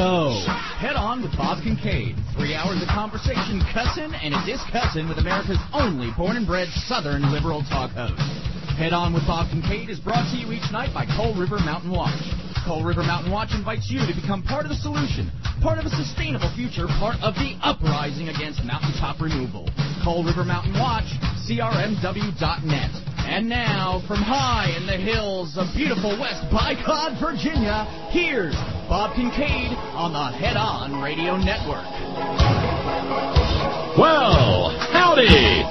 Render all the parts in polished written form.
go. Head on with Bob Kincaid. 3 hours of conversation, cussing, and a discussing with America's only born and bred Southern liberal talk host. Head on with Bob Kincaid is brought to you each night by Coal River Mountain Watch. Coal River Mountain Watch invites you to become part of the solution, part of a sustainable future, part of the uprising against mountaintop removal. Coal River Mountain Watch, crmw.net. And now, from high in the hills of beautiful West Bicod, Virginia, here's Bob Kincaid on the Head On Radio Network. Well, howdy!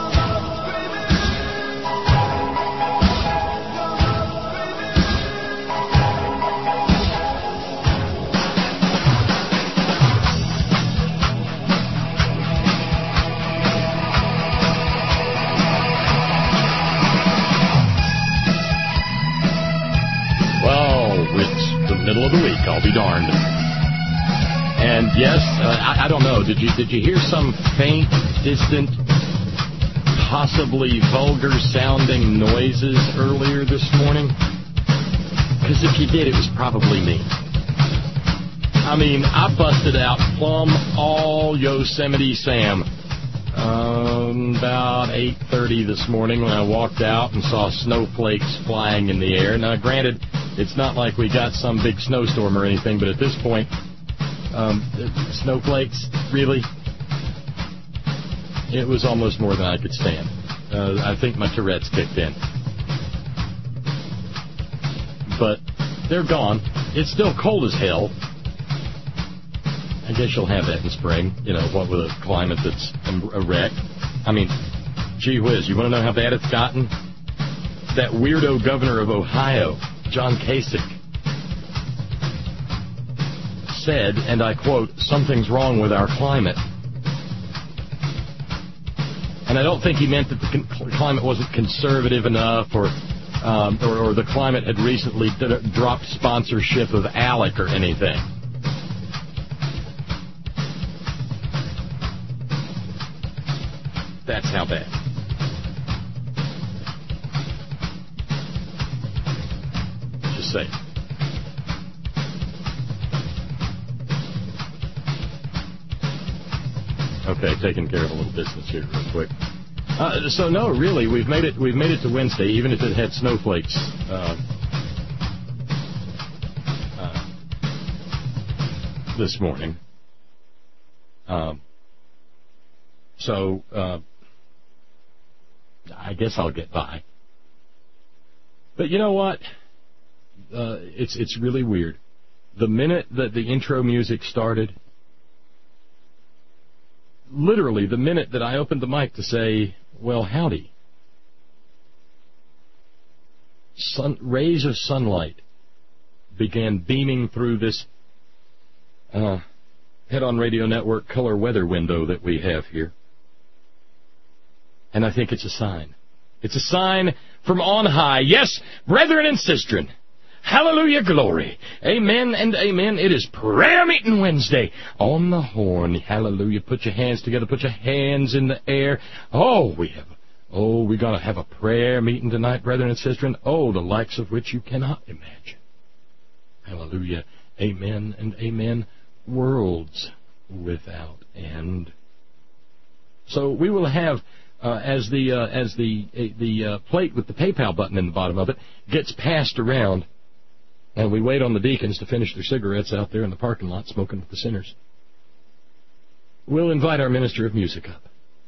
Middle of the week, I'll be darned. And yes, I don't know. Did you hear some faint, distant, possibly vulgar-sounding noises earlier this morning? Because if you did, it was probably me. I mean, I busted out plumb all Yosemite Sam about 8:30 this morning when I walked out and saw snowflakes flying in the air. Now, granted, it's not like we got some big snowstorm or anything, but at this point, snowflakes, really? It was almost more than I could stand. I think my Tourette's kicked in. But they're gone. It's still cold as hell. I guess you'll have that in spring, you know, what with a climate that's a wreck. I mean, gee whiz, you want to know how bad it's gotten? That weirdo governor of Ohio, John Kasich, said, and I quote, "Something's wrong with our climate." And I don't think he meant that the climate wasn't conservative enough or the climate had recently dropped sponsorship of ALEC or anything. That's how bad. Just say. Okay, taking care of a little business here real quick. So no, really, we've made it to Wednesday, even if it had snowflakes. This morning. So I guess I'll get by. But you know what? It's really weird. The minute that the intro music started, literally the minute that I opened the mic to say, well, howdy, rays of sunlight began beaming through this Head On Radio Network color weather window that we have here. And I think it's a sign. It's a sign from on high. Yes, brethren and sistren, hallelujah, glory, amen and amen. It is prayer meeting Wednesday on the horn. Hallelujah. Put your hands together. Put your hands in the air. We got to have a prayer meeting tonight, brethren and sistren. Oh, the likes of which you cannot imagine. Hallelujah. Amen and amen. Worlds without end. So we will have, as the plate with the PayPal button in the bottom of it gets passed around, and we wait on the deacons to finish their cigarettes out there in the parking lot smoking with the sinners, we'll invite our minister of music up.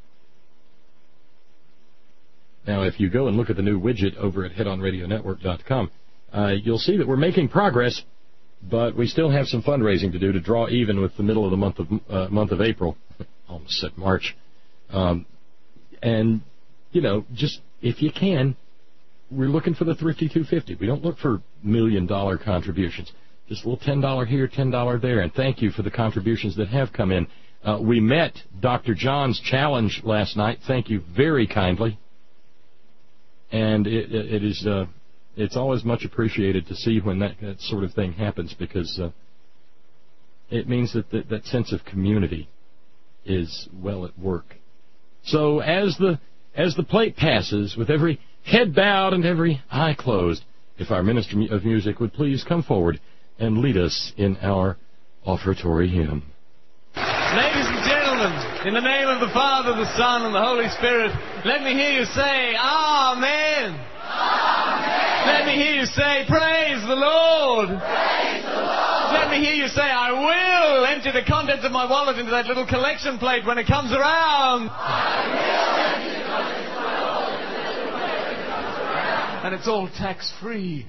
Now, if you go and look at the new widget over at headonradionetwork.com, you'll see that we're making progress, but we still have some fundraising to do to draw even with the middle of the month of April. Almost said March. And, you know, just if you can, we're looking for the thrifty 250. We don't look for $1 million contributions. Just a little $10 here, $10 there. And thank you for the contributions that have come in. We met Dr. John's challenge last night. Thank you very kindly. And it's always much appreciated to see when that sort of thing happens, because it means that sense of community is well at work. So as the plate passes, with every head bowed and every eye closed, if our minister of music would please come forward and lead us in our offertory hymn. Ladies and gentlemen, in the name of the Father, the Son, and the Holy Spirit, let me hear you say, Amen. Amen. Let me hear you say, Praise the Lord. Praise the Lord. Let me hear you say, I will empty the contents of my wallet into that little collection plate when it comes around. I will empty the contents of my wallet into that little plate when it comes around. And it's all tax-free.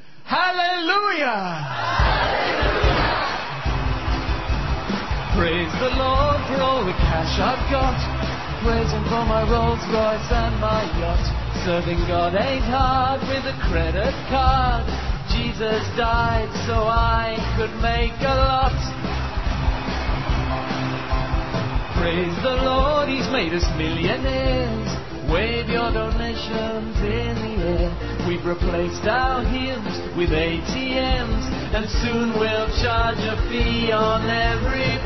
Hallelujah! Praise the Lord for all the cash I've got. Praise Him for my Rolls Royce and my yacht. Serving God ain't hard with a credit card. Jesus died so I could make a lot. Praise the Lord, He's made us millionaires. Wave your donations in the air. We've replaced our hymns with ATMs, and soon we'll charge a fee on every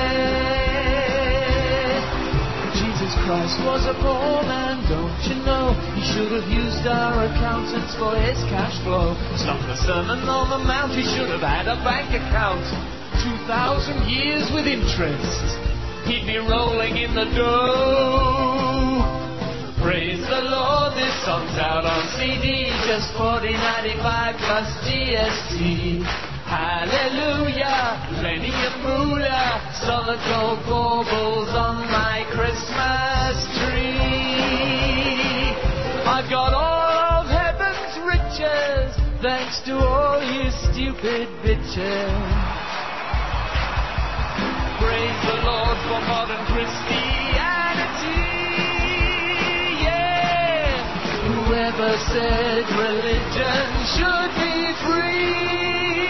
prayer. Jesus Christ was a poor man, don't you know? He should have used our accountants for his cash flow. It's not the Sermon on the Mount, he should have had a bank account. 2,000 years with interest, he'd be rolling in the dough. Praise the Lord, this song's out on CD, just $40.95 plus GST. Hallelujah, plenty of moolah, solid gold baubles on my Christmas tree. I've got all of heaven's riches, thanks to all you stupid bitches. Praise the Lord for modern Christianity. Whoever said religion should be free?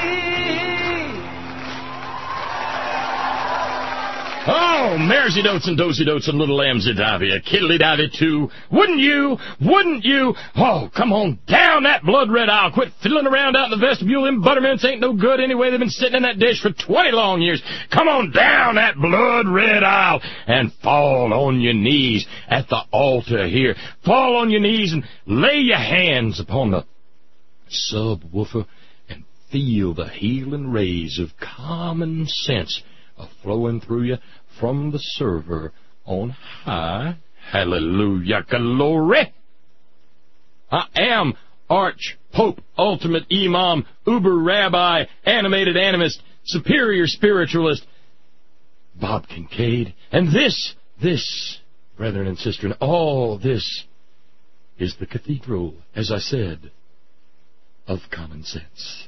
Oh, Mersey-dotes and dosey-dotes and little lambs-a-davia, kiddly-davy too. Wouldn't you? Wouldn't you? Oh, come on down that blood-red aisle. Quit fiddling around out in the vestibule. Them buttermints ain't no good anyway. They've been sitting in that dish for 20 long years. Come on down that blood-red aisle and fall on your knees at the altar here. Fall on your knees and lay your hands upon the subwoofer and feel the healing rays of common sense flowing through you from the server on high. Hallelujah, glory. I am Arch-Pope, Ultimate Imam, Uber Rabbi, Animated Animist, Superior Spiritualist, Bob Kincaid. And this, brethren and sisters, all this is the cathedral, as I said, of common sense.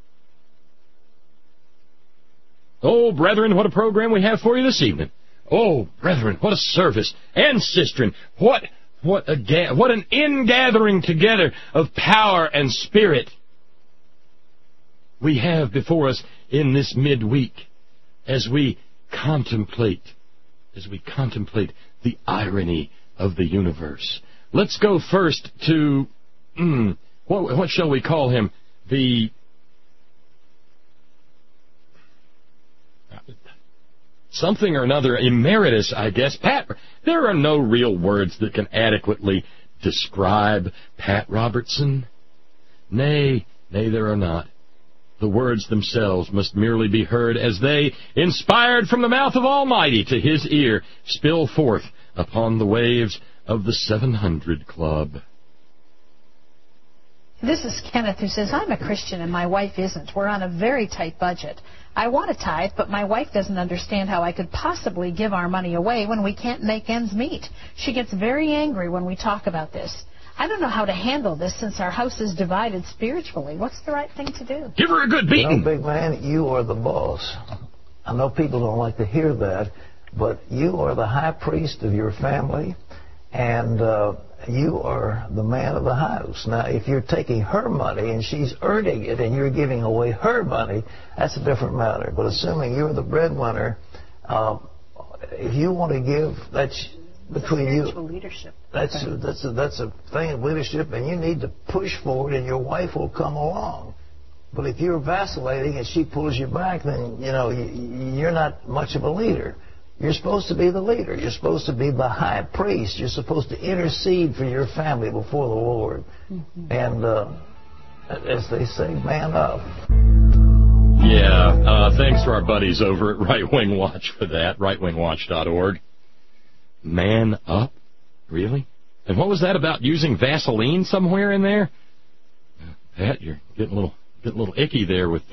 Oh, brethren, what a program we have for you this evening. Oh, brethren, what a service. And sistren, what an ingathering together of power and spirit we have before us in this midweek as we contemplate the irony of the universe. Let's go first to, what shall we call him? The something or another, emeritus, I guess. Pat, there are no real words that can adequately describe Pat Robertson. Nay, there are not. The words themselves must merely be heard as they, inspired from the mouth of Almighty to His ear, spill forth upon the waves of the 700 Club. This is Kenneth, who says, I'm a Christian and my wife isn't. We're on a very tight budget. I want to tithe, but my wife doesn't understand how I could possibly give our money away when we can't make ends meet. She gets very angry when we talk about this. I don't know how to handle this since our house is divided spiritually. What's the right thing to do? Give her a good beating. You know, big man, you are the boss. I know people don't like to hear that, but you are the high priest of your family, and you are the man of the house. Now, if you're taking her money and she's earning it and you're giving away her money, that's a different matter. But assuming you're the breadwinner, if you want to give, that's between you. Leadership. That's a thing of leadership, and you need to push forward, and your wife will come along. But if you're vacillating and she pulls you back, then you're not much of a leader. You're supposed to be the leader. You're supposed to be the high priest. You're supposed to intercede for your family before the Lord. Mm-hmm. And as they say, man up. Yeah, thanks to our buddies over at Right Wing Watch for that, rightwingwatch.org. Man up? Really? And what was that about using Vaseline somewhere in there? Pat, you're getting a little icky there with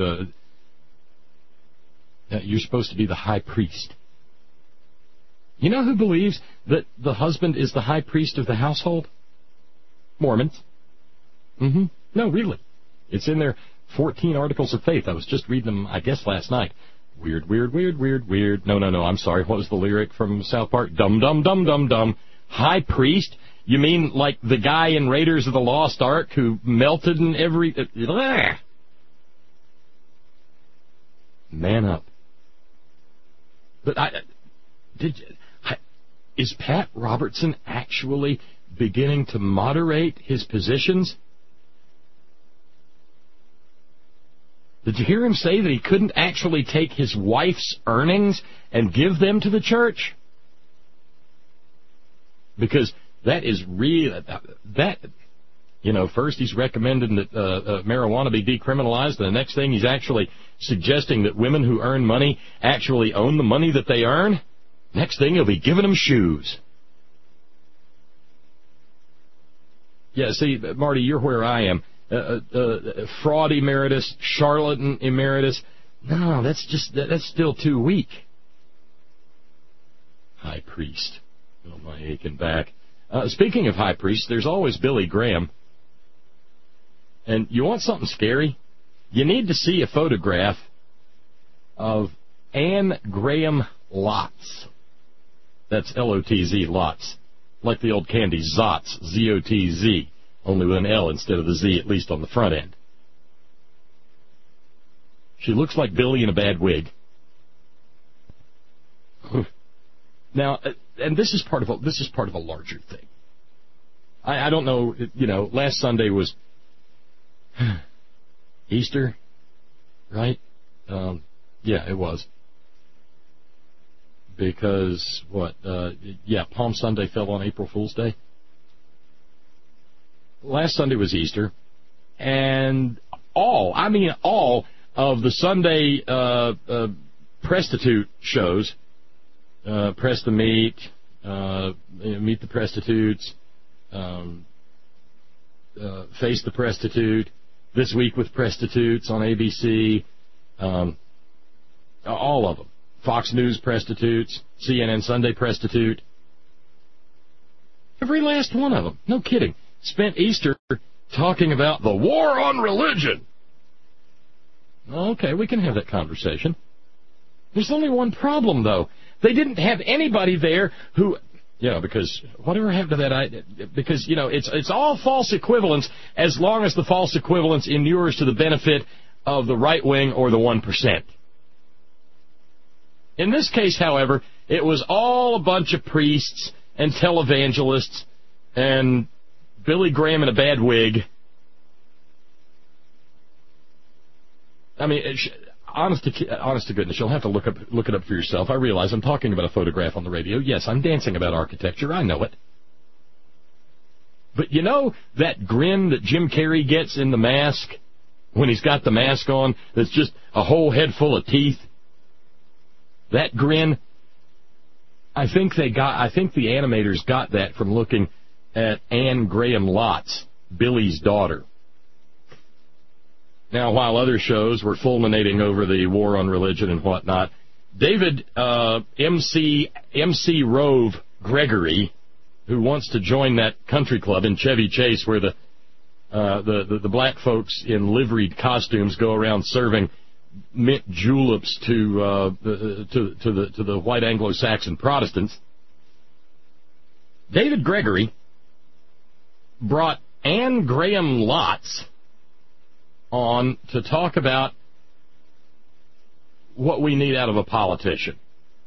you're supposed to be the high priest. You know who believes that the husband is the high priest of the household? Mormons. No, really. It's in their 14 Articles of Faith. I was just reading them, I guess, last night. Weird. No, I'm sorry. What was the lyric from South Park? Dum, dum, dum, dum, dum. High priest? You mean like the guy in Raiders of the Lost Ark who melted in every... Man up. But is Pat Robertson actually beginning to moderate his positions? Did you hear him say that he couldn't actually take his wife's earnings and give them to the church? Because that is real. First he's recommending that marijuana be decriminalized, and the next thing he's actually suggesting that women who earn money actually own the money that they earn. Next thing he'll be giving them shoes. Yeah, see, Marty, you're where I am. Fraud emeritus, charlatan emeritus. No, that's still too weak. High priest. Oh, my aching back. Speaking of high priests, there's always Billy Graham. And you want something scary? You need to see a photograph of Anne Graham Lotz. That's L-O-T-Z, Lotz. Like the old candy, Zotz, Z-O-T-Z. Only with an L instead of the Z, at least on the front end. She looks like Billy in a bad wig. Now, and this is part of a larger thing. I don't know. Last Sunday was Easter, right? Yeah, it was. Because Palm Sunday fell on April Fool's Day. Last Sunday was Easter, and all of the Sunday prostitute shows, Press the Meat, Meet the Prostitutes, Face the Prostitute, This Week with Prostitutes on ABC, all of them. Fox News Prostitutes, CNN Sunday Prostitute. Every last one of them. No kidding. Spent Easter talking about the war on religion. Okay, we can have that conversation. There's only one problem, though. They didn't have anybody there who, because whatever happened to that, because, it's all false equivalence as long as the false equivalence inures to the benefit of the right wing or the 1%. In this case, however, it was all a bunch of priests and televangelists and Billy Graham in a bad wig. I mean, honest to goodness, you'll have to look it up for yourself. I realize I'm talking about a photograph on the radio. Yes, I'm dancing about architecture. I know it. But that grin that Jim Carrey gets in The Mask when he's got the mask on, that's just a whole head full of teeth. That grin, I think the animators got that from looking at Anne Graham Lotz, Billy's daughter. Now, while other shows were fulminating over the war on religion and whatnot, David MC Rove Gregory, who wants to join that country club in Chevy Chase where the black folks in liveried costumes go around serving mint juleps to the white Anglo-Saxon Protestants. David Gregory brought Anne Graham Lotz on to talk about what we need out of a politician.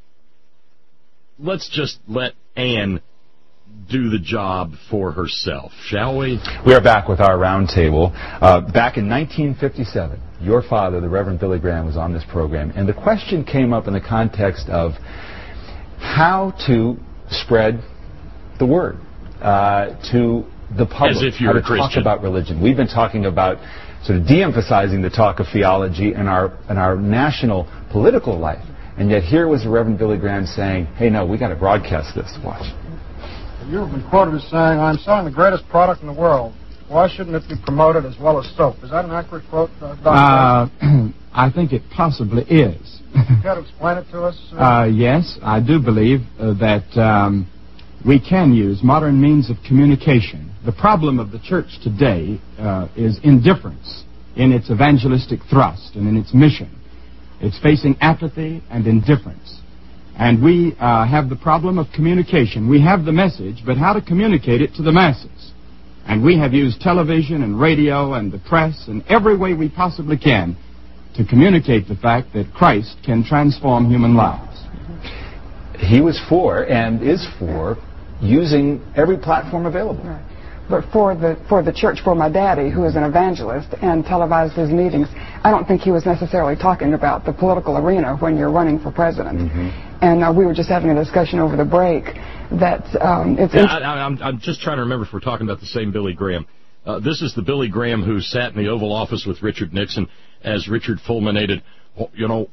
Let's just let Anne do the job for herself, shall we? We are back with our roundtable. Back in 1957, your father, the Reverend Billy Graham, was on this program, and the question came up in the context of how to spread the word, to the public As if you're how a to talk Christian. about religion. We've been talking about sort of de-emphasizing the talk of theology in our national political life. And yet here was the Reverend Billy Graham saying, hey, no, we got to broadcast this. Watch. You have been quoted as saying, I'm selling the greatest product in the world. Why shouldn't it be promoted as well as soap? Is that an accurate quote, Dr. I think it possibly is. Care to explain it to us? Yes, I do believe that we can use modern means of communication. The problem of the church today is indifference in its evangelistic thrust and in its mission. It's facing apathy and indifference. And we have the problem of communication. We have the message, but how to communicate it to the masses. And we have used television and radio and the press and every way we possibly can to communicate the fact that Christ can transform human lives. He was for and is for using every platform available. Right. But for the church, for my daddy, who is an evangelist and televised his meetings, I don't think he was necessarily talking about the political arena when you're running for president. Mm-hmm. And we were just having a discussion over the break that it's... I'm just trying to remember if we're talking about the same Billy Graham. This is the Billy Graham who sat in the Oval Office with Richard Nixon as Richard fulminated, Billy,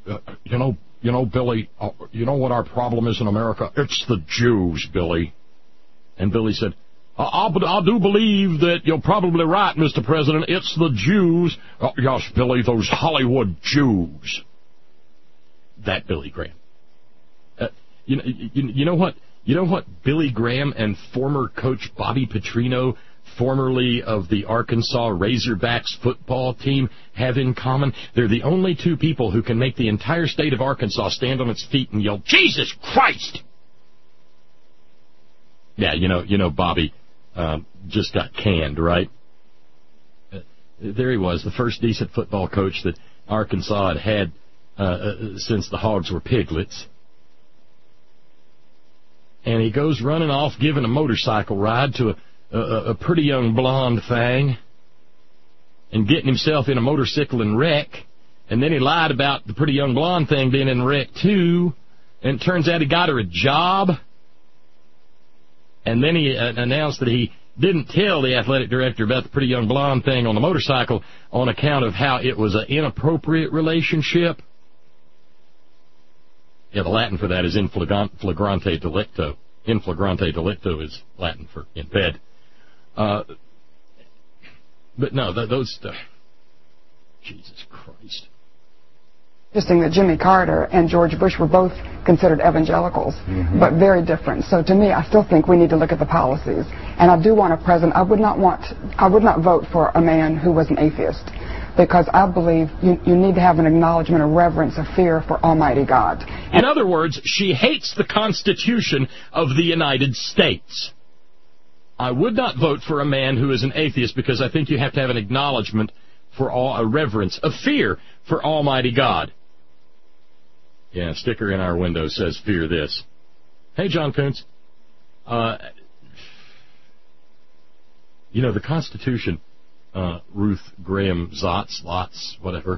you know what our problem is in America? It's the Jews, Billy. And Billy said, I do believe that you're probably right, Mr. President. It's the Jews. Oh, yes, Billy, those Hollywood Jews. That Billy Graham. You know what? You know what Billy Graham and former coach Bobby Petrino, formerly of the Arkansas Razorbacks football team, have in common? They're the only two people who can make the entire state of Arkansas stand on its feet and yell, Jesus Christ! Yeah, you know, Bobby just got canned, right? There he was, the first decent football coach that Arkansas had since the Hogs were piglets. And he goes running off giving a motorcycle ride to a pretty young blonde thing and getting himself in a motorcycling wreck. And then he lied about the pretty young blonde thing being in a wreck, too. And it turns out he got her a job. And then he announced that he didn't tell the athletic director about the pretty young blonde thing on the motorcycle on account of how it was an inappropriate relationship. Yeah, the Latin for that is in flagrante delicto. In flagrante delicto is Latin for in bed. But no, those... Jesus Christ. Interesting that Jimmy Carter and George Bush were both considered evangelicals, but very different. So to me, I still think we need to look at the policies. And I do want a president. I would not vote for a man who was an atheist, because I believe you need to have an acknowledgement of reverence, of fear for Almighty God. In other words, she hates the Constitution of the United States. I would not vote for a man who is an atheist, because I think you have to have an acknowledgement for a reverence, a fear for Almighty God. Yeah, a sticker in our window says, fear this. Hey, John Kuntz. The Constitution, Ruth Graham Zotz, whatever,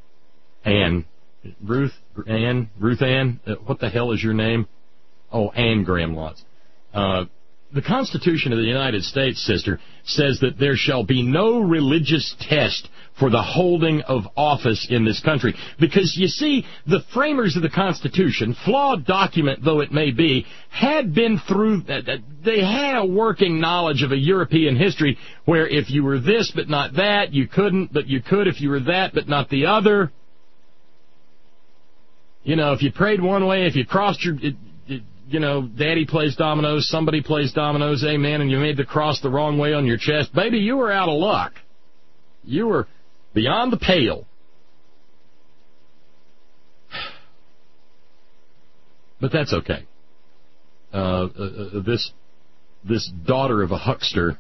Ruth Ann, what the hell is your name? Oh, Ann Graham Lotz. The Constitution of the United States, sister, says that there shall be no religious test for the holding of office in this country. Because, you see, the framers of the Constitution, flawed document though it may be, had been through, they had a working knowledge of a European history where if you were this but not that, you couldn't, but you could if you were that but not the other. If you prayed one way, if you crossed your... Daddy plays dominoes, somebody plays dominoes, amen, and you made the cross the wrong way on your chest, baby, you were out of luck. You were beyond the pale. But that's okay. This daughter of a huckster,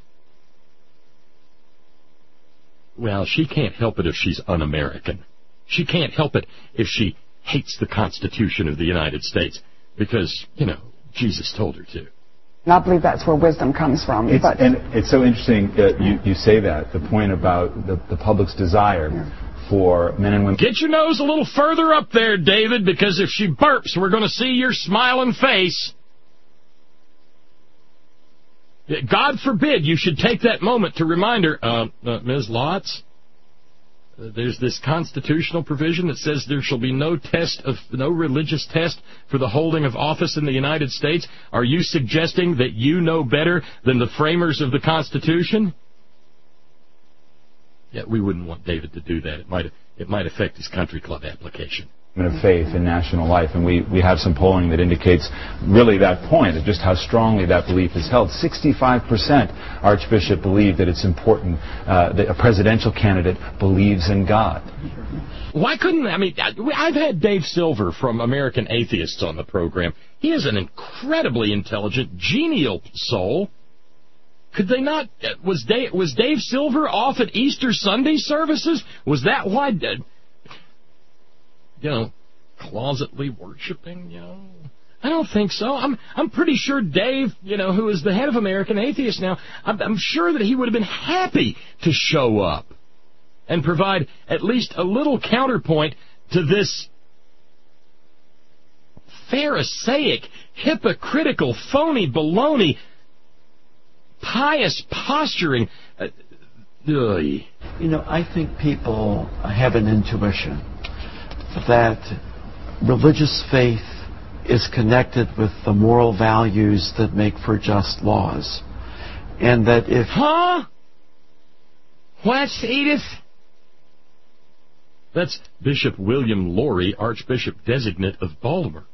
well, she can't help it if she's un-American. She can't help it if she hates the Constitution of the United States. Because, Jesus told her to. And I believe that's where wisdom comes from. And it's so interesting you say that, the point about the public's desire for men and women. Get your nose a little further up there, David, because if she burps, we're going to see your smiling face. God forbid you should take that moment to remind her, Ms. Lotz, there's this constitutional provision that says there shall be no religious test for the holding of office in the United States. Are you suggesting that you know better than the framers of the Constitution? Yeah, we wouldn't want David to do that. It might affect his country club application. Of faith in national life, and we have some polling that indicates really that point of just how strongly that belief is held. 65% Archbishop believe that it's important that a presidential candidate believes in God. Why couldn't, I've had Dave Silver from American Atheists on the program. He is an incredibly intelligent, genial soul. Could they not, was Dave Silver off at Easter Sunday services? Was that why, closetly worshiping, I don't think so. I'm pretty sure Dave, who is the head of American Atheists now, I'm sure that he would have been happy to show up and provide at least a little counterpoint to this Pharisaic, hypocritical, phony baloney, pious posturing. I think people have an intuition that religious faith is connected with the moral values that make for just laws. And that if... Huh? What's Edith? That's Bishop William Laurie, Archbishop Designate of Baltimore.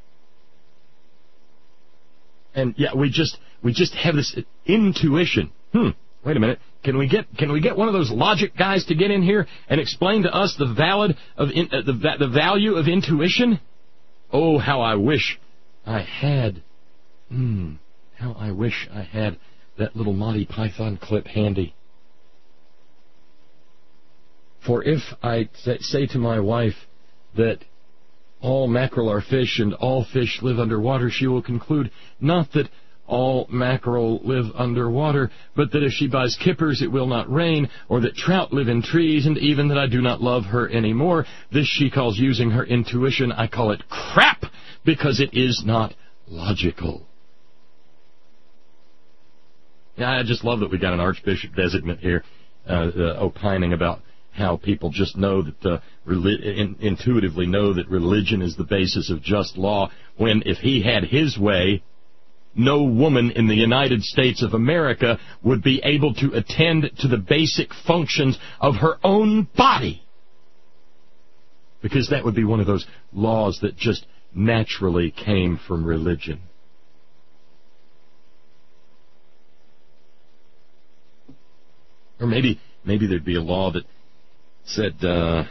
And yeah, we just have this intuition. Wait a minute. Can we get one of those logic guys to get in here and explain to us the value of intuition? Oh, how I wish I had. How I wish I had that little Monty Python clip handy. For if I say to my wife that all mackerel are fish and all fish live underwater, she will conclude not that all mackerel live underwater, but that if she buys kippers it will not rain, or that trout live in trees, and even that I do not love her anymore. This she calls using her intuition. I call it crap, because it is not logical. Yeah, I just love that we got an Archbishop Designate here opining about how people just know that, intuitively know that religion is the basis of just law, when if he had his way, no woman in the United States of America would be able to attend to the basic functions of her own body. Because that would be one of those laws that just naturally came from religion. Or maybe there'd be a law that said, I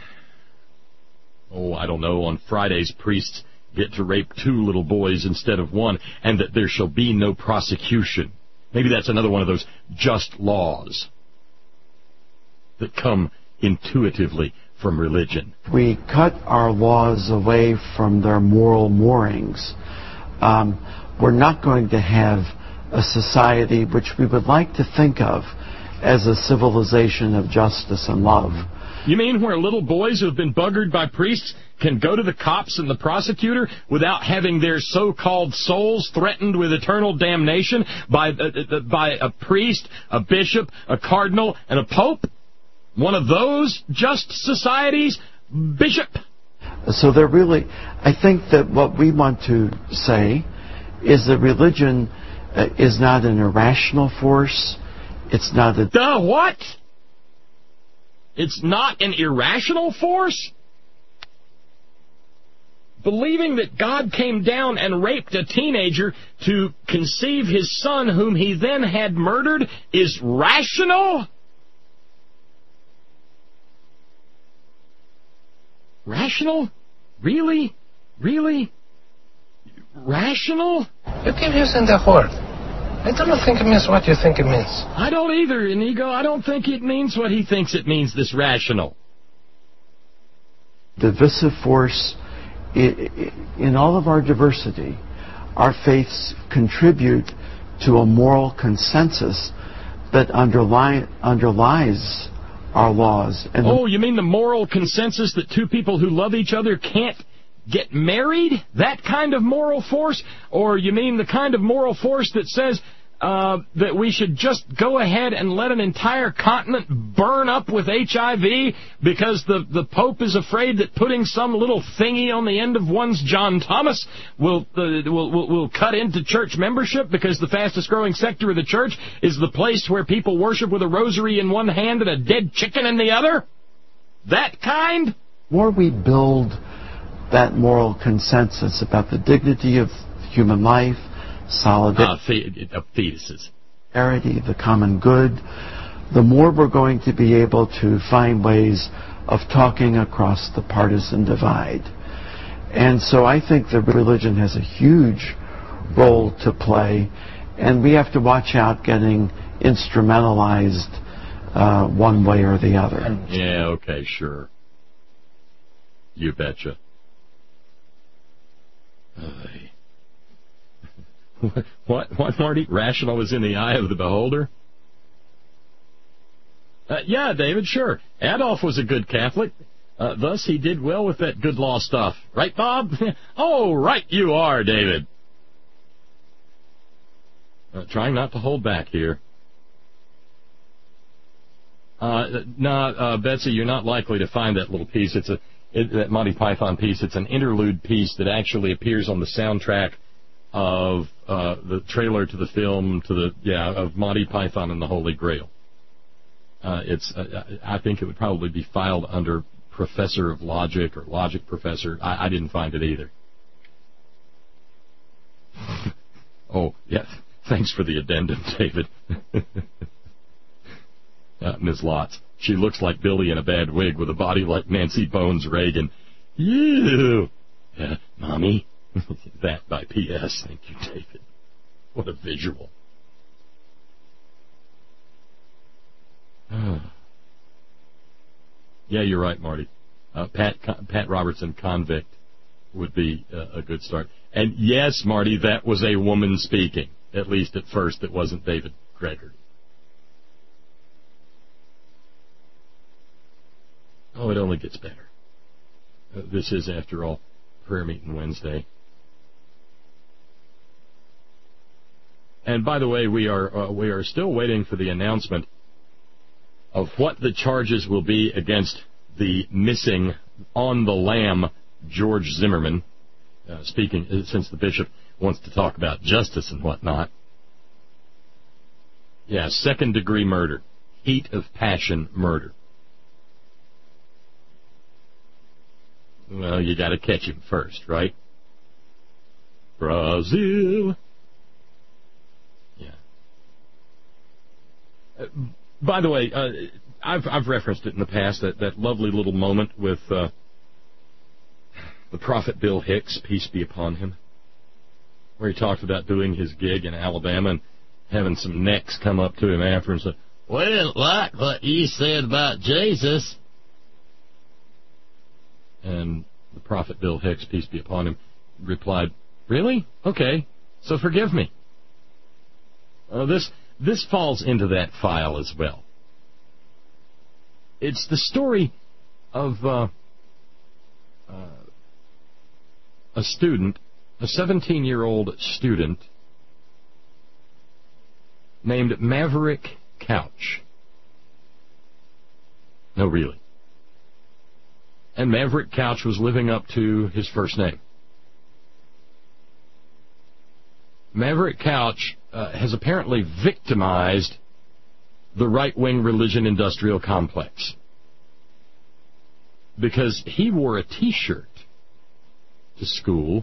don't know, on Fridays priests get to rape 2 little boys instead of 1, and that there shall be no prosecution. Maybe that's another one of those just laws that come intuitively from religion. We cut our laws away from their moral moorings. We're not going to have a society which we would like to think of as a civilization of justice and love. You mean where little boys who have been buggered by priests can go to the cops and the prosecutor without having their so-called souls threatened with eternal damnation by a priest, a bishop, a cardinal, and a pope? One of those just societies, Bishop? So they're really, I think that what we want to say is that religion is not an irrational force. It's not a... what? It's not an irrational force? Believing that God came down and raped a teenager to conceive his son whom he then had murdered is rational? Rational? Really? Really? Rational? You keep using the word. I don't think it means what you think it means. I don't either, Inigo. I don't think it means what he thinks it means, this rational. Divisive force, in all of our diversity, our faiths contribute to a moral consensus that underlies our laws. And you mean the moral consensus that 2 people who love each other can't get married? That kind of moral force? Or you mean the kind of moral force that says, that we should just go ahead and let an entire continent burn up with HIV because the Pope is afraid that putting some little thingy on the end of one's John Thomas will cut into church membership because the fastest growing sector of the church is the place where people worship with a rosary in one hand and a dead chicken in the other? That kind? The more we build that moral consensus about the dignity of human life, solidarity, fetuses, the common good, the more we're going to be able to find ways of talking across the partisan divide. And so I think that religion has a huge role to play, and we have to watch out getting instrumentalized one way or the other. Yeah, okay, sure. You betcha. What, Marty? Rational is in the eye of the beholder? Yeah, David, sure. Adolf was a good Catholic. Thus, he did well with that good law stuff. Right, Bob? Oh, right you are, David. Trying not to hold back here. Betsy, you're not likely to find that little piece. That Monty Python piece. It's an interlude piece that actually appears on the soundtrack of the trailer to the film of Monty Python and the Holy Grail. I think it would probably be filed under Professor of Logic or Logic Professor. I didn't find it either. Oh, yes. Thanks for the addendum, David. Ms. Lotz. She looks like Billy in a bad wig with a body like Nancy Bones Reagan. You! Mommy? That by P.S. Thank you, David. What a visual. Yeah, you're right, Marty. Pat Robertson, convict, would be a good start. And yes, Marty, that was a woman speaking. At least at first, it wasn't David Gregory. Oh, it only gets better. This is, after all, prayer meeting Wednesday. And by the way, we are still waiting for the announcement of what the charges will be against the missing on the lam George Zimmerman. Speaking, since the bishop wants to talk about justice and whatnot. Yeah, second-degree murder, heat of passion murder. Well, you got to catch him first, right? Brazil. Yeah. By the way, I've referenced it in the past, that lovely little moment with the prophet Bill Hicks, peace be upon him, where he talked about doing his gig in Alabama and having some necks come up to him after and say, "Well, like what you said about Jesus." And the prophet Bill Hicks, peace be upon him, replied, "Really? Okay, so forgive me." This falls into that file as well. It's the story of a student, a 17-year-old student named Maverick Couch. No, really. And Maverick Couch was living up to his first name. Maverick Couch has apparently victimized the right-wing religion-industrial complex because he wore a T-shirt to school.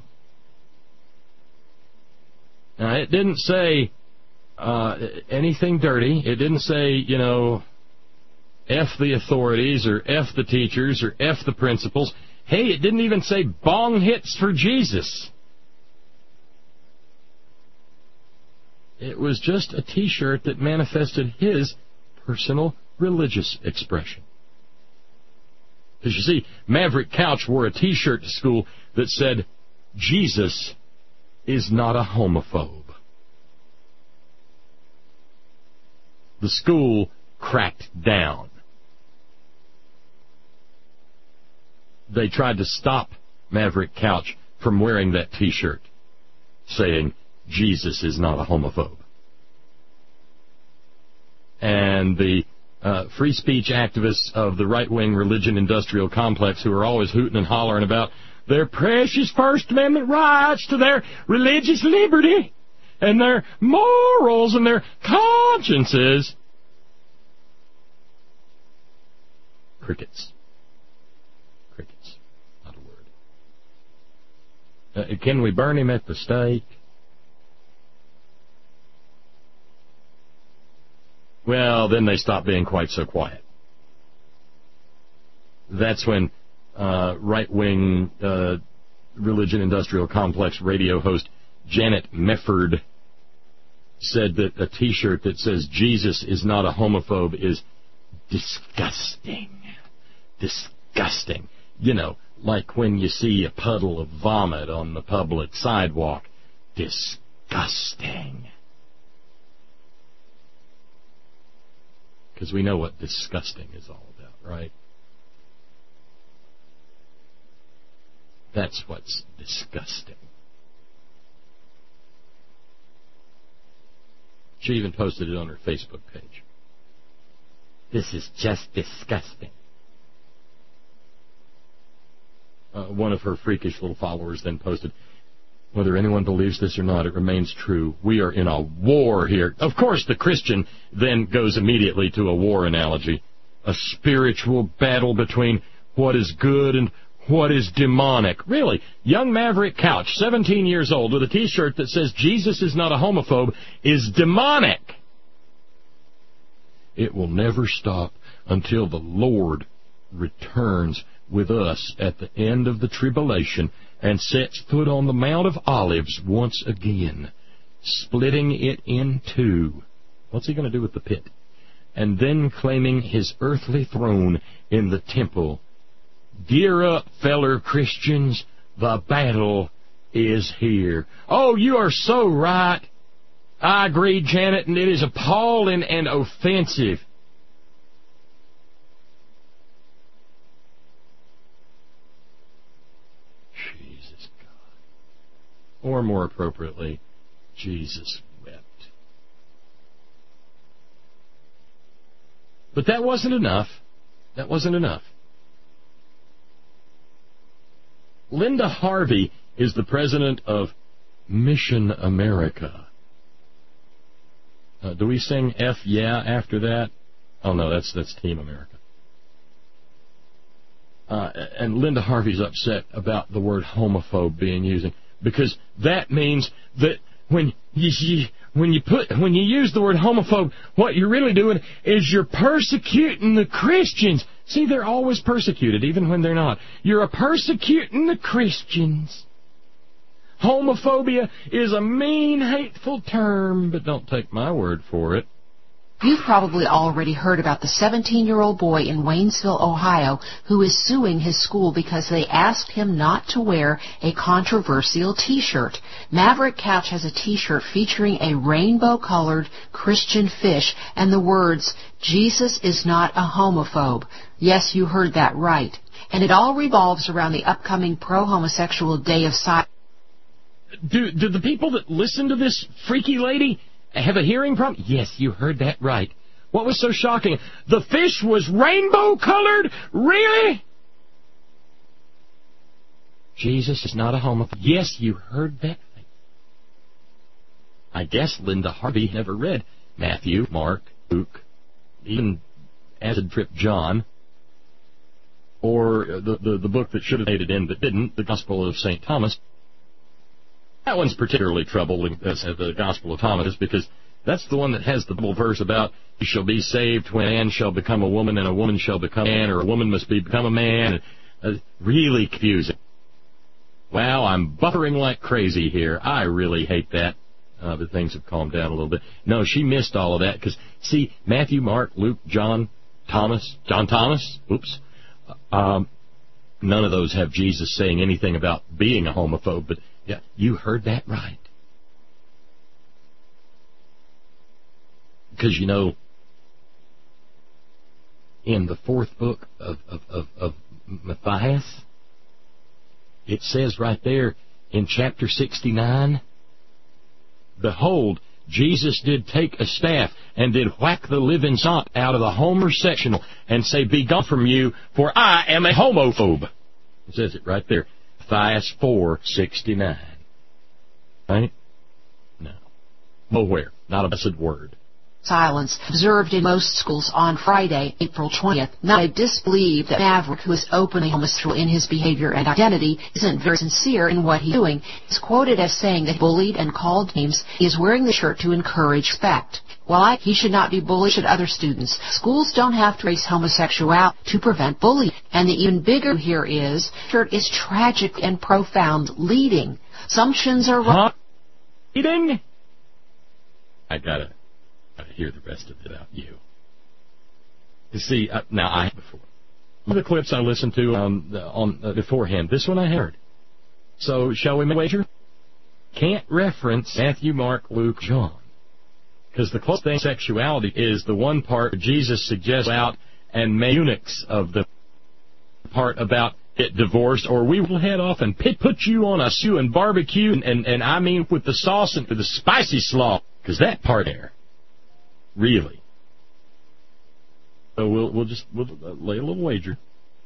Now, it didn't say anything dirty. It didn't say, F the authorities or F the teachers or F the principals. Hey, it didn't even say bong hits for Jesus. It was just a T-shirt that manifested his personal religious expression. Because you see, Maverick Couch wore a T-shirt to school that said, "Jesus is not a homophobe." The school cracked down. They tried to stop Maverick Couch from wearing that T-shirt saying, "Jesus is not a homophobe." and the free speech activists of the right-wing religion industrial complex who are always hooting and hollering about their precious First Amendment rights to their religious liberty and their morals and their consciences. Crickets. Crickets. Not a word. Can we burn him at the stake? Well, then they stop being quite so quiet. That's when right-wing religion industrial complex radio host Janet Mefford said that a T-shirt that says Jesus is not a homophobe is disgusting. Disgusting. You know, like when you see a puddle of vomit on the public sidewalk. Disgusting. Because we know what disgusting is all about, right? That's what's disgusting. She even posted it on her Facebook page. This is just disgusting. One of her freakish little followers then posted, whether anyone believes this or not, it remains true. We are in a war here. Of course, the Christian then goes immediately to a war analogy. A spiritual battle between what is good and what is demonic. Really, young Maverick Couch, 17 years old, with a T-shirt that says Jesus is not a homophobe, is demonic. It will never stop until the Lord returns with us at the end of the tribulation and sets foot on the Mount of Olives once again, splitting it in two. What's he going to do with the pit? And then claiming his earthly throne in the temple. Gear up, feller Christians. The battle is here. Oh, you are so right. I agree, Janet, and it is appalling and offensive. Jesus God. Or more appropriately, Jesus wept. But that wasn't enough. That wasn't enough. Linda Harvey is the president of Mission America. Do we sing F yeah after that? Oh no, that's Team America. And Linda Harvey's upset about the word homophobe being used, because that means that when you use the word homophobe, what you're really doing is you're persecuting the Christians. See, they're always persecuted, even when they're not. You're persecuting the Christians. Homophobia is a mean, hateful term, but don't take my word for it. You've probably already heard about the 17-year-old boy in Waynesville, Ohio, who is suing his school because they asked him not to wear a controversial T-shirt. Maverick Couch has a T-shirt featuring a rainbow-colored Christian fish and the words, "Jesus is not a homophobe." Yes, you heard that right. And it all revolves around the upcoming pro-homosexual Day of Silence. Do the people that listen to this freaky lady have a hearing problem? Yes, you heard that right. What was so shocking? The fish was rainbow-colored? Really? Jesus is not a homophobe. Yes, you heard that right. I guess Linda Harvey never read Matthew, Mark, Luke, even Acid Trip John, or the book that should have made it in but didn't, the Gospel of St. Thomas. That one's particularly troubling, the Gospel of Thomas, because that's the one that has the Bible verse about you shall be saved when a man shall become a woman and a woman shall become a man, or a woman must become a man. Really confusing. Wow, I'm buffering like crazy here. I really hate that. But things have calmed down a little bit. No, she missed all of that because, see, Matthew, Mark, Luke, John Thomas, oops. None of those have Jesus saying anything about being a homophobe, but yeah, you heard that right. Because, you know, in the fourth book of Matthias, it says right there in chapter 69, "Behold, Jesus did take a staff and did whack the living sot out of the homosexual and say, "Be gone from you, for I am a homophobe." It says it right there. Matthias 4:69. Right? No. Nowhere. Not a blessed word. Silence observed in most schools on Friday, April 20th. Now, I disbelieve that Maverick, who is openly homosexual in his behavior and identity, isn't very sincere in what he's doing. He's quoted as saying that he bullied and called names. He is wearing the shirt to encourage respect. Well, he should not be bullied, should other students. Schools don't have to raise homosexuality to prevent bullying. And the even bigger here is, shirt is tragic and profound, leading. Assumptions are wrong. Leading? I gotta hear the rest of it out. You see, now I before one of the clips I listened to on beforehand. This one I heard. So shall we make a wager? Can't reference Matthew, Mark, Luke, John, because the close thing sexuality is the one part where Jesus suggests out and make eunuchs of the part about get divorced, or we will head off and put you on a stew and barbecue, and I mean with the sauce and with the spicy slaw, because that part there. Really. So we'll lay a little wager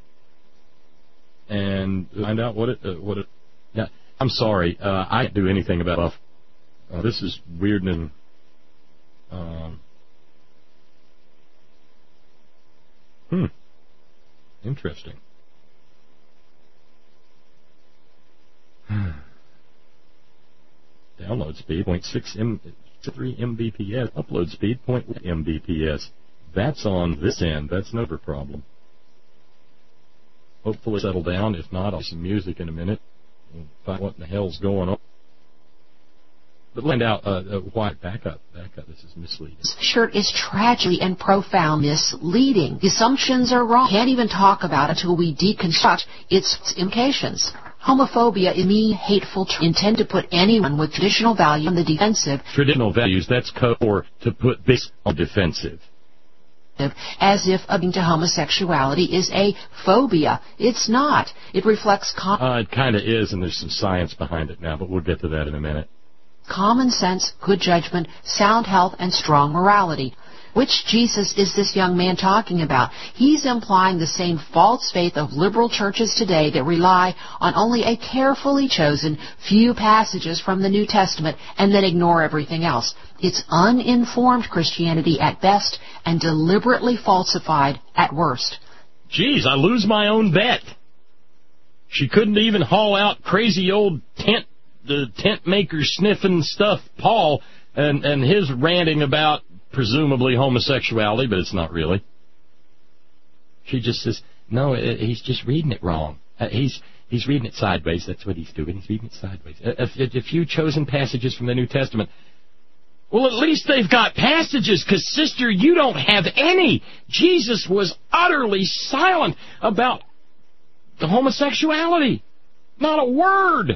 and find out what it. Yeah, I'm sorry, I can't do anything about buff. This is weird and interesting. Download speed 0.6 Mbps. Upload speed 0.1 Mbps. That's on this end. That's no problem. Hopefully settle down. If not, I'll some music in a minute and find what in the hell's going on. But find out why. Back up. This is misleading. This shirt is tragically and profound misleading. The assumptions are wrong. Can't even talk about it until we deconstruct its implications. Homophobia is mean, hateful, intend to put anyone with traditional value on the defensive. Traditional values, that's code for to put this on defensive. As if objecting to homosexuality is a phobia. It's not. It reflects it kind of is, and there's some science behind it now, but we'll get to that in a minute. Common sense, good judgment, sound health, and strong morality. Which Jesus is this young man talking about? He's implying the same false faith of liberal churches today that rely on only a carefully chosen few passages from the New Testament and then ignore everything else. It's uninformed Christianity at best and deliberately falsified at worst. Geez, I lose my own bet. She couldn't even haul out crazy old the tent maker sniffing stuff, Paul, and his ranting about presumably homosexuality, but it's not really. She just says, no, he's just reading it wrong. He's reading it sideways. That's what he's doing. He's reading it sideways. A few chosen passages from the New Testament. Well, at least they've got passages, because, sister, you don't have any. Jesus was utterly silent about the homosexuality. Not a word.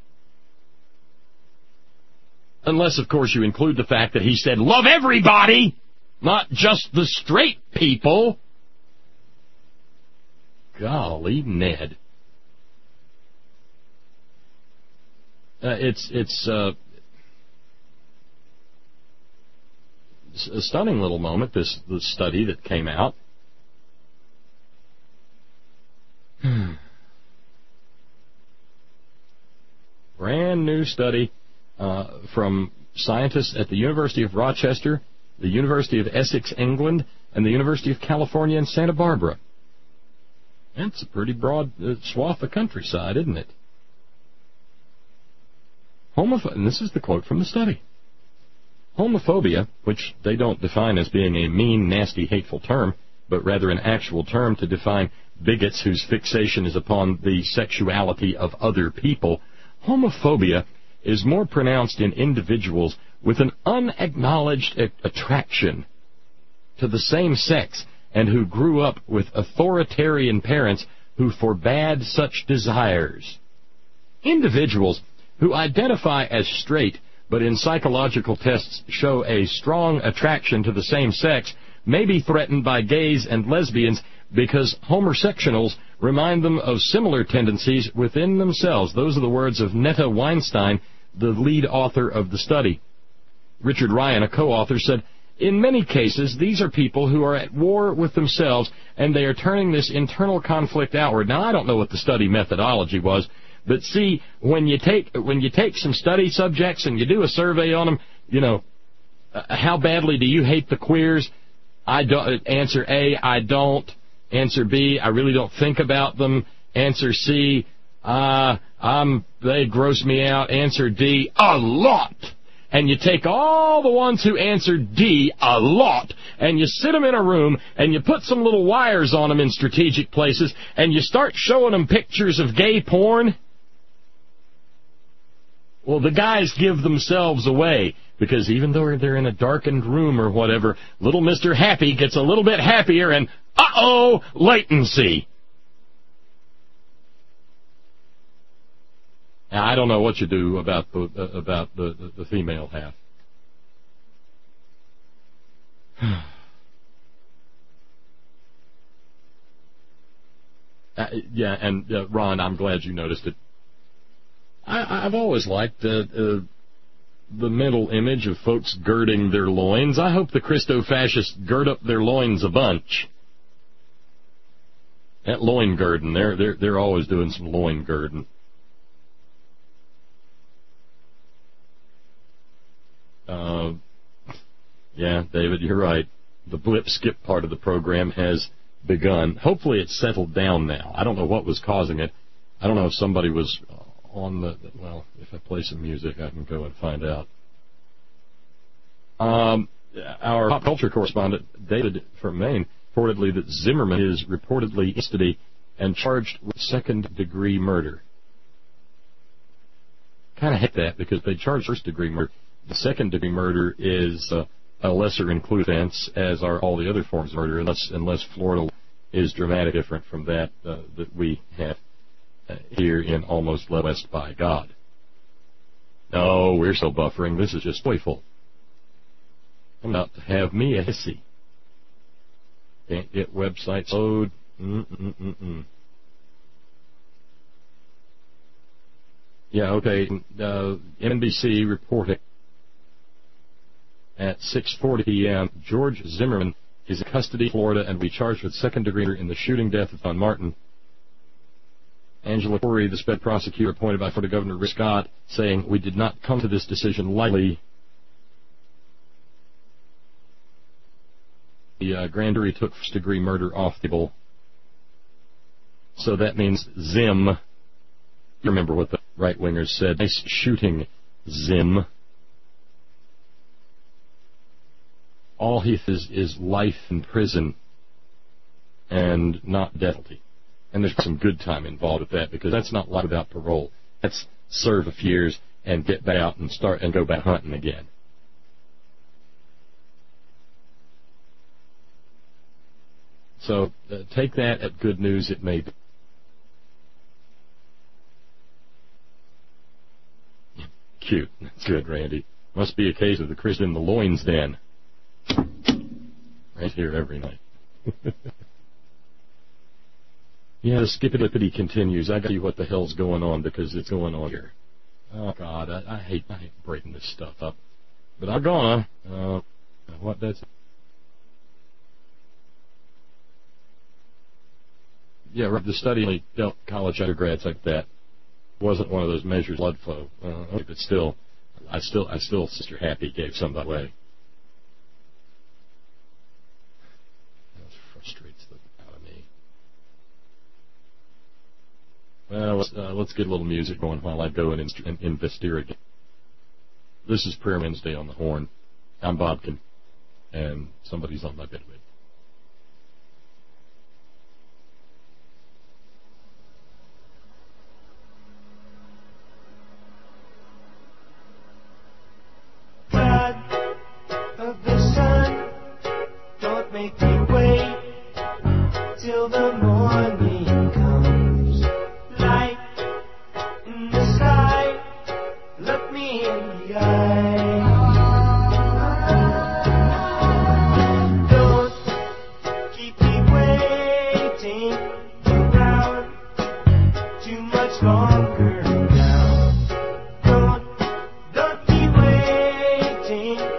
Unless, of course, you include the fact that he said, love everybody, not just the straight people. Golly, Ned. It's a stunning little moment, this study that came out. Brand new study. From scientists at the University of Rochester, the University of Essex, England, and the University of California in Santa Barbara. That's a pretty broad swath of countryside, isn't it? And this is the quote from the study. Homophobia, which they don't define as being a mean, nasty, hateful term, but rather an actual term to define bigots whose fixation is upon the sexuality of other people, homophobia is more pronounced in individuals with an unacknowledged attraction to the same sex and who grew up with authoritarian parents who forbade such desires. Individuals who identify as straight but in psychological tests show a strong attraction to the same sex may be threatened by gays and lesbians because homosexuals remind them of similar tendencies within themselves. Those are the words of Netta Weinstein, the lead author of the study. Richard Ryan, a co-author, said, in many cases, these are people who are at war with themselves, and they are turning this internal conflict outward. Now, I don't know what the study methodology was, but see, when you take some study subjects and you do a survey on them, you know, how badly do you hate the queers? I don't. Answer A, I don't. Answer B, I really don't think about them. Answer C, they gross me out. Answer D, a lot. And you take all the ones who answered D, a lot, and you sit them in a room, and you put some little wires on them in strategic places, and you start showing them pictures of gay porn. Well, the guys give themselves away, because even though they're in a darkened room or whatever, little Mr. Happy gets a little bit happier, and uh-oh, latency. Now, I don't know what you do about the female half. Yeah, and Ron, I'm glad you noticed it. I've always liked the mental image of folks girding their loins. I hope the Christo-fascists gird up their loins a bunch. That loin girding, they're always doing some loin girding. Yeah, David, you're right. The blip skip part of the program has begun. Hopefully it's settled down now. I don't know what was causing it. I don't know if somebody was on the... Well, if I play some music, I can go and find out. Our pop culture correspondent, David from Maine, reportedly that Zimmerman is reportedly in custody and charged with second-degree murder. Kind of hate that, because they charge first-degree murder. The second-degree murder is a lesser-included offense, as are all the other forms of murder, unless Florida is dramatically different from that that we have here in Almost Led West by God. No, we're still buffering. This is just joyful. I'm about to have me a hissy. Can't get websites load. Yeah, okay. NBC reporting at 6:40 p.m. George Zimmerman is in custody in Florida and will be charged with second-degree murder in the shooting death of John Martin. Angela Corey, the sped prosecutor appointed by Florida Governor Rick Scott, saying, "We did not come to this decision lightly." The grand jury took first-degree murder off the table. So that means Zim. You remember what the right-wingers said. Nice shooting, Zim. All he is life in prison and not death penalty. And there's some good time involved with that, because that's not life without parole. That's serve a few years and get back out and start and go back hunting again. So take that at good news it may be. Cute. That's good, Randy. Must be a case of the Christ in the loins den. Right here every night. Yeah, the skippity continues. I got to see what the hell's going on, because it's going on here. Oh, God, I hate breaking this stuff up. But I'm gonna. What that's... Yeah, right, the study only dealt college undergrads like that. Wasn't one of those measures blood flow. But still, I still, Sister Happy gave some that way. That frustrates the out of me. Well, let's get a little music going while I go and investigate. This is Prayer Wednesday on the Horn. I'm Bobkin, and somebody's on my bedway. Make me wait till the morning comes. Light in the sky, look me in the eye. Don't keep me waiting around too much longer now. Don't keep waiting.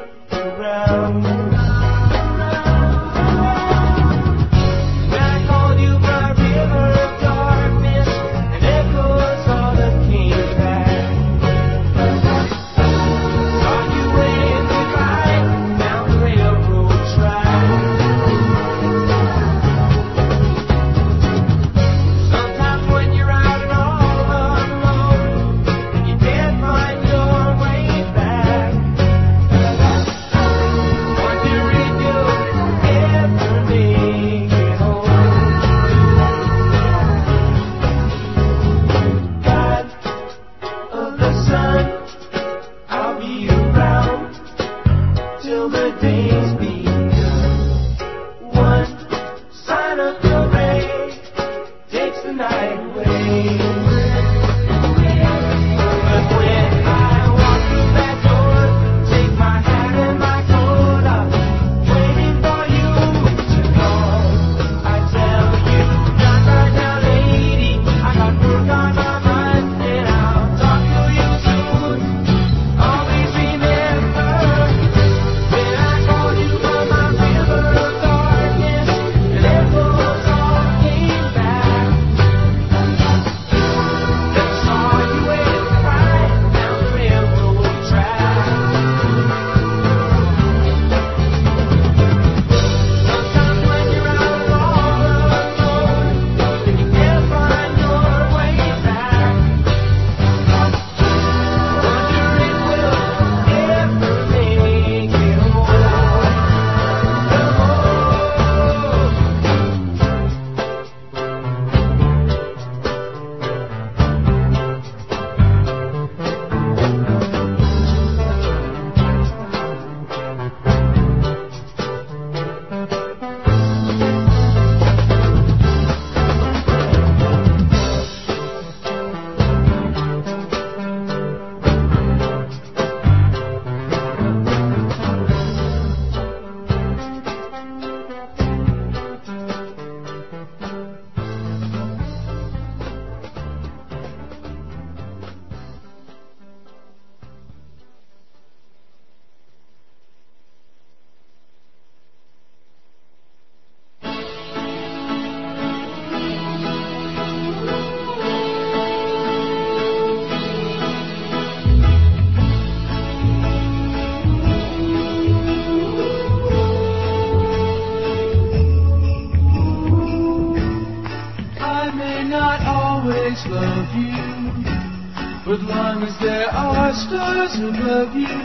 But long as there are stars above you,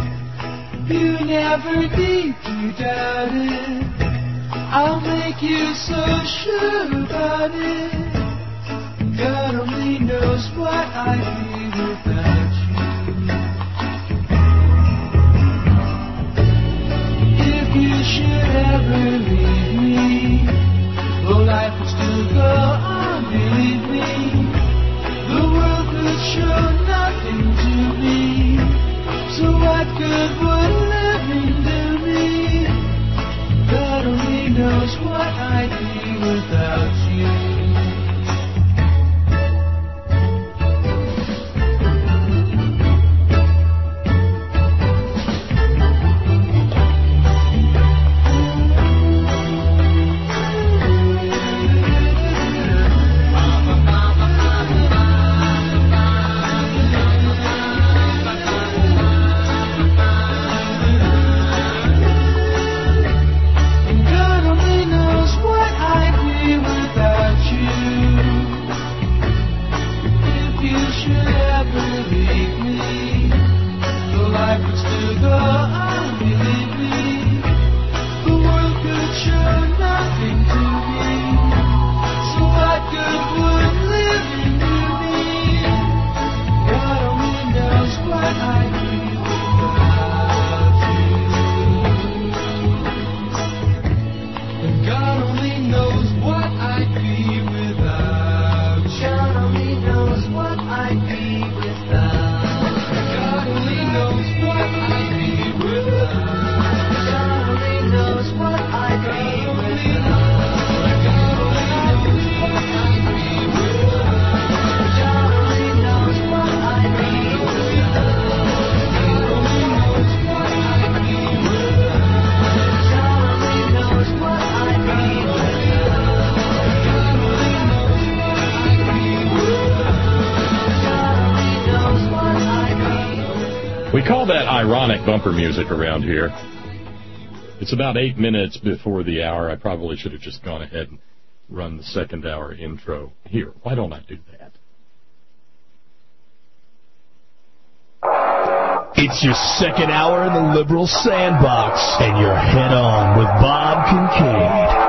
you never need to doubt it. I'll make you so sure about it. God only knows what I'd be without you. If you should ever leave me, though life would still go on, believe me. The world could show nothing to me, so what good would living do me? God only knows what I'd be without you. We call that ironic bumper music around here. It's about 8 minutes before the hour. I probably should have just gone ahead and run the second hour intro here. Why don't I do that? It's your second hour in the liberal sandbox, and you're head on with Bob Kincaid.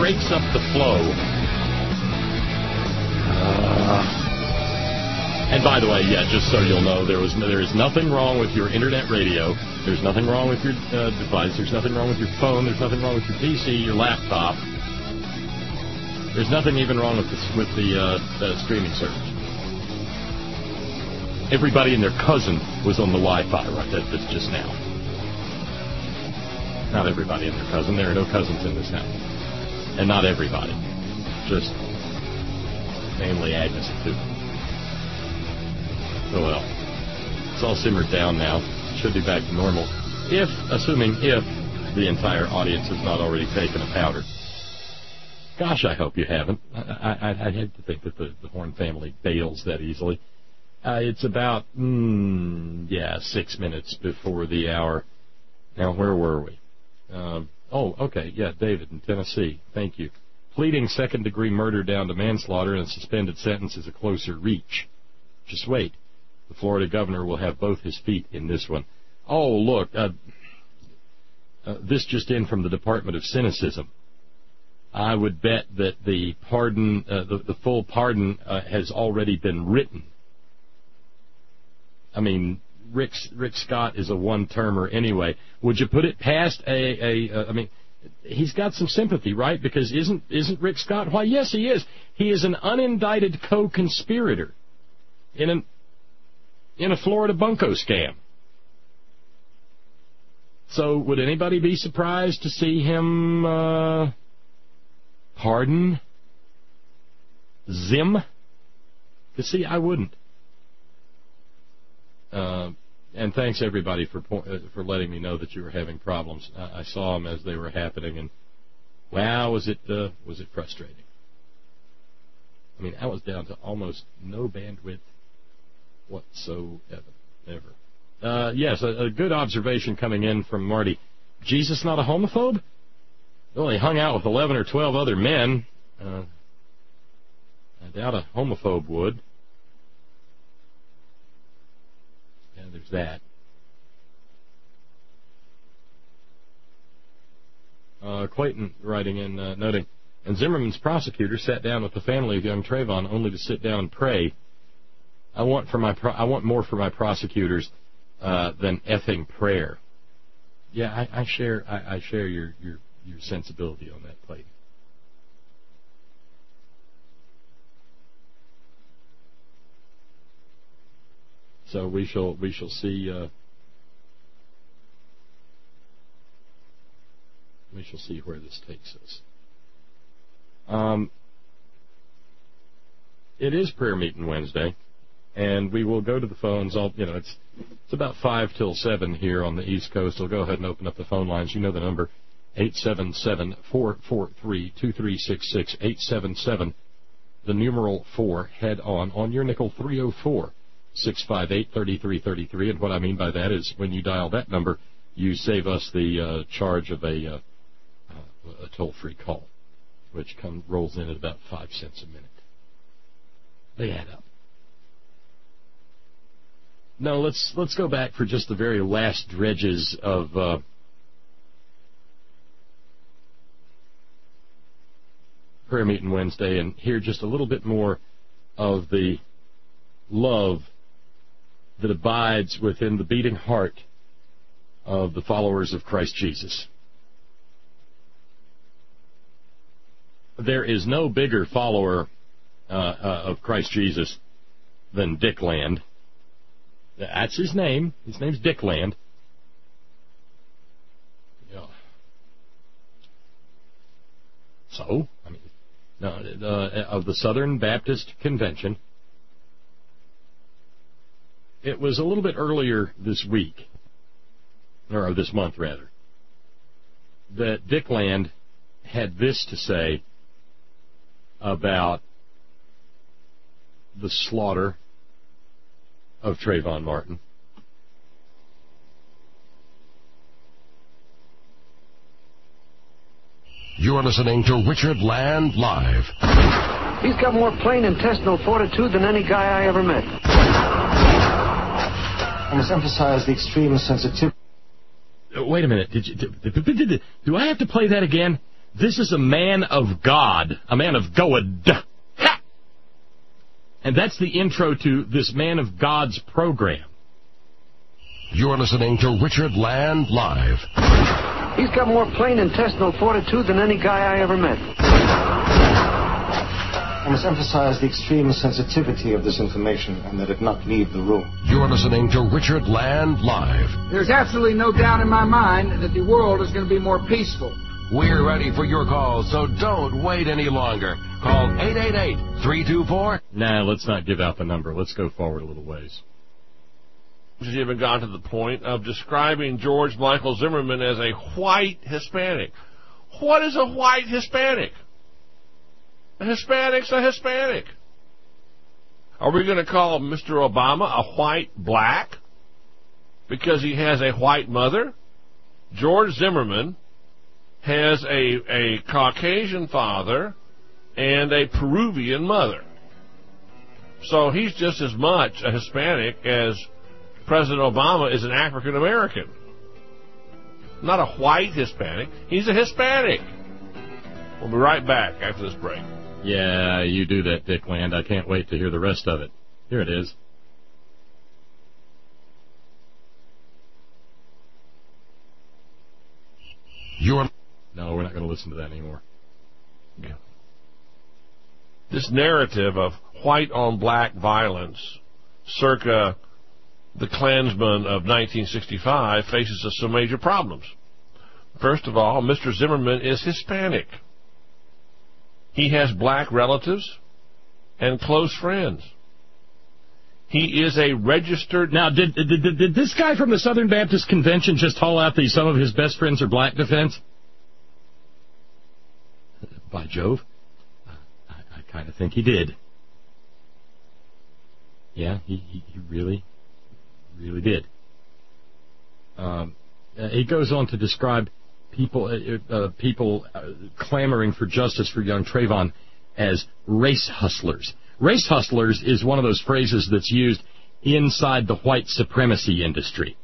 breaks up the flow. And by the way, yeah, just so you'll know, there is nothing wrong with your internet radio. There's nothing wrong with your device. There's nothing wrong with your phone. There's nothing wrong with your PC, your laptop. There's nothing even wrong with the streaming service. Everybody and their cousin was on the Wi-Fi right just now. Not everybody and their cousin. There are no cousins in this house. And not everybody. Just namely Agnes and Tuba. Oh well. It's all simmered down now. Should be back to normal. Assuming the entire audience has not already taken a powder. Gosh, I hope you haven't. I hate to think that the Horn family bails that easily. It's about, 6 minutes before the hour. Now, where were we? Okay, yeah, David in Tennessee. Thank you. Pleading second-degree murder down to manslaughter and a suspended sentence is a closer reach. Just wait. The Florida governor will have both his feet in this one. Oh, look, this just in from the Department of Cynicism. I would bet that the pardon, the full pardon, has already been written. I mean, Rick Scott is a one-termer anyway. Would you put it past I mean, he's got some sympathy, right? Because isn't Rick Scott? Why, yes, he is. He is an unindicted co-conspirator in a Florida bunco scam. So would anybody be surprised to see him pardon Zim? Because, see, I wouldn't. And thanks everybody for letting me know that you were having problems. I saw them as they were happening, and wow, was it frustrating. I mean, I was down to almost no bandwidth whatsoever. Yes, a good observation coming in from Marty. Jesus not a homophobe? Well, he hung out with 11 or 12 other men. I doubt a homophobe would. Yeah, there's that. Clayton writing in, noting, and Zimmerman's prosecutor sat down with the family of young Trayvon only to sit down and pray. I want more for my prosecutors than effing prayer. Yeah, I share your sensibility on that, Clayton. So we shall see. We shall see where this takes us. It is prayer meeting Wednesday, and we will go to the phones. It's about 5 till 7 here on the East Coast. I'll go ahead and open up the phone lines. You know the number, 877-443-2366, 877, the numeral 4, head on your nickel 304-658-3333. And what I mean by that is when you dial that number, you save us the charge of a toll-free call, which rolls in at about 5 cents a minute. They add up. No, let's go back for just the very last dredges of prayer meeting Wednesday and hear just a little bit more of the love that abides within the beating heart of the followers of Christ Jesus. There is no bigger follower of Christ Jesus than Dick Land. That's his name. His name's Dick Land. Yeah. So, I mean, of the Southern Baptist Convention. It was a little bit earlier this week, or this month rather, that Dick Land had this to say about the slaughter of Trayvon Martin. You are listening to Richard Land Live. He's got more plain intestinal fortitude than any guy I ever met. I must emphasize the extreme sensitivity. Wait a minute. Do I have to play that again? This is a man of God, a man of God. Ha! And that's the intro to this Man of God's program. You're listening to Richard Land Live. He's got more plain intestinal fortitude than any guy I ever met. I must emphasize the extreme sensitivity of this information and that it not leave the room. You're listening to Richard Land Live. There's absolutely no doubt in my mind that the world is going to be more peaceful. We're ready for your calls, so don't wait any longer. Call 888-324. Nah, let's not give out the number. Let's go forward a little ways. Has even gone to the point of describing George Michael Zimmerman as a white Hispanic. What is a white Hispanic? A Hispanic's a Hispanic. Are we going to call Mr. Obama a white black because he has a white mother? George Zimmerman has a Caucasian father and a Peruvian mother. So he's just as much a Hispanic as President Obama is an African American. Not a white Hispanic. He's a Hispanic. We'll be right back after this break. Yeah, you do that, Dick Land. I can't wait to hear the rest of it. Here it is. No, we're not going to listen to that anymore. Yeah. This narrative of white-on-black violence circa the Klansman of 1965 faces us some major problems. First of all, Mr. Zimmerman is Hispanic. He has black relatives and close friends. He is a registered... Now, did this guy from the Southern Baptist Convention just haul out the some of his best friends are black defense? By Jove, I kind of think he did. Yeah, he really did. He goes on to describe people clamoring for justice for young Trayvon as race hustlers. Race hustlers is one of those phrases that's used inside the white supremacy industry.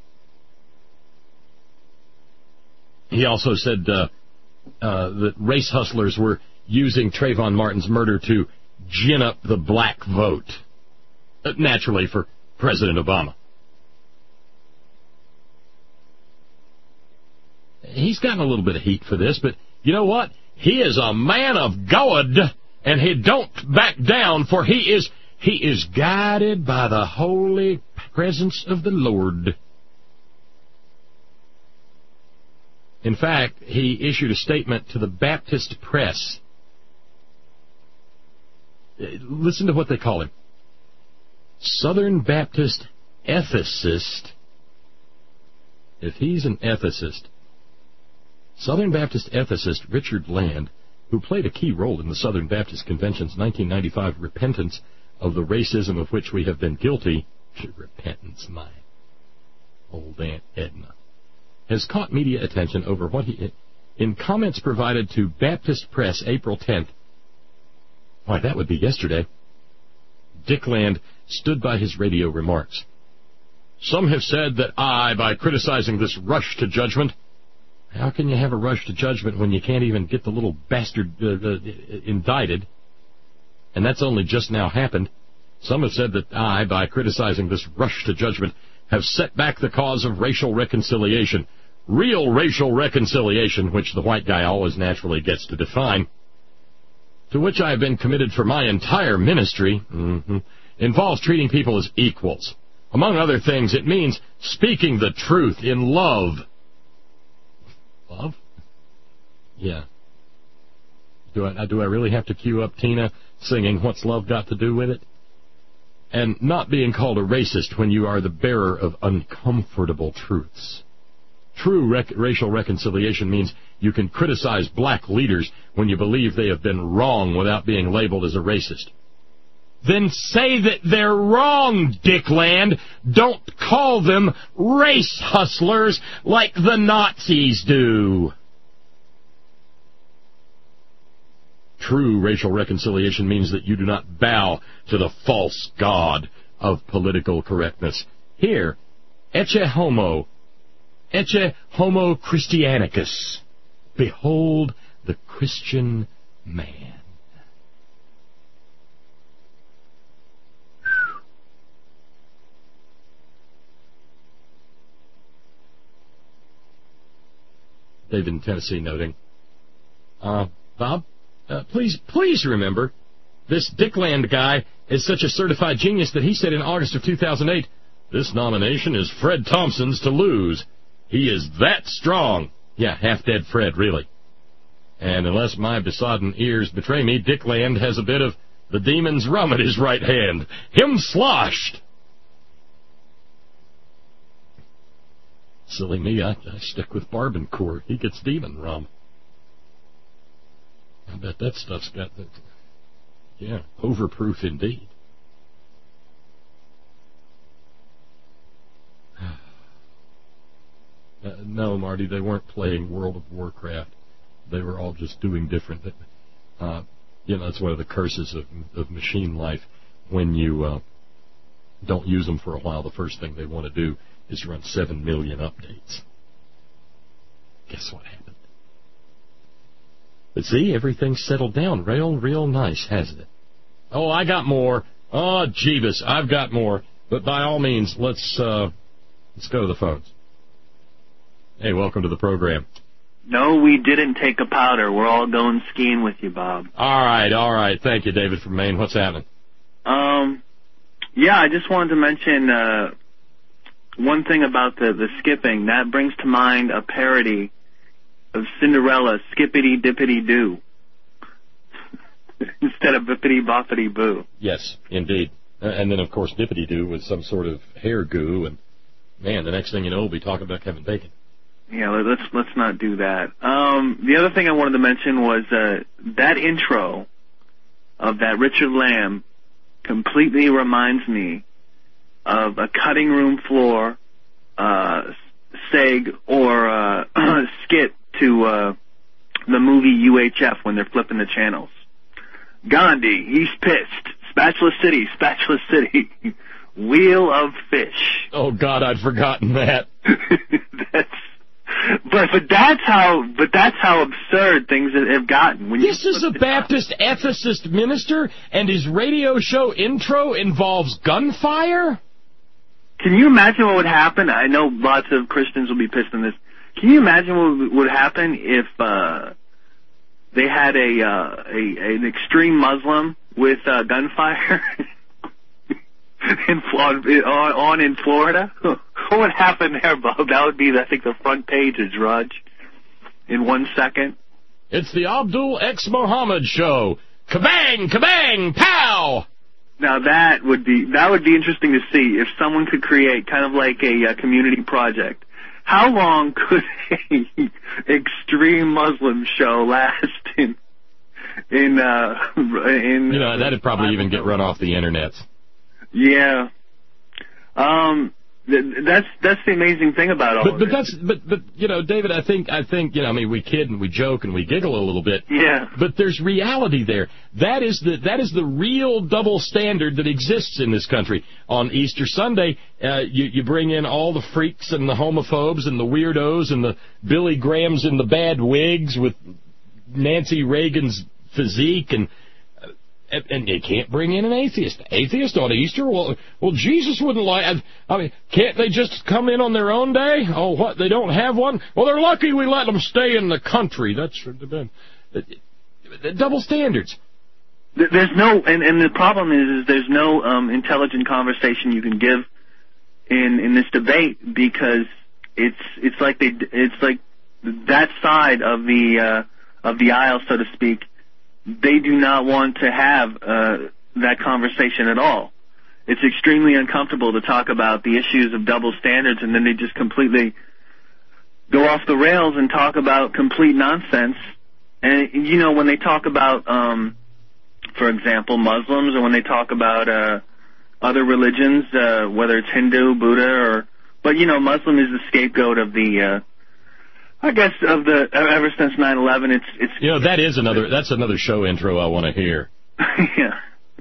He also said that race hustlers were using Trayvon Martin's murder to gin up the black vote, naturally for President Obama. He's gotten a little bit of heat for this, but you know what? He is a man of God, and he don't back down, for he is guided by the holy presence of the Lord. In fact, he issued a statement to the Baptist press. Listen to what they call him. Southern Baptist ethicist. If he's an ethicist, Southern Baptist ethicist Richard Land, who played a key role in the Southern Baptist Convention's 1995 repentance of the racism of which we have been guilty, repentance, my old Aunt Edna, has caught media attention over what he, in comments provided to Baptist Press April 10th, why, that would be yesterday, Dick Land stood by his radio remarks. Some have said that I, by criticizing this rush to judgment, how can you have a rush to judgment when you can't even get the little bastard indicted? And that's only just now happened. Some have said that I, by criticizing this rush to judgment, have set back the cause of racial reconciliation. Real racial reconciliation, which the white guy always naturally gets to define, to which I have been committed for my entire ministry, involves treating people as equals. Among other things, it means speaking the truth in love. Love? Yeah. Do I really have to cue up Tina singing What's Love Got to Do with It? And not being called a racist when you are the bearer of uncomfortable truths. True racial reconciliation means you can criticize black leaders when you believe they have been wrong without being labeled as a racist. Then say that they're wrong, Dick Land. Don't call them race hustlers like the Nazis do. True racial reconciliation means that you do not bow to the false god of political correctness. Here, ecce homo Christianicus. Behold the Christian man. David in Tennessee noting, Bob, please remember, this Dickland guy is such a certified genius that he said in August of 2008, this nomination is Fred Thompson's to lose. He is that strong. Yeah, half-dead Fred, really. And unless my besodden ears betray me, Dickland has a bit of the demon's rum at his right hand. Him sloshed. Silly me, I stick with Barbancourt. He gets demon rum. I bet that stuff's got the... Yeah, overproof indeed. No, Marty, they weren't playing World of Warcraft. They were all just doing different... that's one of the curses of machine life. When you don't use them for a while, the first thing they want to do is run 7 million updates. Guess what happened? But see, everything's settled down real nice, hasn't it? Oh, I got more. Oh, Jeebus, I've got more. But by all means, let's go to the phones. Hey, welcome to the program. No, we didn't take a powder. We're all going skiing with you, Bob. All right. Thank you, David from Maine. What's happening? Yeah, I just wanted to mention one thing about the skipping. That brings to mind a parody of Cinderella, Skippity Dippity Doo, instead of Bippity Boppity Boo. Yes, indeed. And then, of course, Dippity Doo was some sort of hair goo, and, man, the next thing you know, we'll be talking about Kevin Bacon. Yeah, let's not do that. The other thing I wanted to mention was that intro of that Richard Lamb completely reminds me of a cutting room floor seg or skit to the movie UHF when they're flipping the channels. Gandhi, he's pissed. Spatula City. Wheel of Fish. Oh God, I'd forgotten that. But that's how absurd things have gotten. This is a Baptist ethicist minister, and his radio show intro involves gunfire? Can you imagine what would happen? I know lots of Christians will be pissed on this. Can you imagine what would happen if they had an extreme Muslim with gunfire in Florida? What would happen there, Bob? That would be, I think, the front page of Drudge in 1 second. It's the Abdul X Muhammad show. Kabang, kabang, pow! Now that would be interesting to see if someone could create kind of like a community project. How long could a extreme Muslim show last in that'd probably even get run off the internet. Yeah. That's the amazing thing about all of this. But David, I think we kid and we joke and we giggle a little bit. Yeah. But there's reality there. That is the real double standard that exists in this country. On Easter Sunday, you bring in all the freaks and the homophobes and the weirdos and the Billy Grahams in the bad wigs with Nancy Reagan's physique and you can't bring in an atheist. Atheist on Easter? Well, Jesus wouldn't like... I mean, can't they just come in on their own day? Oh, what, they don't have one? Well, they're lucky we let them stay in the country. That's... double standards. There's no... And the problem is there's no intelligent conversation you can give in this debate because it's like that side of the aisle, so to speak. They do not want to have that conversation at all. It's extremely uncomfortable to talk about the issues of double standards, and then they just completely go off the rails and talk about complete nonsense. And, when they talk about, for example, Muslims, or when they talk about other religions, whether it's Hindu, Buddha, but Muslim is the scapegoat of the... ever since 9/11, it's that's another show intro I want to hear. Yeah.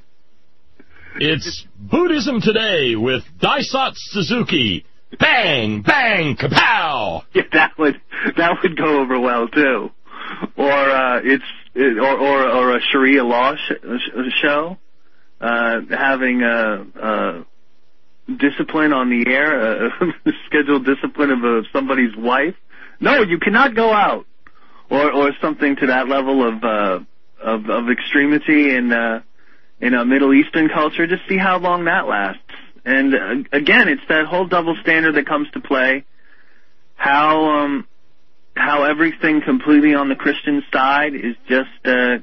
It's Buddhism Today with Daisatsu Suzuki. Bang, bang, kapow! Yeah, that would go over well too. Or or a Sharia law show, having discipline on the air, scheduled discipline of somebody's wife. No, you cannot go out, or something to that level of extremity in a Middle Eastern culture. Just see how long that lasts. And again, it's that whole double standard that comes to play. How everything completely on the Christian side is just, it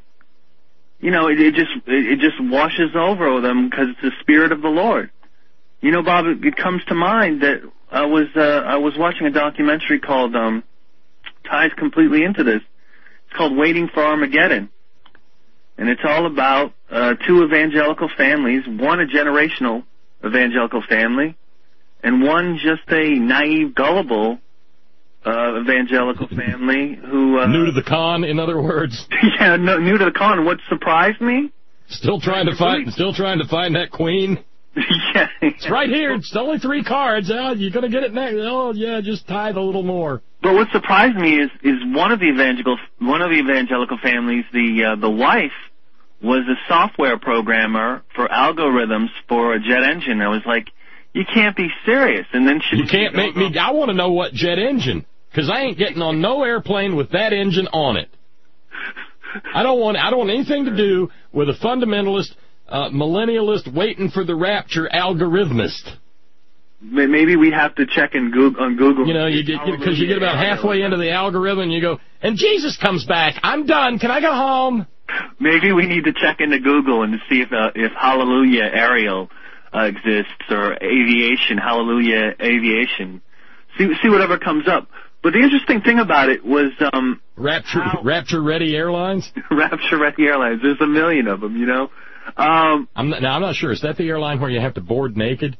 just washes over them because it's the Spirit of the Lord. You know, Bob, it comes to mind that I was watching a documentary called ties completely into this. It's called Waiting for Armageddon, and it's all about two evangelical families, one a generational evangelical family, and one just a naive, gullible evangelical family who new to the con, in other words. Yeah, new to the con. What surprised me? Still trying to find that queen. Yeah, it's right here. It's only 3 cards. Oh, you're gonna get it next. Oh, yeah, just tithe a little more. But what surprised me is one of the evangelical families. The wife was a software programmer for algorithms for a jet engine. I was like, you can't be serious. And then you can't make me. I want to know what jet engine, because I ain't getting on no airplane with that engine on it. I don't want anything to do with a fundamentalist, millennialist, waiting for the rapture algorithmist. Maybe we have to check on Google. You know, because you get about halfway into the algorithm and you go, and Jesus comes back. I'm done. Can I go home? Maybe we need to check into Google and to see if Hallelujah Aerial exists, or aviation, Hallelujah Aviation. See whatever comes up. But the interesting thing about it was Rapture Ready Airlines. Rapture Ready Airlines. There's a million of them, you know. I'm not sure. Is that the airline where you have to board naked?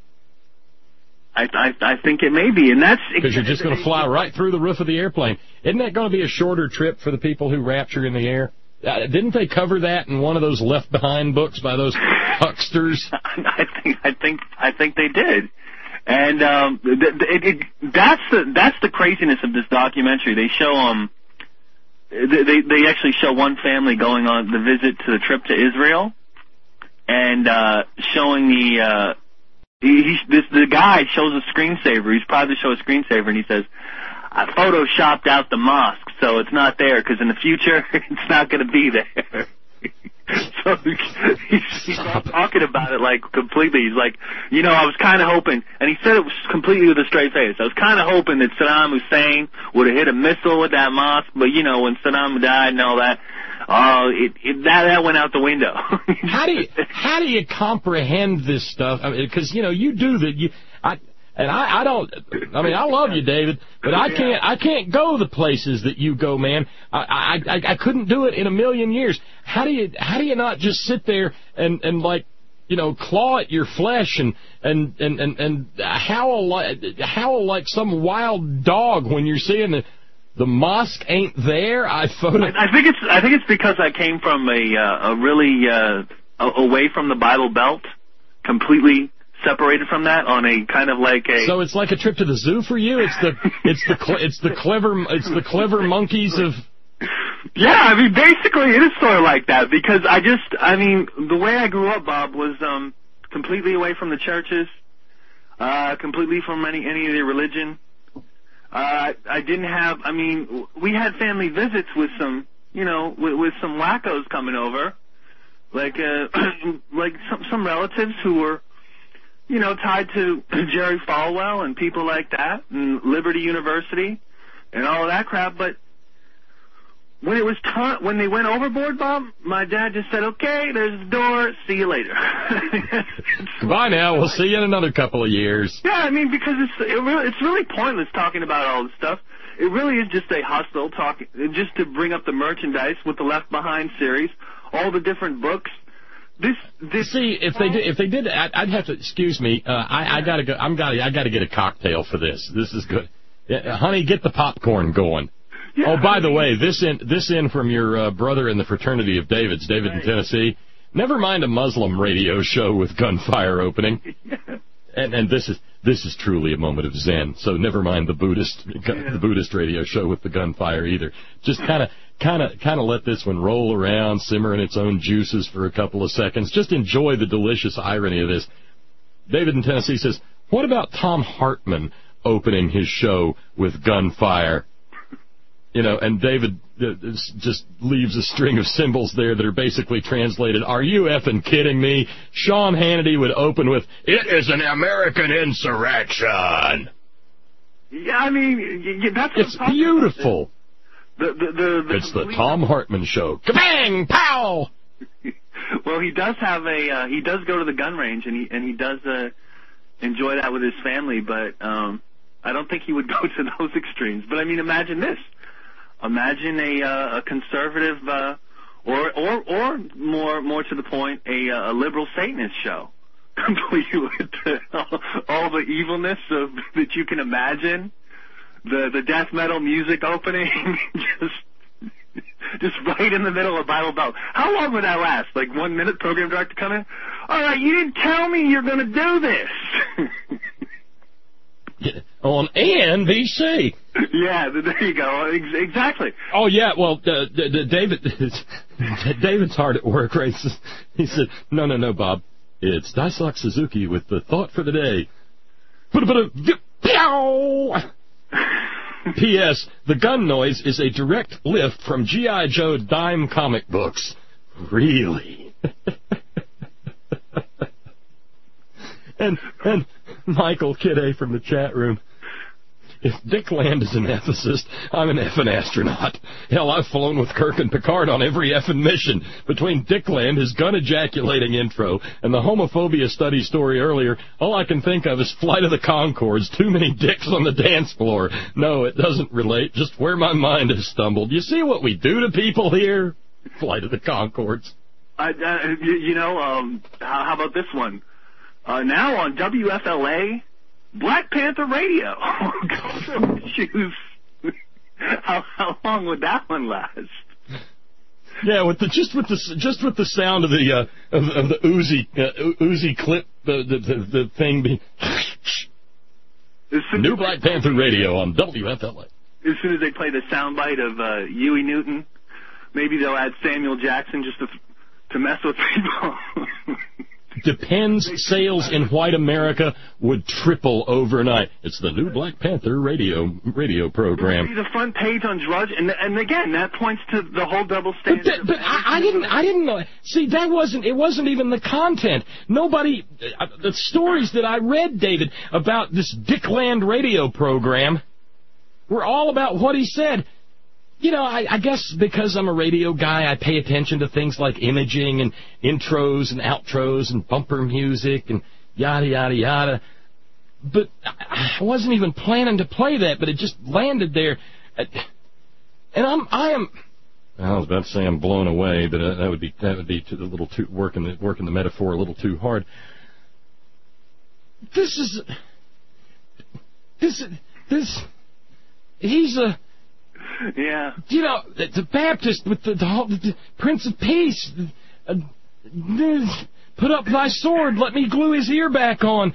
I think it may be, and that's because you're just going to fly right through the roof of the airplane. Isn't that going to be a shorter trip for the people who rapture in the air? Didn't they cover that in one of those Left Behind books by those hucksters? I think they did, and that's the craziness of this documentary. They show they actually show one family going on the visit to the trip to Israel, and showing the guy shows a screensaver. He's proud to show a screensaver, and he says, I photoshopped out the mosque, so it's not there, because in the future, it's not going to be there. So he's talking about it like completely. He's like, you know, I was kind of hoping, and he said it was completely with a straight face, I was kind of hoping that Saddam Hussein would have hit a missile with that mosque, but, you know, when Saddam died and all that, that went out the window. How do you comprehend this stuff? I mean, because, you know, you do that. I love you, David, but I can't go the places that you go, man. I couldn't do it in a million years. How do you not just sit there and like, you know, claw at your flesh and howl like some wild dog when you're seeing the mosque ain't there? I think it's because I came from a really away from the Bible Belt, completely separated from that, on a kind of like a. So it's like a trip to the zoo for you. It's the clever monkeys of. Yeah, I mean, basically it is sort of like that, because the way I grew up, Bob, was completely away from the churches, completely from any of the religion. I didn't have. I mean, we had family visits with some, you know, with some wackos coming over, like some relatives who were, you know, tied to Jerry Falwell and people like that, and Liberty University, and all of that crap. But when it was when they went overboard, Bob, my dad just said, "Okay, there's the door. See you later." Goodbye now. We'll see you in another couple of years. Yeah, I mean, because it's really pointless talking about all this stuff. It really is just a hustle, just to bring up the merchandise with the Left Behind series, all the different books. See, if they did, I'd have to. Excuse me, I gotta go. I gotta get a cocktail for this. This is good. Yeah, honey, get the popcorn going. Yeah, oh, by the way, this in from your brother in the fraternity of Davids, David in Tennessee. Never mind a Muslim radio show with gunfire opening. And this is truly a moment of Zen. So never mind the Buddhist radio show with the gunfire either. Just kind kind of let this one roll around, simmer in its own juices for a couple of seconds. Just enjoy the delicious irony of this. David in Tennessee says, what about Tom Hartman opening his show with gunfire? You know, and David just leaves a string of symbols there that are basically translated, are you effing kidding me? Sean Hannity would open with, it is an American insurrection. Yeah, I mean, that's it's beautiful. It's the Tom Hartman show. Kabang! Pow! Well, he does have he does go to the gun range, and he does enjoy that with his family, but I don't think he would go to those extremes. But I mean, imagine this. Imagine a conservative, or more to the point, a liberal Satanist show, complete with all the evilness that you can imagine, the death metal music opening, just right in the middle of Bible Belt. How long would that last? Like 1 minute? Program director come in. All right, you didn't tell me you're going to do this. On NBC. Yeah, there you go. Exactly. Oh, yeah, well, David's hard at work, right? He said, no, Bob. It's Daisaku Suzuki with the thought for the day. P.S. The gun noise is a direct lift from G.I. Joe dime comic books. Really? and Michael Kid A from the chat room. If Dick Land is an ethicist, I'm an effing astronaut. Hell, I've flown with Kirk and Picard on every effing mission. Between Dick Land, his gun-ejaculating intro, and the homophobia study story earlier, all I can think of is Flight of the Conchords, too many dicks on the dance floor. No, it doesn't relate, just where my mind has stumbled. You see what we do to people here? Flight of the Conchords. How about this one? Now on WFLA, Black Panther Radio. Shoes. How long would that one last? Yeah, with the sound of the Uzi clip, the thing being. New Black Panther Radio on WFLA. As soon as they play the soundbite of Huey Newton, maybe they'll add Samuel Jackson just to mess with people. Depends sales in white America would triple overnight. It's the new Black Panther radio program. It would be the front page on Drudge, and again, that points to the whole double standard. But I didn't know. See, it wasn't even the content. Nobody, the stories that I read, David, about this Dick Land radio program were all about what he said. You know, I guess because I'm a radio guy, I pay attention to things like imaging and intros and outros and bumper music and yada, yada, yada. But I wasn't even planning to play that, but it just landed there. And I was about to say I'm blown away, but that would be a little too working the metaphor a little too hard. He's a... Yeah. You know, the Baptist with the Prince of Peace. Put up thy sword, let me glue his ear back on.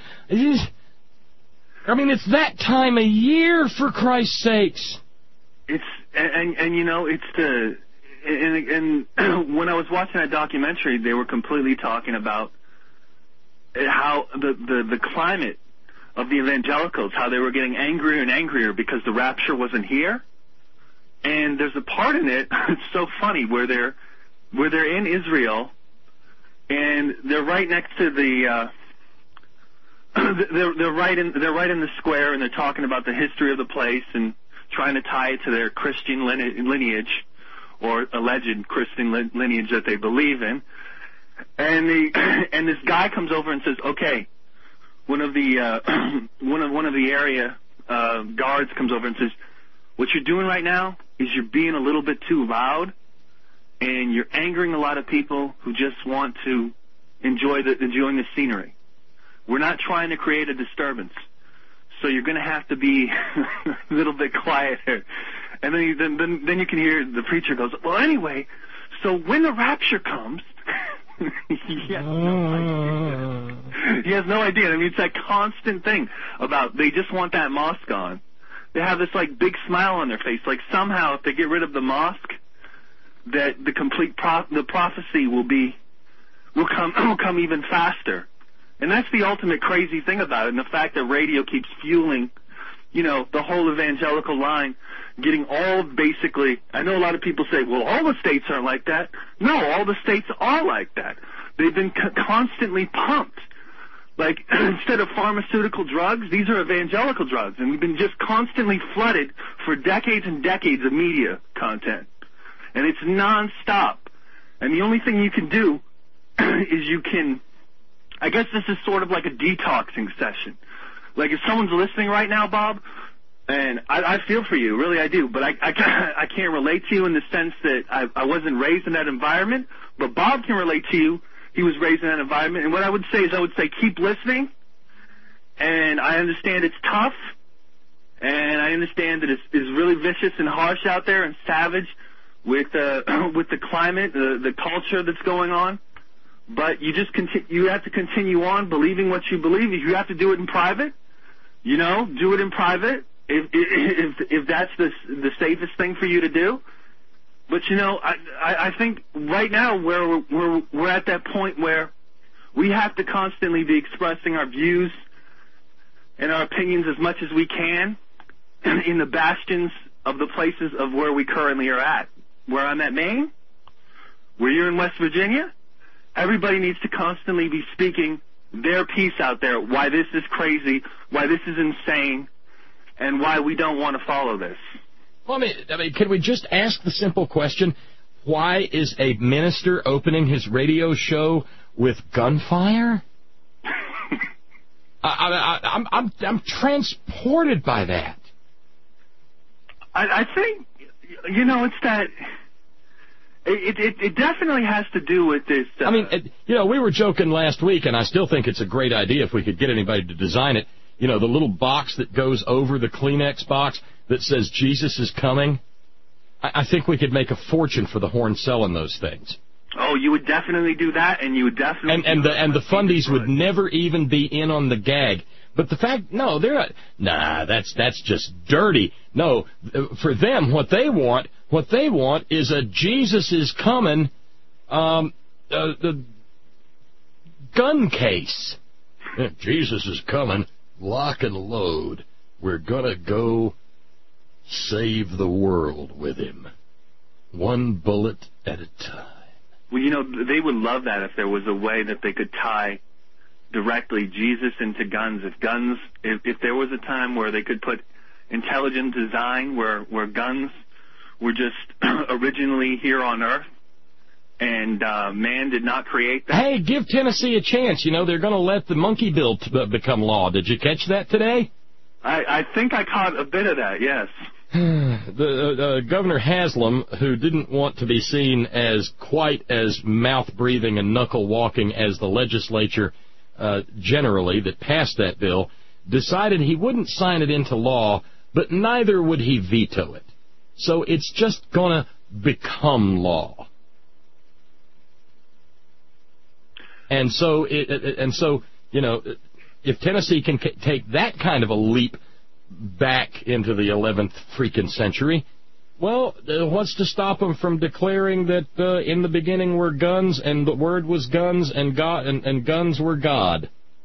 I mean, it's that time of year, for Christ's sakes. It's and you know, it's and when I was watching that documentary, they were completely talking about how the climate of the evangelicals, how they were getting angrier and angrier because the rapture wasn't here. And there's a part in it, it's so funny, where they're in Israel, and they're right next to the they're right in the square, and they're talking about the history of the place and trying to tie it to their Christian lineage, or alleged Christian lineage that they believe in. And this guy comes over and says, okay, one of the area guards comes over and says, what you're doing right now is you're being a little bit too loud, and you're angering a lot of people who just want to enjoying the scenery. We're not trying to create a disturbance, so you're going to have to be a little bit quieter. And then you can hear the preacher goes, well, anyway, so when the rapture comes, he has no idea. I mean, it's that constant thing about they just want that mosque on. They have this, like, big smile on their face. Like, somehow, if they get rid of the mosque, that the complete the prophecy will come even faster. And that's the ultimate crazy thing about it, and the fact that radio keeps fueling, the whole evangelical line, getting all basically, I know a lot of people say, well, all the states aren't like that. No, all the states are like that. They've been constantly pumped. Like, instead of pharmaceutical drugs, these are evangelical drugs, and we've been just constantly flooded for decades and decades of media content. And it's nonstop. And the only thing you can do is I guess this is sort of like a detoxing session. Like, if someone's listening right now, Bob, and I feel for you, really I do, but I can't relate to you in the sense that I wasn't raised in that environment, but Bob can relate to you. He was raised in that environment, and what I would say is keep listening, and I understand it's tough, and I understand that it's really vicious and harsh out there and savage with the climate, the culture that's going on. But you have to continue on believing what you believe. If you have to do it in private, do it in private. If that's the safest thing for you to do. But I think right now we're at that point where we have to constantly be expressing our views and our opinions as much as we can in the bastions of the places of where we currently are at. Where I'm at Maine, where you're in West Virginia, everybody needs to constantly be speaking their piece out there, why this is crazy, why this is insane, and why we don't want to follow this. Well, I mean, can we just ask the simple question, why is a minister opening his radio show with gunfire? I'm transported by that. I think, it's that... It definitely has to do with this. I mean, we were joking last week, and I still think it's a great idea if we could get anybody to design it. The little box that goes over the Kleenex box that says Jesus is coming. I think we could make a fortune for the Horn selling those things. Oh, you would definitely do that, and you would definitely... And the fundies would never even be in on the gag. But the fact, no, they're not. Nah, that's just dirty. No, for them, what they want is a Jesus is coming, the gun case. Jesus is coming, lock and load. We're gonna go save the world with him, one bullet at a time. Well, they would love that if there was a way that they could tie directly Jesus into guns. If there was a time where they could put intelligent design where guns were just originally here on Earth and man did not create that. Hey, give Tennessee a chance. They're going to let the monkey bill become law. Did you catch that today? I think I caught a bit of that, yes. The Governor Haslam, who didn't want to be seen as quite as mouth-breathing and knuckle-walking as the legislature generally that passed that bill, decided he wouldn't sign it into law, but neither would he veto it. So it's just going to become law. And so, if Tennessee can take that kind of a leap back into the 11th freaking century, well, what's to stop them from declaring that in the beginning were guns, and the Word was guns, and God, and guns were God?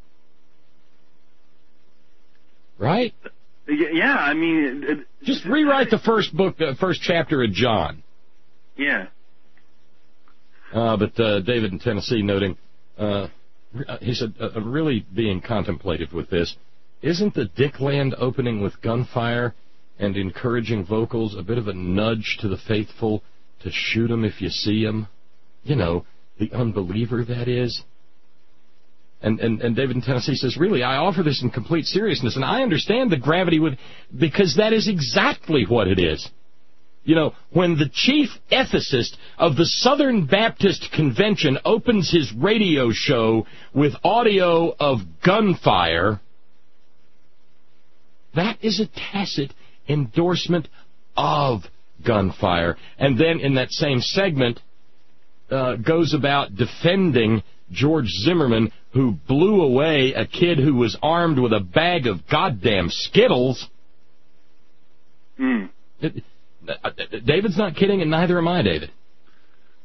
Right? Yeah, I mean... Just rewrite the first chapter of John. Yeah. But David in Tennessee noting, he said, really being contemplative with this, isn't the Dickland opening with gunfire and encouraging vocals a bit of a nudge to the faithful to shoot 'em if you see 'em? The unbeliever, that is. And David in Tennessee says, really, I offer this in complete seriousness, and I understand the gravity because that is exactly what it is. When the chief ethicist of the Southern Baptist Convention opens his radio show with audio of gunfire, that is a tacit endorsement of gunfire. And then in that same segment goes about defending George Zimmerman, who blew away a kid who was armed with a bag of goddamn Skittles. David's not kidding, and neither am I, David.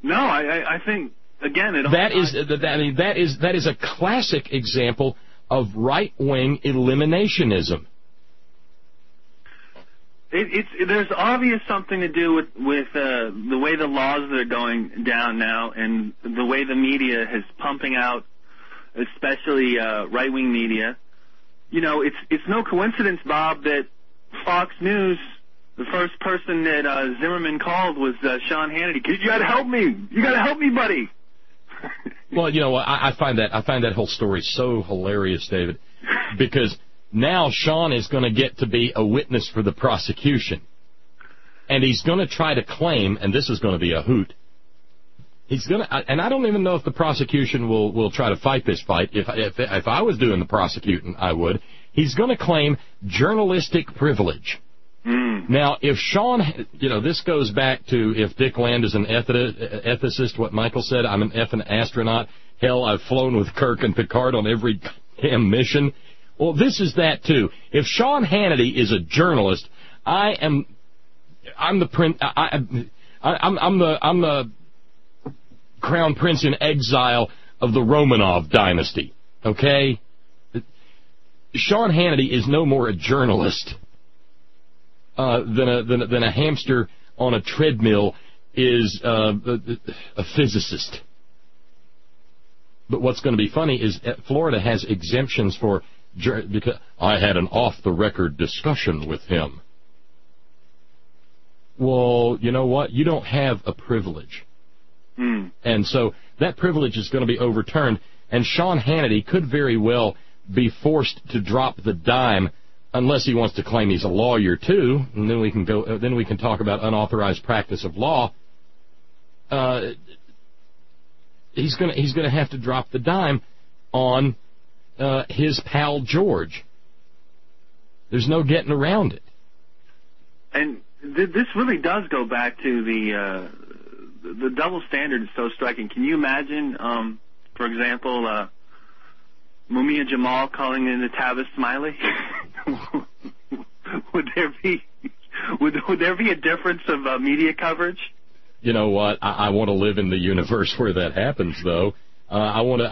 No, I think again that is a classic example of right-wing eliminationism. There's obvious something to do with the way the laws are going down now, and the way the media is pumping out, especially right-wing media. You know, it's no coincidence, Bob, that Fox News, the first person that Zimmerman called was Sean Hannity. You got to help me. You got to help me, buddy. Well, you know, I find that whole story so hilarious, David, because now Sean is going to get to be a witness for the prosecution, and he's going to try to claim, and this is going to be a hoot. He's going to, and I don't even know if the prosecution will try to fight this fight. If I was doing the prosecuting, I would. He's going to claim journalistic privilege. Now, if Sean, you know, this goes back to if Dick Land is an ethicist, what Michael said, I'm an effing astronaut. Hell, I've flown with Kirk and Picard on every damn mission. Well, this is that too. If Sean Hannity is a journalist, I'm the crown prince in exile of the Romanov dynasty. Okay? Sean Hannity is no more a journalist than a hamster on a treadmill is a physicist. But what's going to be funny is Florida has exemptions for, because I had an off-the-record discussion with him. Well, you know what? You don't have a privilege. And so that privilege is going to be overturned, and Sean Hannity could very well be forced to drop the dime unless he wants to claim he's a lawyer too, and then we can go. Then we can talk about unauthorized practice of law. He's going to have to drop the dime on his pal George. There's no getting around it. And this really does go back to the double standard is so striking. Can you imagine, for example, Mumia Jamal calling in the Tavis Smiley? Would there be a difference of media coverage? You know what? I want to live in the universe where that happens, though. I want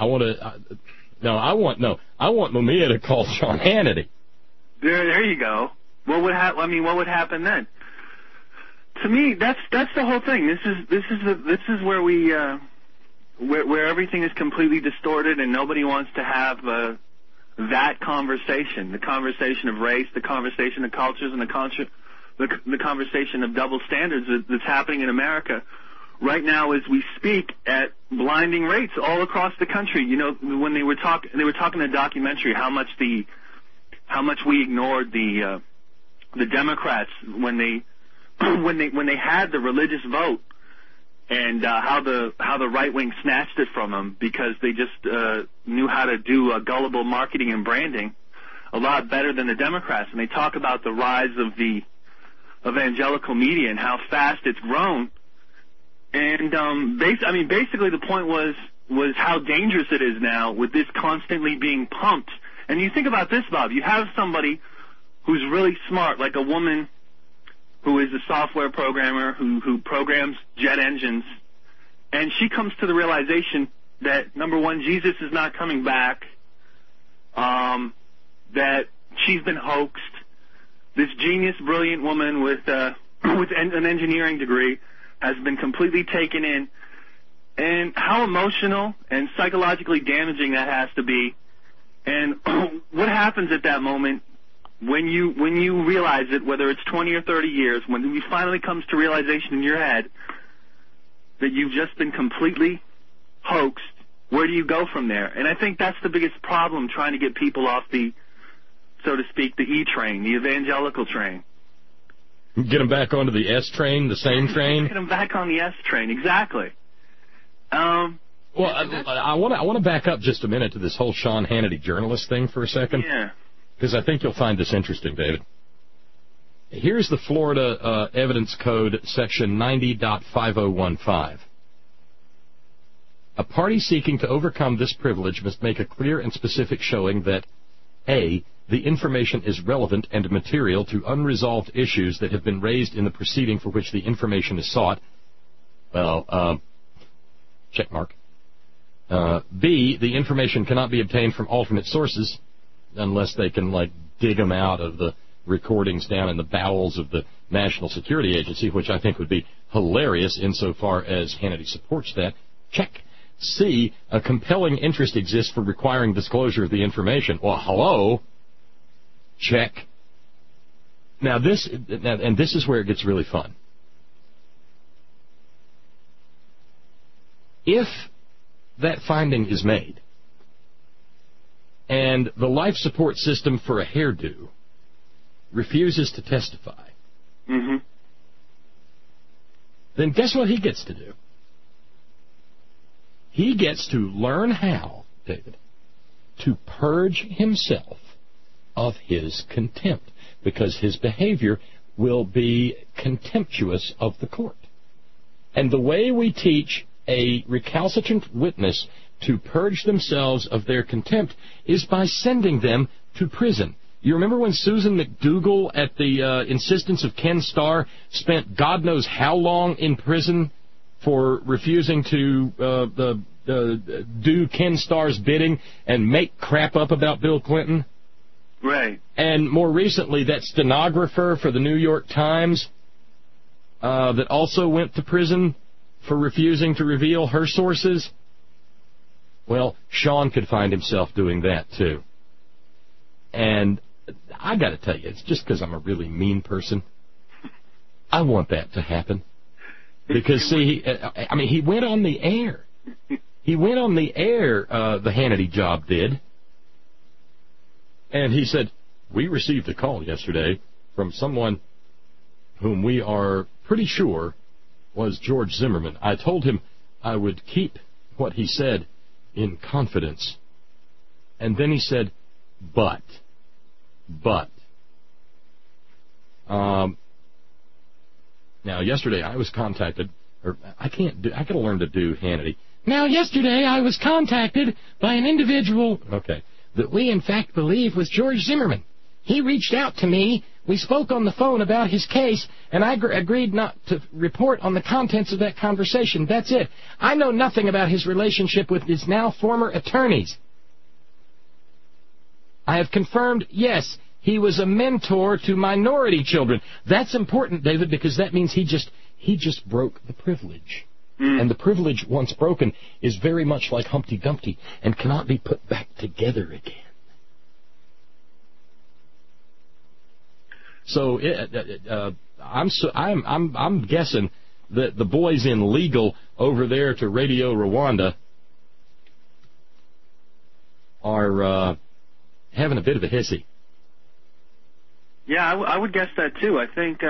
Mumia to call Sean Hannity. There you go. What would happen then? To me, that's the whole thing. This is where we where everything is completely distorted, and nobody wants to have that conversation, the conversation of race, the conversation of cultures, and the conversation of double standards that's happening in America right now as we speak at blinding rates all across the country. You know, when they were talking in a documentary how much we ignored the Democrats when they had the religious vote, and how the right wing snatched it from them because they just knew how to do gullible marketing and branding a lot better than the Democrats. And they talk about the rise of the evangelical media and how fast it's grown. And basically the point was how dangerous it is now with this constantly being pumped. And you think about this, Bob. You have somebody who's really smart, like a woman who is a software programmer who programs jet engines, and she comes to the realization that, number one, Jesus is not coming back, that she's been hoaxed. This genius, brilliant woman with an engineering degree has been completely taken in, and how emotional and psychologically damaging that has to be. And what happens at that moment when you realize it, whether it's 20 or 30 years, when it finally comes to realization in your head that you've just been completely hoaxed, where do you go from there? And I think that's the biggest problem, trying to get people off the, so to speak, the E train, the evangelical train. Get them back onto the S train, the same train? Get them back on the S train, exactly. Well, I want to back up just a minute to this whole Sean Hannity journalist thing for a second. Yeah. Because I think you'll find this interesting, David. Here's the Florida Evidence Code, Section 90.5015. A party seeking to overcome this privilege must make a clear and specific showing that, A, the information is relevant and material to unresolved issues that have been raised in the proceeding for which the information is sought. Well, Check mark. B, the information cannot be obtained from alternate sources unless they can, like, dig them out of the recordings down in the bowels of the National Security Agency, which I think would be hilarious insofar as Hannity supports that. Check. C, a compelling interest exists for requiring disclosure of the information. Well, hello. Check. Now this is where it gets really fun. If that finding is made, and the life support system for a hairdo refuses to testify, then guess what he gets to do? He gets to learn how, David, to purge himself of his contempt, because his behavior will be contemptuous of the court. And the way we teach a recalcitrant witness to purge themselves of their contempt is by sending them to prison. You remember when Susan McDougal, at the insistence of Ken Starr, spent God knows how long in prison for refusing to do Ken Starr's bidding and make crap up about Bill Clinton? Right. And more recently, that stenographer for the New York Times that also went to prison for refusing to reveal her sources. Well, Sean could find himself doing that, too. And I got to tell you, it's just because I'm a really mean person. I want that to happen. Because, see, I mean, he went on the air. He went on the air, the Hannity job did. And he said, we received a call yesterday from someone whom we are pretty sure was George Zimmerman. I told him I would keep what he said in confidence. And then he said, but. Now, yesterday I was contacted, or I gotta learn to do Hannity. Now, yesterday I was contacted by an individual, that we in fact believe was George Zimmerman. He reached out to me. We spoke on the phone about his case, and I agreed not to report on the contents of that conversation. That's it. I know nothing about his relationship with his now former attorneys. I have confirmed, yes, he was a mentor to minority children. That's important, David, because that means he just broke the privilege. And the privilege, once broken, is very much like Humpty Dumpty and cannot be put back together again. So I'm guessing that the boys in legal over there to Radio Rwanda are having a bit of a hissy. Yeah, I would guess that too. I think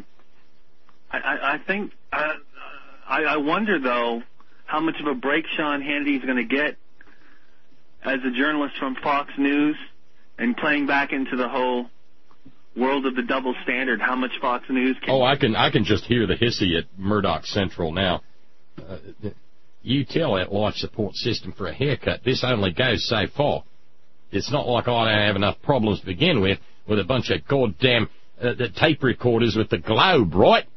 I wonder though how much of a break Sean Hannity is going to get as a journalist from Fox News and playing back into the whole world of the double standard. How much Fox News can... Oh, I can just hear the hissy at Murdoch Central now. You tell that life support system for a haircut, this only goes so far. It's not like I don't have enough problems to begin with a bunch of goddamn tape recorders with the globe, right?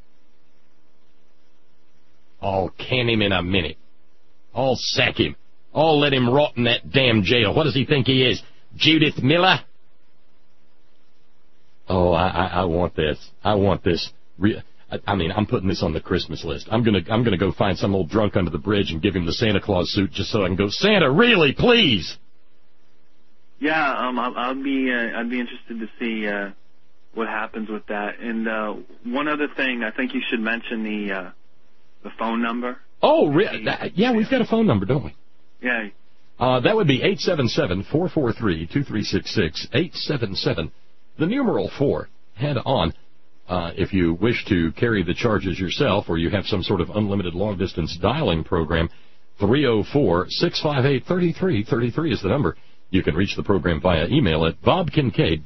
I'll can him in a minute. I'll sack him. I'll let him rot in that damn jail. What does he think he is, Judith Miller? Oh, I want this. I want this. I mean, I'm putting this on the Christmas list. I'm gonna go find some old drunk under the bridge and give him the Santa Claus suit just so I can go, Santa, really, please. Yeah, I'd be interested to see what happens with that. And one other thing, I think you should mention the phone number. Oh, yeah, we've got a phone number, don't we? Yeah. That would be 877-443-2366. 877, the numeral 4. Head on. If you wish to carry the charges yourself or you have some sort of unlimited long-distance dialing program, 304-658-3333 is the number. You can reach the program via email at bobkincaid,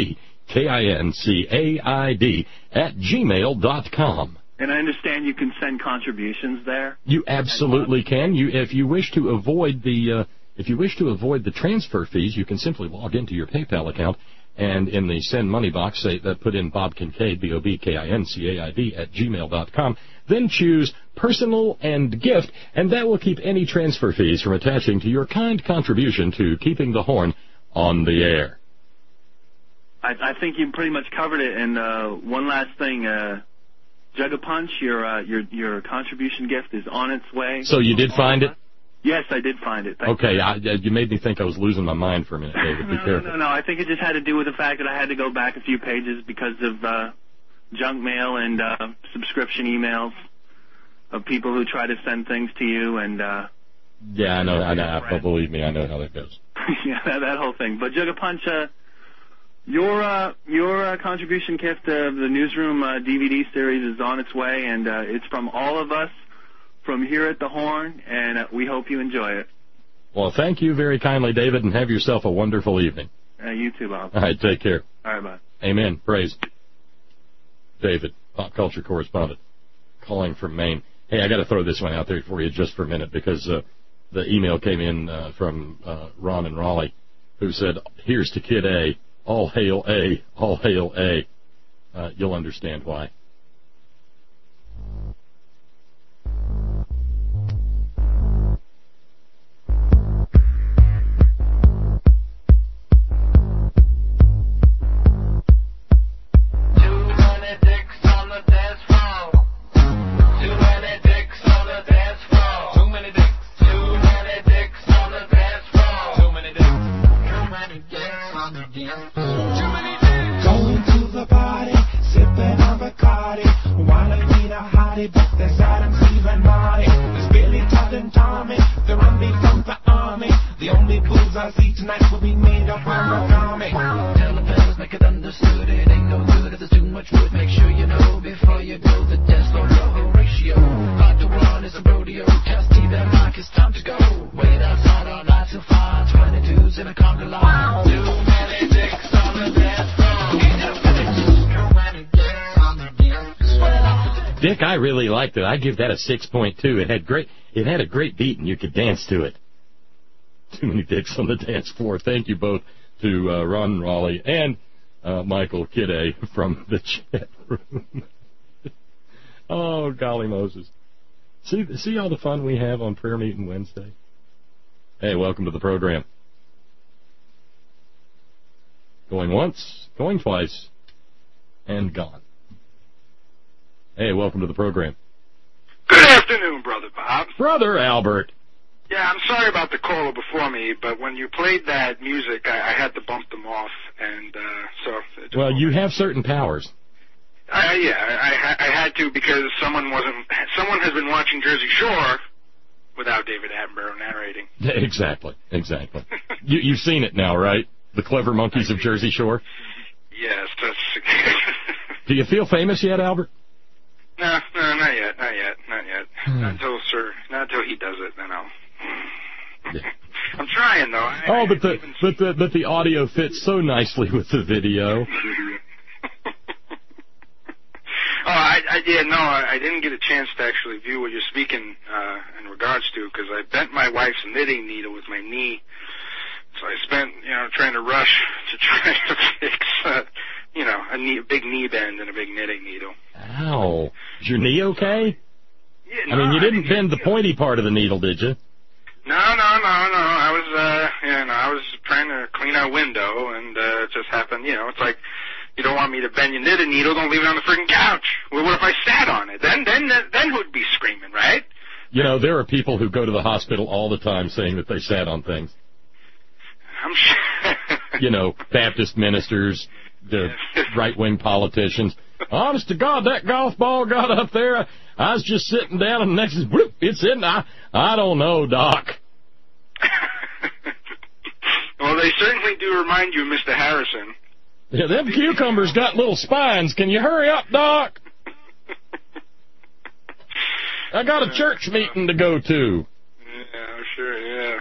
BOBKINCAID, @gmail.com. And I understand you can send contributions there. You absolutely can. If you wish to avoid the transfer fees, you can simply log into your PayPal account And in the send money box, put in Bob Kincaid, BOBKINCAID, @gmail.com. Then choose personal and gift, and that will keep any transfer fees from attaching to your kind contribution to keeping the horn on the air. I think you pretty much covered it. And one last thing, Jug of Punch, your contribution gift is on its way. So you did find it? Yes, I did find it. Thank Okay, you made me think I was losing my mind for a minute, David. Be careful. No. I think it just had to do with the fact that I had to go back a few pages because of junk mail and subscription emails of people who try to send things to you. And yeah, I know. Believe me, I know how that goes. Yeah, that whole thing. But Jug of Punch, your contribution gift of the Newsroom DVD series is on its way, and it's from all of us from here at the Horn, and we hope you enjoy it. Well, thank you very kindly, David, and have yourself a wonderful evening. You too, Bob. All right, take care. All right, bye. Amen. Praise. David, pop culture correspondent, calling from Maine. Hey, I got to throw this one out there for you just for a minute because the email came in from Ron in Raleigh, who said, "Here's to Kid A. All hail A. All hail A." You'll understand why. Going to the party, sipping on Bacardi. Wanna meet a hottie, but there's Adam, Steve, and Marty. There's Billy, Todd, and Tommy. They're on me from the army. The only booze I see tonight will be made up on Murakami. Tell the fellas, make it understood. It ain't no good if there's too much wood. Make sure you know before you go the dance floor low ratio. Hard to run is a rodeo. Tell Steve and Mike it's time to go. Wait outside all night till 5. 22s in a conga line. Too many dicks on the dance floor. Dick, I really liked it. I give that a 6.2. It had a great beat, and you could dance to it. Too many dicks on the dance floor. Thank you both to Ron and Raleigh and Michael Kid A from the chat room. Oh, golly Moses. See all the fun we have on prayer meeting Wednesday? Hey, welcome to the program. Going once, going twice, and gone. Hey, welcome to the program. Good afternoon, Brother Bob. Brother Albert. Yeah, I'm sorry about the caller before me, but when you played that music, I had to bump them off, and so... Well, you have certain powers. I had to because someone has been watching Jersey Shore without David Attenborough narrating. Exactly. You've seen it now, right? The Clever Monkeys of Jersey Shore? Yes, that's... Do you feel famous yet, Albert? No, not yet. Not until he does it, then I'll... Yeah. I'm trying, though. But the audio fits so nicely with the video. I didn't get a chance to actually view what you're speaking in regards to, because I bent my wife's knitting needle with my knee. So I spent, trying to rush to try to fix, a big knee bend and a big knitting needle. Ow. Is your knee okay? Yeah, I mean, you didn't bend the pointy part of the needle, did you? No. I was trying to clean our window, and it just happened, it's like, you don't want me to bend your knitting needle, don't leave it on the freaking couch. Well, what if I sat on it? Then who'd be screaming, right? There are people who go to the hospital all the time saying that they sat on things. I'm sure. Baptist ministers, the right-wing politicians. Honest to God, that golf ball got up there. I was just sitting down, and next, whoop, it's in. I don't know, Doc. Well, they certainly do remind you of Mr. Harrison. Yeah, them cucumbers got little spines. Can you hurry up, Doc? I got a church meeting to go to. Yeah, sure, yeah.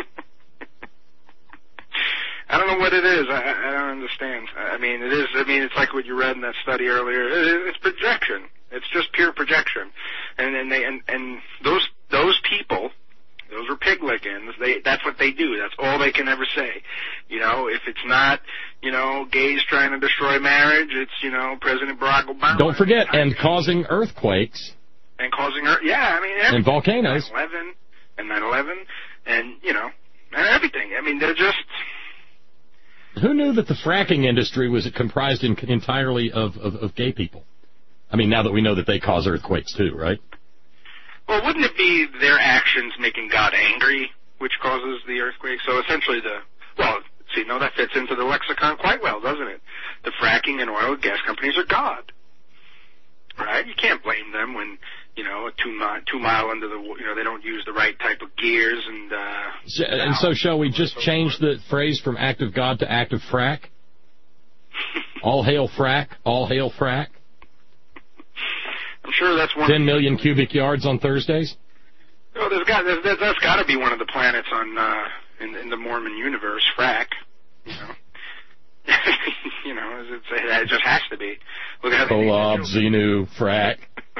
I don't know what it is. I don't understand. It's like what you read in that study earlier. It's projection. It's just pure projection. And those people, those were pig Republicans, that's what they do. That's all they can ever say. You know, if it's not, you know, gays trying to destroy marriage, it's, you know, President Barack Obama. Don't forget, and causing earthquakes. And causing, yeah, I mean, everything. And volcanoes. 9/11, and, you know, and everything. I mean, they're just... Who knew that the fracking industry was comprised entirely of gay people? I mean, now that we know that they cause earthquakes too, right? Well, wouldn't it be their actions making God angry, which causes the earthquake? So essentially that fits into the lexicon quite well, doesn't it? The fracking and oil and gas companies are God. Right? You can't blame them when, you know, a 2 mile under the, you know, they don't use the right type of gears and so shall we just change the phrase from act of God to act of frack? All hail frack, all hail frack. I'm sure that's one. 10 million cubic yards on Thursdays? Oh, that's got to be one of the planets on in the Mormon universe, frack. You know. You know, it just has to be. Kolob, Xenu, frack.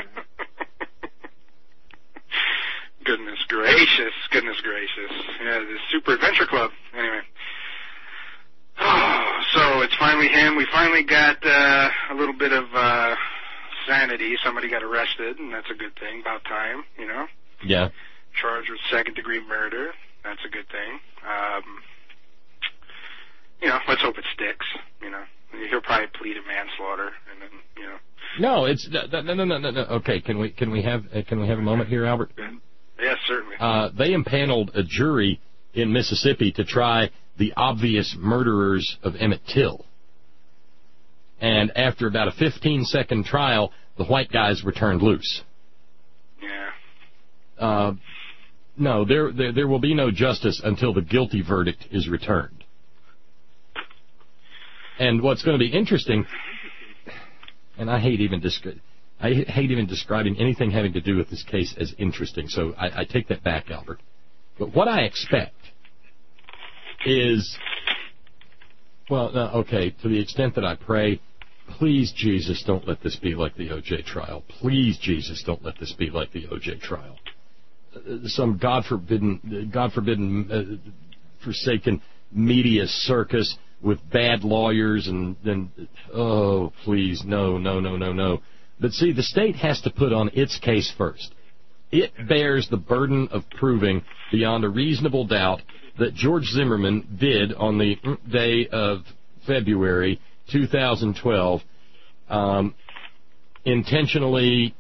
Goodness gracious. Yeah, the Super Adventure Club. Anyway. Oh, so it's finally him. We finally got a little bit of sanity. Somebody got arrested, and that's a good thing. About time, you know. Yeah. Charged with second-degree murder. That's a good thing. You know, let's hope it sticks. You know, he'll probably plead to manslaughter, and then, you know. No, it's no. Okay, can we have a moment here, Albert? Yes, certainly. They impaneled a jury in Mississippi to try the obvious murderers of Emmett Till, and after about a 15-second trial, the white guys were turned loose. Yeah. No, there will be no justice until the guilty verdict is returned. And what's going to be interesting, and I hate even describing anything having to do with this case as interesting, so I take that back, Albert. But what I expect is, to the extent that I pray, please, Jesus, don't let this be like the O.J. trial. Please, Jesus, don't let this be like the O.J. trial. Some God forbidden, forsaken media circus with bad lawyers and then, oh, please, no. But see, the state has to put on its case first. It bears the burden of proving beyond a reasonable doubt that George Zimmerman did on the day of February 2012 intentionally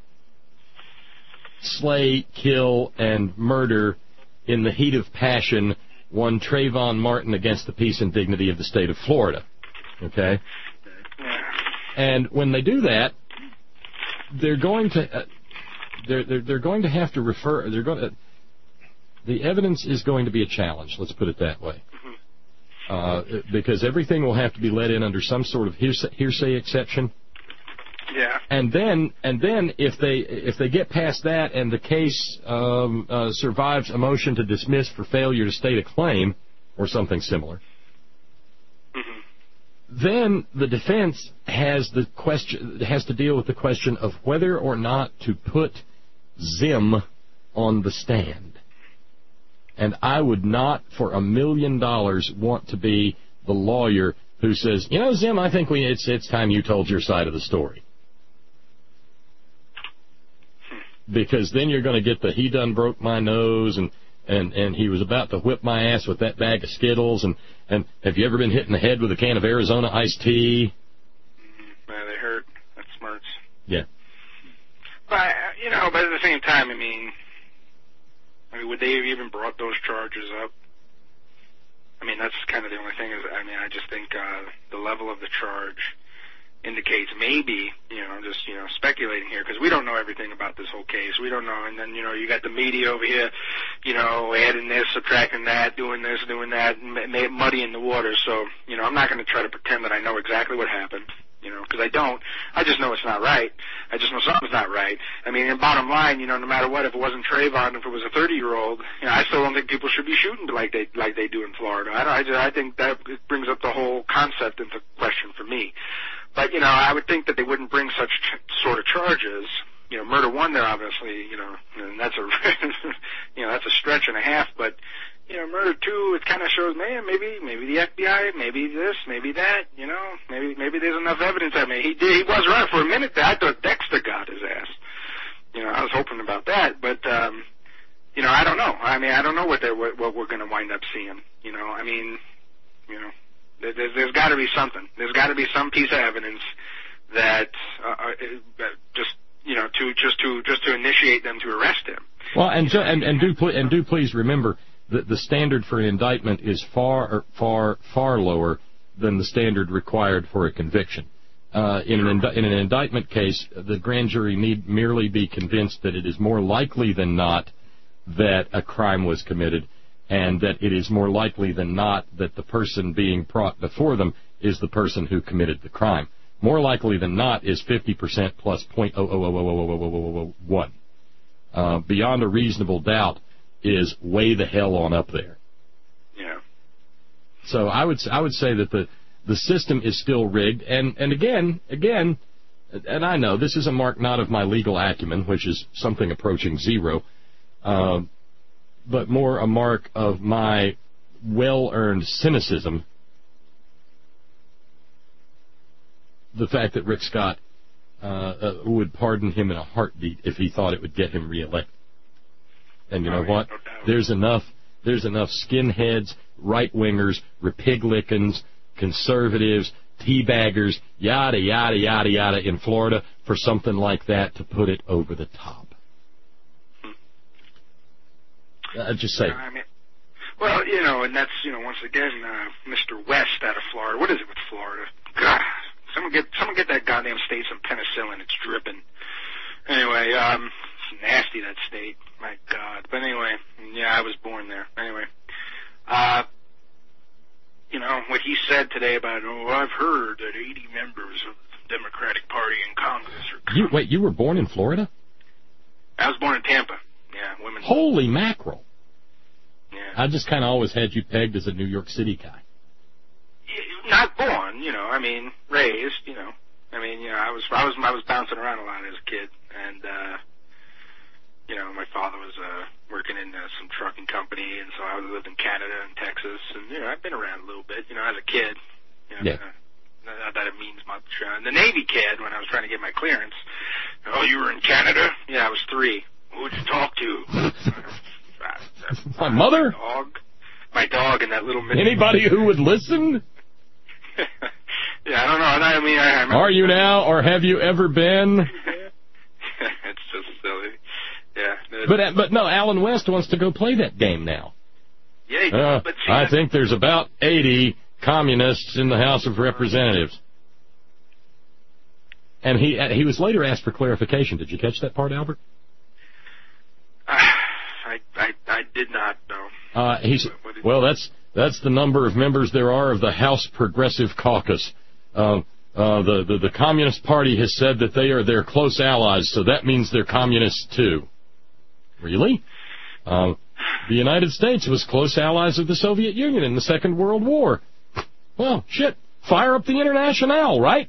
slay, kill, and murder in the heat of passion one Trayvon Martin against the peace and dignity of the state of Florida. Okay? And when they do that, they're going to have to refer. The evidence is going to be a challenge. Let's put it that way, because everything will have to be let in under some sort of hearsay exception. Yeah. And then if they get past that and the case survives a motion to dismiss for failure to state a claim or something similar, then the defense has to deal with the question of whether or not to put Zim on the stand. And I would not for $1 million want to be the lawyer who says, you know, Zim, I think it's time you told your side of the story. Because then you're going to get the he done broke my nose and he was about to whip my ass with that bag of Skittles and have you ever been hit in the head with a can of Arizona iced tea? Yeah, they hurt. That smarts. Yeah. But at the same time, I mean, would they have even brought those charges up? I mean, that's kind of the only thing I just think the level of the charge indicates maybe, just speculating here, because we don't know everything about this whole case. We don't know. And then, you got the media over here, adding this, subtracting that, doing this, doing that, muddying the water. So, I'm not going to try to pretend that I know exactly what happened, because I don't. I just know it's not right. I just know something's not right. I mean, and bottom line, no matter what, if it wasn't Trayvon, if it was a 30-year-old, I still don't think people should be shooting like they do in Florida. I think that brings up the whole concept into question for me. But, I would think that they wouldn't bring such sort of charges. Murder one there, obviously, and that's a, that's a stretch and a half. But, I mean, I don't know what we're going to wind up seeing. You know, I mean, you know, there's got to be something. There's got to be some piece of evidence that just to initiate them to arrest him. Well, and do please remember that the standard for an indictment is far lower than the standard required for a conviction. In an indictment case, the grand jury need merely be convinced that it is more likely than not that a crime was committed, and that it is more likely than not that the person being brought before them is the person who committed the crime. More likely than not is 50% plus 0.0000001. Beyond a reasonable doubt is way the hell on up there. Yeah. So I would say that the system is still rigged, and again, and I know this is a mark not of my legal acumen, which is something approaching zero, but more a mark of my well-earned cynicism. The fact that Rick Scott would pardon him in a heartbeat if he thought it would get him reelected. And you know what? There's enough skinheads, right-wingers, Republicans, conservatives, teabaggers, yada, yada, yada, yada in Florida for something like that to put it over the top. Just say. I mean, well, you know, and that's, you know, once again, Mr. West out of Florida. What is it with Florida? God, someone get that goddamn state some penicillin. It's dripping. Anyway, it's nasty, that state. My God. But anyway, yeah, I was born there. Anyway, you know, what he said today about, I've heard that 80 members of the Democratic Party in Congress are... You were born in Florida? I was born in Tampa. Yeah, women. Holy mackerel. Yeah. I just kind of always had you pegged as a New York City guy. Not born, you know, I mean, raised, you know. I mean, you know, I was bouncing around a lot as a kid, and, you know, my father was working in some trucking company, and so I lived in Canada and Texas, and, you know, I've been around a little bit, you know, as a kid. You know, not that it means much. The Navy kid, when I was trying to get my clearance, you were in Canada? Yeah, I was 3. Who'd you talk to? My mother? My dog and that little... Anybody who would listen? Yeah, I don't know. I mean, I remember... Are you now, or have you ever been? It's just silly. Yeah. But no, Alan West wants to go play that game now. Yeah, he does, but see, I think there's about 80 communists in the House of Representatives. And he was later asked for clarification. Did you catch that part, Albert? I did not know. Well, that's the number of members there are of the House Progressive Caucus. The Communist Party has said that they are their close allies, so that means they're communists too. Really? The United States was close allies of the Soviet Union in the Second World War. Well, shit, fire up the Internationale, right?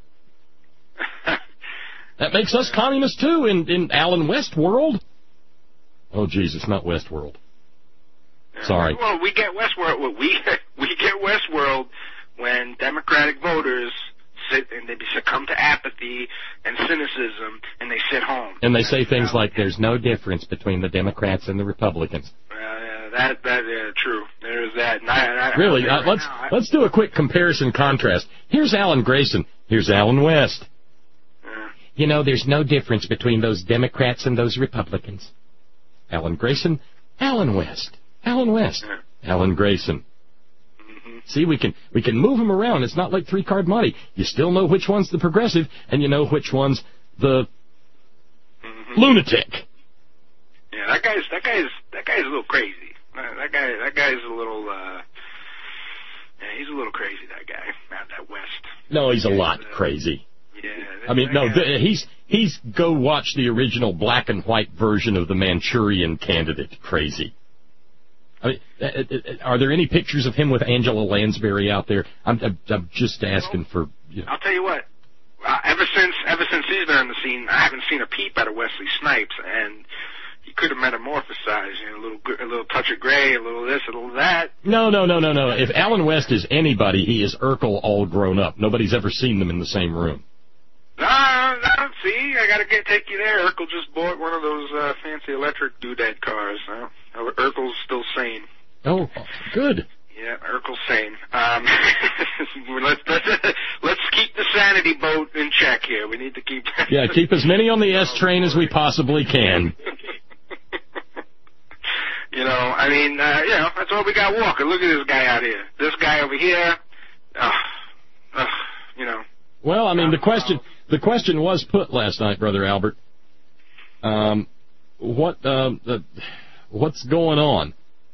That makes us communists too in Alan West world. Oh, Jesus, not Westworld. Sorry. Well, we get Westworld. We get Westworld when Democratic voters sit and they succumb to apathy and cynicism, and they sit home. And they say things like, "There's no difference between the Democrats and the Republicans." True. There's that. Really, let's do a quick comparison contrast. Here's Alan Grayson. Here's Alan West. You know, there's no difference between those Democrats and those Republicans. Alan Grayson, Alan West. Alan West, Alan Grayson. Mm-hmm. See, we can move them around. It's not like 3-card money. You still know which one's the progressive, and you know which one's the lunatic. Yeah, that guy's a little crazy. That guy's a little. He's a little crazy. That guy, that West. No, he's a lot crazy. Yeah. I mean, no, he's go watch the original black and white version of the Manchurian Candidate crazy. I mean, are there any pictures of him with Angela Lansbury out there? I'm just asking for. You know. I'll tell you what. Ever since he's been on the scene, I haven't seen a peep out of Wesley Snipes, and he could have metamorphosized. You know, a little touch of gray, a little this, a little that. No. If Alan West is anybody, he is Urkel all grown up. Nobody's ever seen them in the same room. No, see, I gotta take you there. Urkel just bought one of those fancy electric doodad cars. Urkel's still sane. Oh, good. Yeah, Urkel's sane. Let's keep the sanity boat in check here. We need to keep... Yeah, keep as many on the S train as we possibly can. You know, I mean, you know, that's all we got walking. Look at this guy out here. This guy over here, you know. Well, I mean, the question was put last night, Brother Albert. What's going on?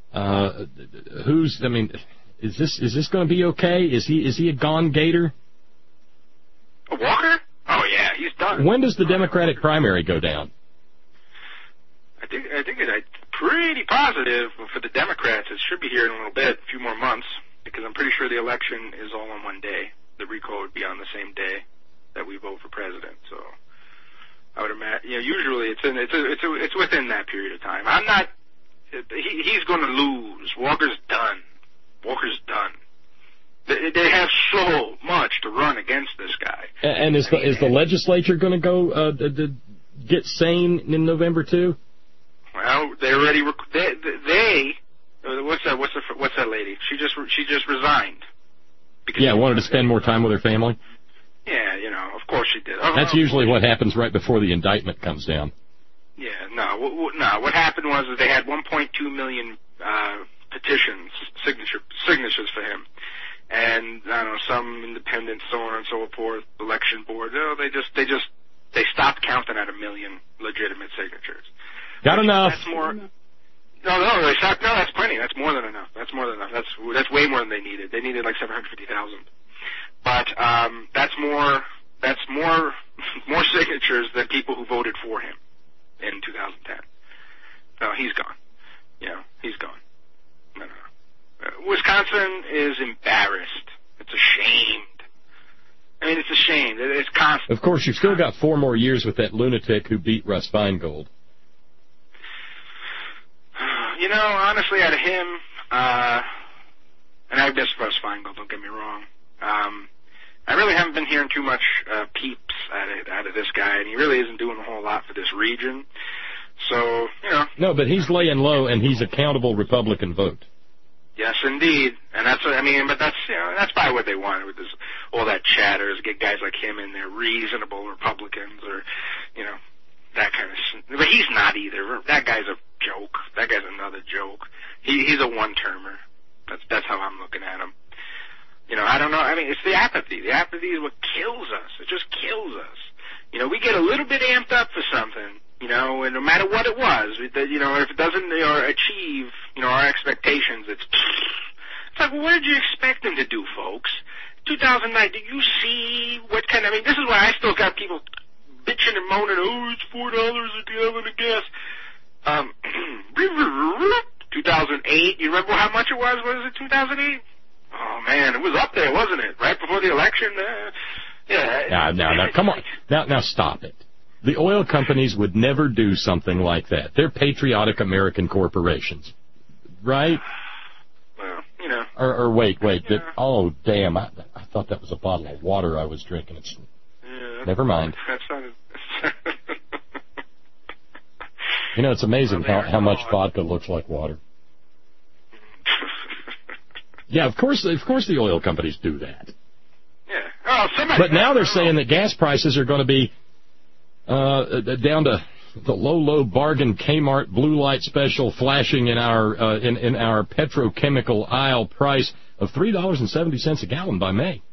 Is this going to be okay? Is he a gone Gator? A Walker? Oh yeah, he's done. When does the Democratic primary go down? I think it's pretty positive for the Democrats. It should be here in a little bit, a few more months, because I'm pretty sure the election is all on one day. The recall would be on the same day that we vote for president. So I would imagine, you know, usually it's within that period of time. I'm not. He's going to lose. Walker's done. Walker's done. They have so much to run against this guy. And is the legislature going to go get sane in November too? Well, they already what's that lady? She just resigned. Yeah, wanted to spend more time with her family. Yeah, you know, of course she did. That's usually what happens right before the indictment comes down. Yeah, no. What happened was that they had 1.2 million petitions, signatures for him, and I don't know, some independents, so on and so forth, election board. Oh, they stopped counting at 1 million legitimate signatures. Got enough. That's more. No, they stopped. No, that's plenty. That's more than enough. That's more than enough. That's way more than they needed. They needed like 750,000. But that's more signatures than people who voted for him in 2010. No, he's gone. Yeah, he's gone. No. Wisconsin is embarrassed. It's ashamed. I mean, it's a shame. It's constant. Of course, you've still got 4 more years with that lunatic who beat Russ Feingold. You know, honestly, out of him, and I miss Russ Feingold, don't get me wrong, I really haven't been hearing too much peeps out of this guy, and he really isn't doing a whole lot for this region. So, you know. No, but he's laying low, and he's a countable Republican vote. Yes, indeed. And that's what, I mean, but that's, you know, that's probably what they want with this, all that chatter, is get guys like him in there, reasonable Republicans, or, you know, that kind of shit. But he's not either. That guy's a joke. That guy's another joke. He's a one-termer. That's how I'm looking at him. You know, I don't know. I mean, it's the apathy. The apathy is what kills us. It just kills us. You know, we get a little bit amped up for something, you know, and no matter what it was, you know, if it doesn't achieve, you know, our expectations, it's like, well, what did you expect them to do, folks? 2009, did you see what kind of, I mean, this is why I still got people bitching and moaning, oh, it's $4 a gallon of gas. 2008, you remember how much it was? What was it, 2008? Oh, man, it was up there, wasn't it? Right before the election? Yeah. Now, come on. Now, stop it. The oil companies would never do something like that. They're patriotic American corporations, right? Well, you know. Or wait. Oh, damn, I thought that was a bottle of water I was drinking. Never mind. That's not You know, it's amazing how much vodka looks like water. Yeah, of course the oil companies do that. Yeah. Oh, but now they're saying that gas prices are going to be down to the low bargain Kmart blue light special flashing in our in our petrochemical aisle price of $3.70 a gallon by May.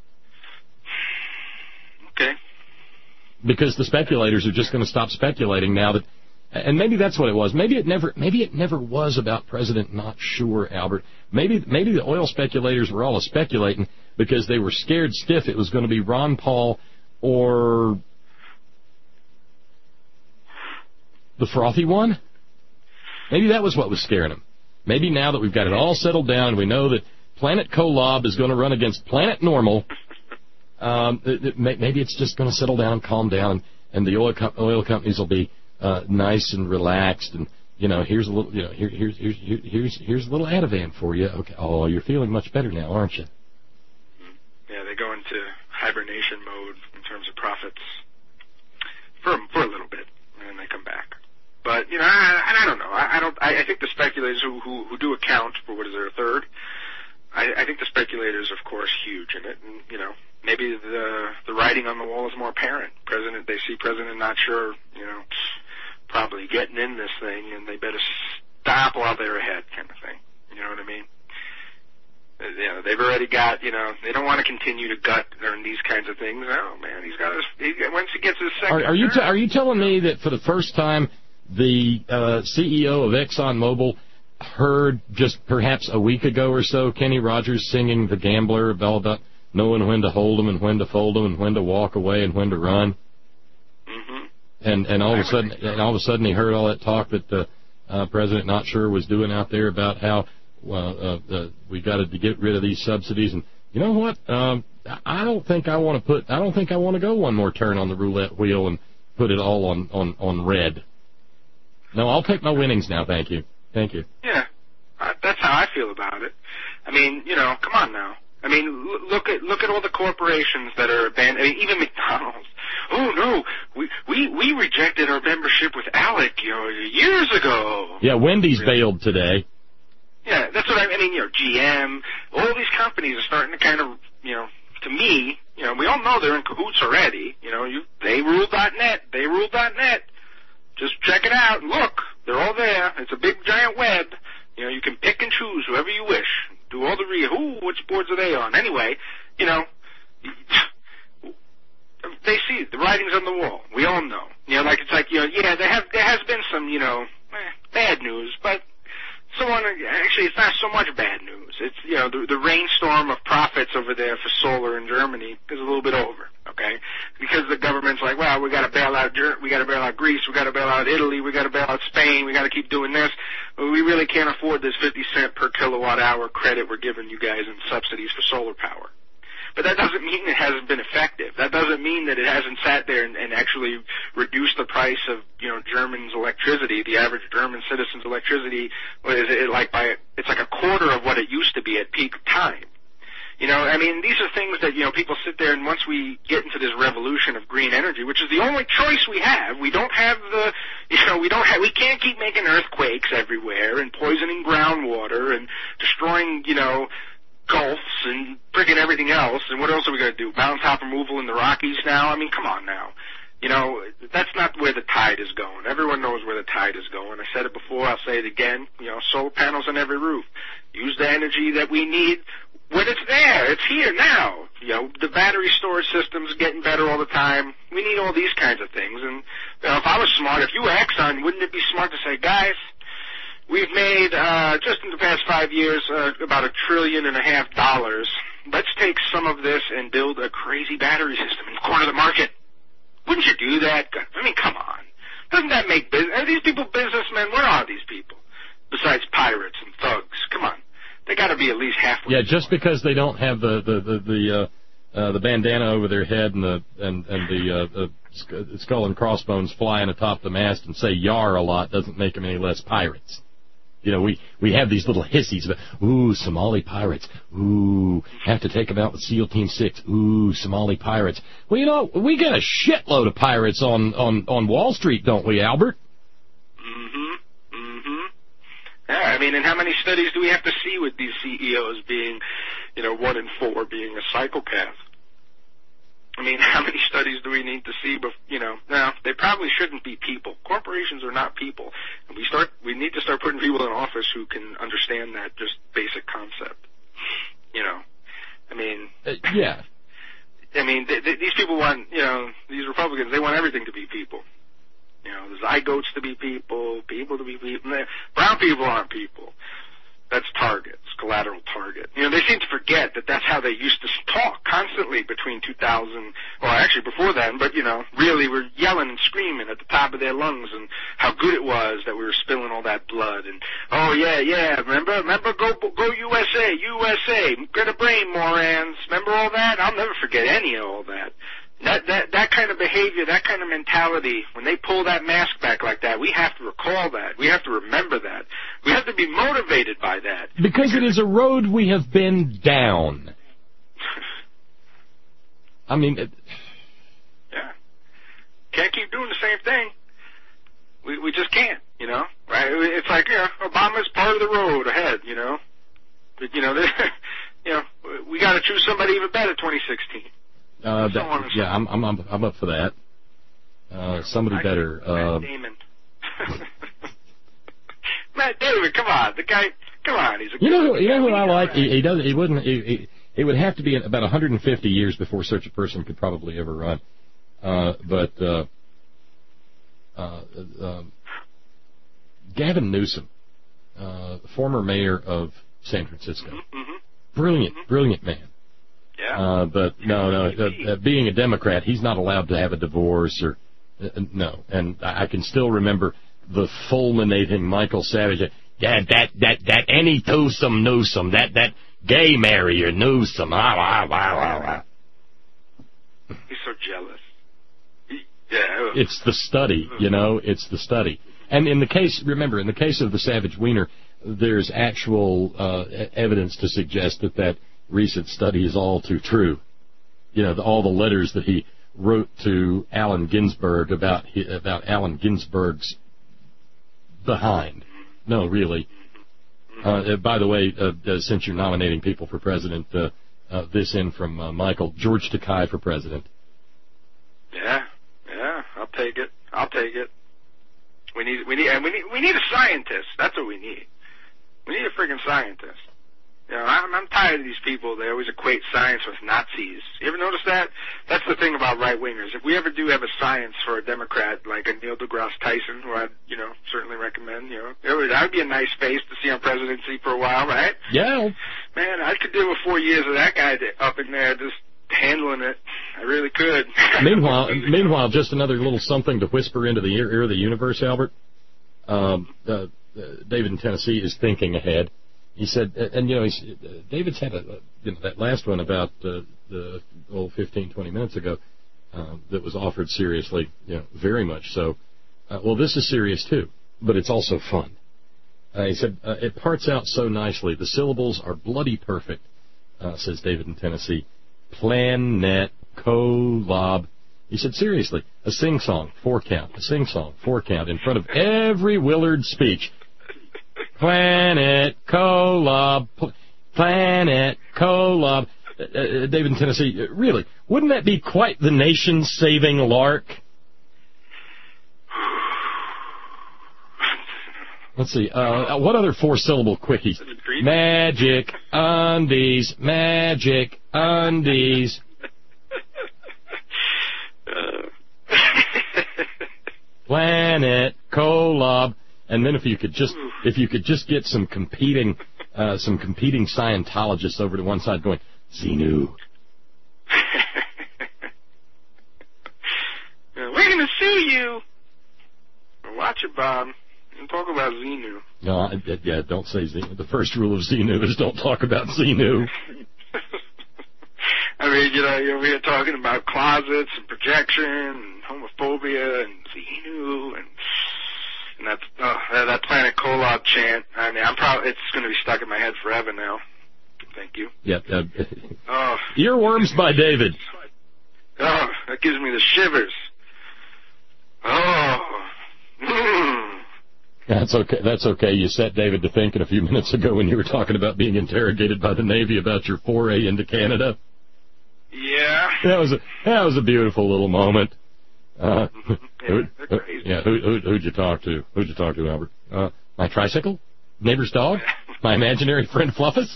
Okay. Because the speculators are just going to stop speculating now that. And maybe that's what it was. Maybe it never was about President Not Sure, Albert. Maybe the oil speculators were all speculating because they were scared stiff it was going to be Ron Paul or the frothy one. Maybe that was what was scaring them. Maybe now that we've got it all settled down, we know that Planet Kolob is going to run against Planet Normal. Maybe it's just going to settle down, calm down, and the oil companies will be nice and relaxed, and you know, here's a little, you know, here's a little Ativan for you. Okay, oh, you're feeling much better now, aren't you? Yeah, they go into hibernation mode in terms of profits for a little bit, and then they come back. But, you know, I don't know. I think the speculators who do account for, what is there, a third? I think the speculators, of course, huge in it. And, you know, maybe the writing on the wall is more apparent. They see President not sure, you know, probably getting in this thing, and they better stop while they're ahead, kind of thing. You know what I mean? You know, they've already got, you know, they don't want to continue to gut during these kinds of things. Oh, man, once he gets his second Are you telling me that for the first time the CEO of ExxonMobil heard just perhaps a week ago or so Kenny Rogers singing The Gambler about knowing when to hold them and when to fold them and when to walk away and when to run? Mm-hmm. And all of a sudden he heard all that talk that the President Not Sure was doing out there about how we got to get rid of these subsidies. And you know what? I don't think I want to go one more turn on the roulette wheel and put it all on red. No, I'll take my winnings now. Thank you. Yeah, that's how I feel about it. I mean, you know, come on now. I mean, look at all the corporations that are banned. I mean, even McDonald's. Oh no, we rejected our membership with ALEC, you know, years ago. Yeah, Wendy's bailed today. Yeah, that's what I mean. You know, GM, all these companies are starting to kind of, you know, to me, you know, we all know they're in cahoots already. You know, they rule.net. Just check it out. Look, they're all there. It's a big giant web. You know, you can pick and choose whoever you wish. Do all the which boards are they on? Anyway, you know, they see the writing's on the wall. We all know. You know, like it's like, you know, yeah, there has been some, you know, bad news, but actually it's not so much bad news. It's, you know, the rainstorm of profits over there for solar in Germany is a little bit over, okay? Because the government's like, well, we got to bail out Greece, we got to bail out Italy, we got to bail out Spain, we got to keep doing this. But we really can't afford this 50-cent per kilowatt hour credit we're giving you guys in subsidies for solar power. But that doesn't mean it hasn't been effective. That doesn't mean that it hasn't sat there and actually reduced the price of, you know, Germans' electricity, the average German citizen's electricity. It's like a quarter of what it used to be at peak time. You know, I mean, these are things that, you know, people sit there, and once we get into this revolution of green energy, which is the only choice we have, we can't keep making earthquakes everywhere and poisoning groundwater and destroying, you know, Gulfs and friggin' everything else. And what else are we going to do? Mountaintop removal in the Rockies now? I mean, come on now. You know, that's not where the tide is going. Everyone knows where the tide is going. I said it before, I'll say it again. You know, solar panels on every roof. Use the energy that we need when it's there. It's here now. You know, the battery storage system's getting better all the time. We need all these kinds of things. And you know, if I was smart, if you were Exxon, wouldn't it be smart to say, guys, we've made, just in the past 5 years, about $1.5 trillion. Let's take some of this and build a crazy battery system and corner the market. Wouldn't you do that? I mean, come on. Doesn't that make business? Are these people businessmen? Where are these people? Besides pirates and thugs. Come on. They got to be at least halfway. Yeah, just because they don't have the bandana over their head and the skull and crossbones flying atop the mast and say "yar" a lot doesn't make them any less pirates. You know, we have these little hissies about, ooh, Somali pirates. Ooh, have to take them out with SEAL Team 6. Ooh, Somali pirates. Well, you know, we got a shitload of pirates on Wall Street, don't we, Albert? Yeah, I mean, and how many studies do we have to see with these CEOs being, you know, 1 in 4 being a psychopath? I mean, how many studies do we need to see? You know, now they probably shouldn't be people. Corporations are not people, and we need to start putting people in office who can understand that just basic concept. You know, I mean, yeah. I mean, these people want, you know, these Republicans, they want everything to be people. You know, the zygotes to be people, people to be people. Brown people aren't people. That's targets, collateral target. You know, they seem to forget that that's how they used to talk constantly between 2000, well, actually before then, but, you know, really were yelling and screaming at the top of their lungs and how good it was that we were spilling all that blood. And, oh, yeah, remember, go USA, get a brain, morons. Remember all that? I'll never forget any of all that. That kind of behavior, that kind of mentality, when they pull that mask back like that, we have to recall that. We have to remember that. We have to be motivated by that. Because it is a road we have been down. I mean... Yeah. Can't keep doing the same thing. We just can't, you know, right? It's like, Obama's part of the road ahead, you know. But, you know, we got to choose somebody even better 2016. I'm up for that. Somebody better. Matt Damon. Matt Damon, come on, the guy. Come on, he's a. You know who I like. It would have to be about 150 years before such a person could probably ever run. Gavin Newsom, former mayor of San Francisco, brilliant man. Yeah. But being a Democrat, he's not allowed to have a divorce or no. And I can still remember the fulminating Michael Savage. Yeah, that any Newsom, that gay marrier Newsom. He's so jealous. Yeah. It's the study, you know. It's the study. And in the case of the Savage Wiener, there's actual evidence to suggest that recent study is all too true. You know, all the letters that he wrote to Allen Ginsberg about Allen Ginsberg's behind. No, really. By the way, since you're nominating people for president, this in from Michael, George Takei for president. Yeah, I'll take it. We need a scientist. That's what we need. We need a friggin' scientist. You know, I'm tired of these people. They always equate science with Nazis. You ever notice that? That's the thing about right-wingers. If we ever do have a science for a Democrat like a Neil deGrasse Tyson, who I'd, certainly recommend, that would be a nice face to see on presidency for a while, right? Yeah. Man, I could deal with 4 years of that guy up in there just handling it. I really could. Meanwhile, just another little something to whisper into the ear of the universe, Albert. David in Tennessee is thinking ahead. He said, David's had that last one about 15, 20 minutes ago that was offered seriously, very much so. Well, this is serious too, but it's also fun. He said, it parts out so nicely. The syllables are bloody perfect, says David in Tennessee. Planet Kolob. He said, seriously, a sing-song, 4-count, a sing-song, 4-count in front of every Willard speech. Planet Kolob, Planet Kolob. David in Tennessee, really, wouldn't that be quite the nation-saving lark? Let's see, what other 4-syllable quickies? Magic undies, magic undies. Planet Kolob. And then if you could just get some competing Scientologists over to one side going, Xenu. We're going to sue you. Watch it, Bob. Don't talk about Xenu. No, don't say Xenu. The first rule of Xenu is don't talk about Xenu. I mean, you're over here talking about closets and projection and homophobia and Xenu and that Planet Kolob chant. I mean, it's going to be stuck in my head forever now. Thank you. Yep. Earworms by David. Oh, that gives me the shivers. Oh. That's okay. You set David to thinking a few minutes ago when you were talking about being interrogated by the Navy about your foray into Canada. Yeah. That was a beautiful little moment. They're crazy. Who'd you talk to? Who'd you talk to, Albert? My tricycle? Neighbor's dog? My imaginary friend Fluffus?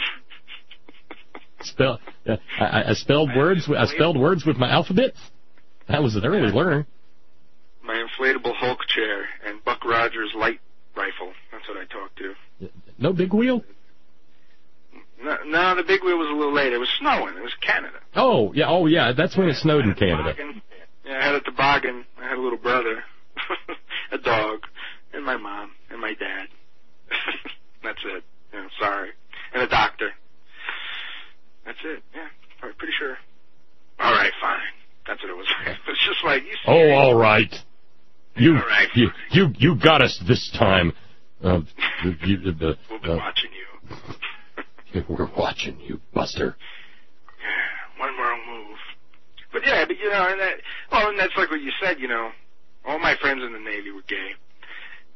I spelled words with my alphabet. That was an early learner. My inflatable Hulk chair and Buck Rogers light rifle. That's what I talked to. No big wheel? No, the big wheel was a little late. It was snowing. It was Canada. Oh yeah. That's when it snowed in Canada. Yeah, I had a toboggan. I had a little brother, a dog, and my mom and my dad. That's it. Sorry. And a doctor. That's it. Yeah, pretty sure. All right, fine. That's what it was. It's just like you. Oh, all right. You got us this time. We'll be watching you. We're watching you, Buster. Yeah, one more move. But and that's like what you said. All my friends in the Navy were gay.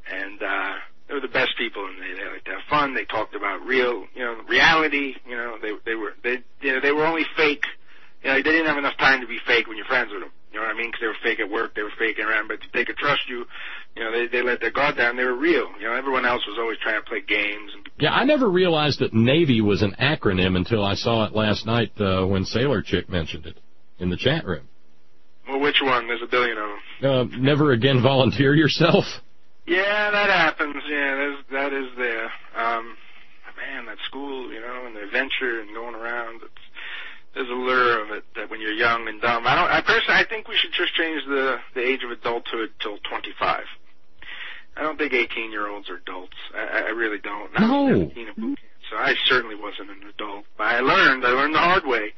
And they were the best people, and they liked to have fun. They talked about reality. They were only fake. They didn't have enough time to be fake when you're friends with them. You know what I mean? Because they were fake at work, they were faking around, but they could trust you. They let their guard down. They were real. Everyone else was always trying to play games. Yeah, I never realized that Navy was an acronym until I saw it last night when Sailor Chick mentioned it in the chat room. Well, which one? There's a billion of them. Never again volunteer yourself? Yeah, that happens. Yeah, that is there. Man, that school, and the adventure and going around, there's a lure of it that when you're young and dumb. I think we should just change the age of adulthood till 25. I don't think 18-year-olds are adults. I really don't. No. So I certainly wasn't an adult. But I learned the hard way,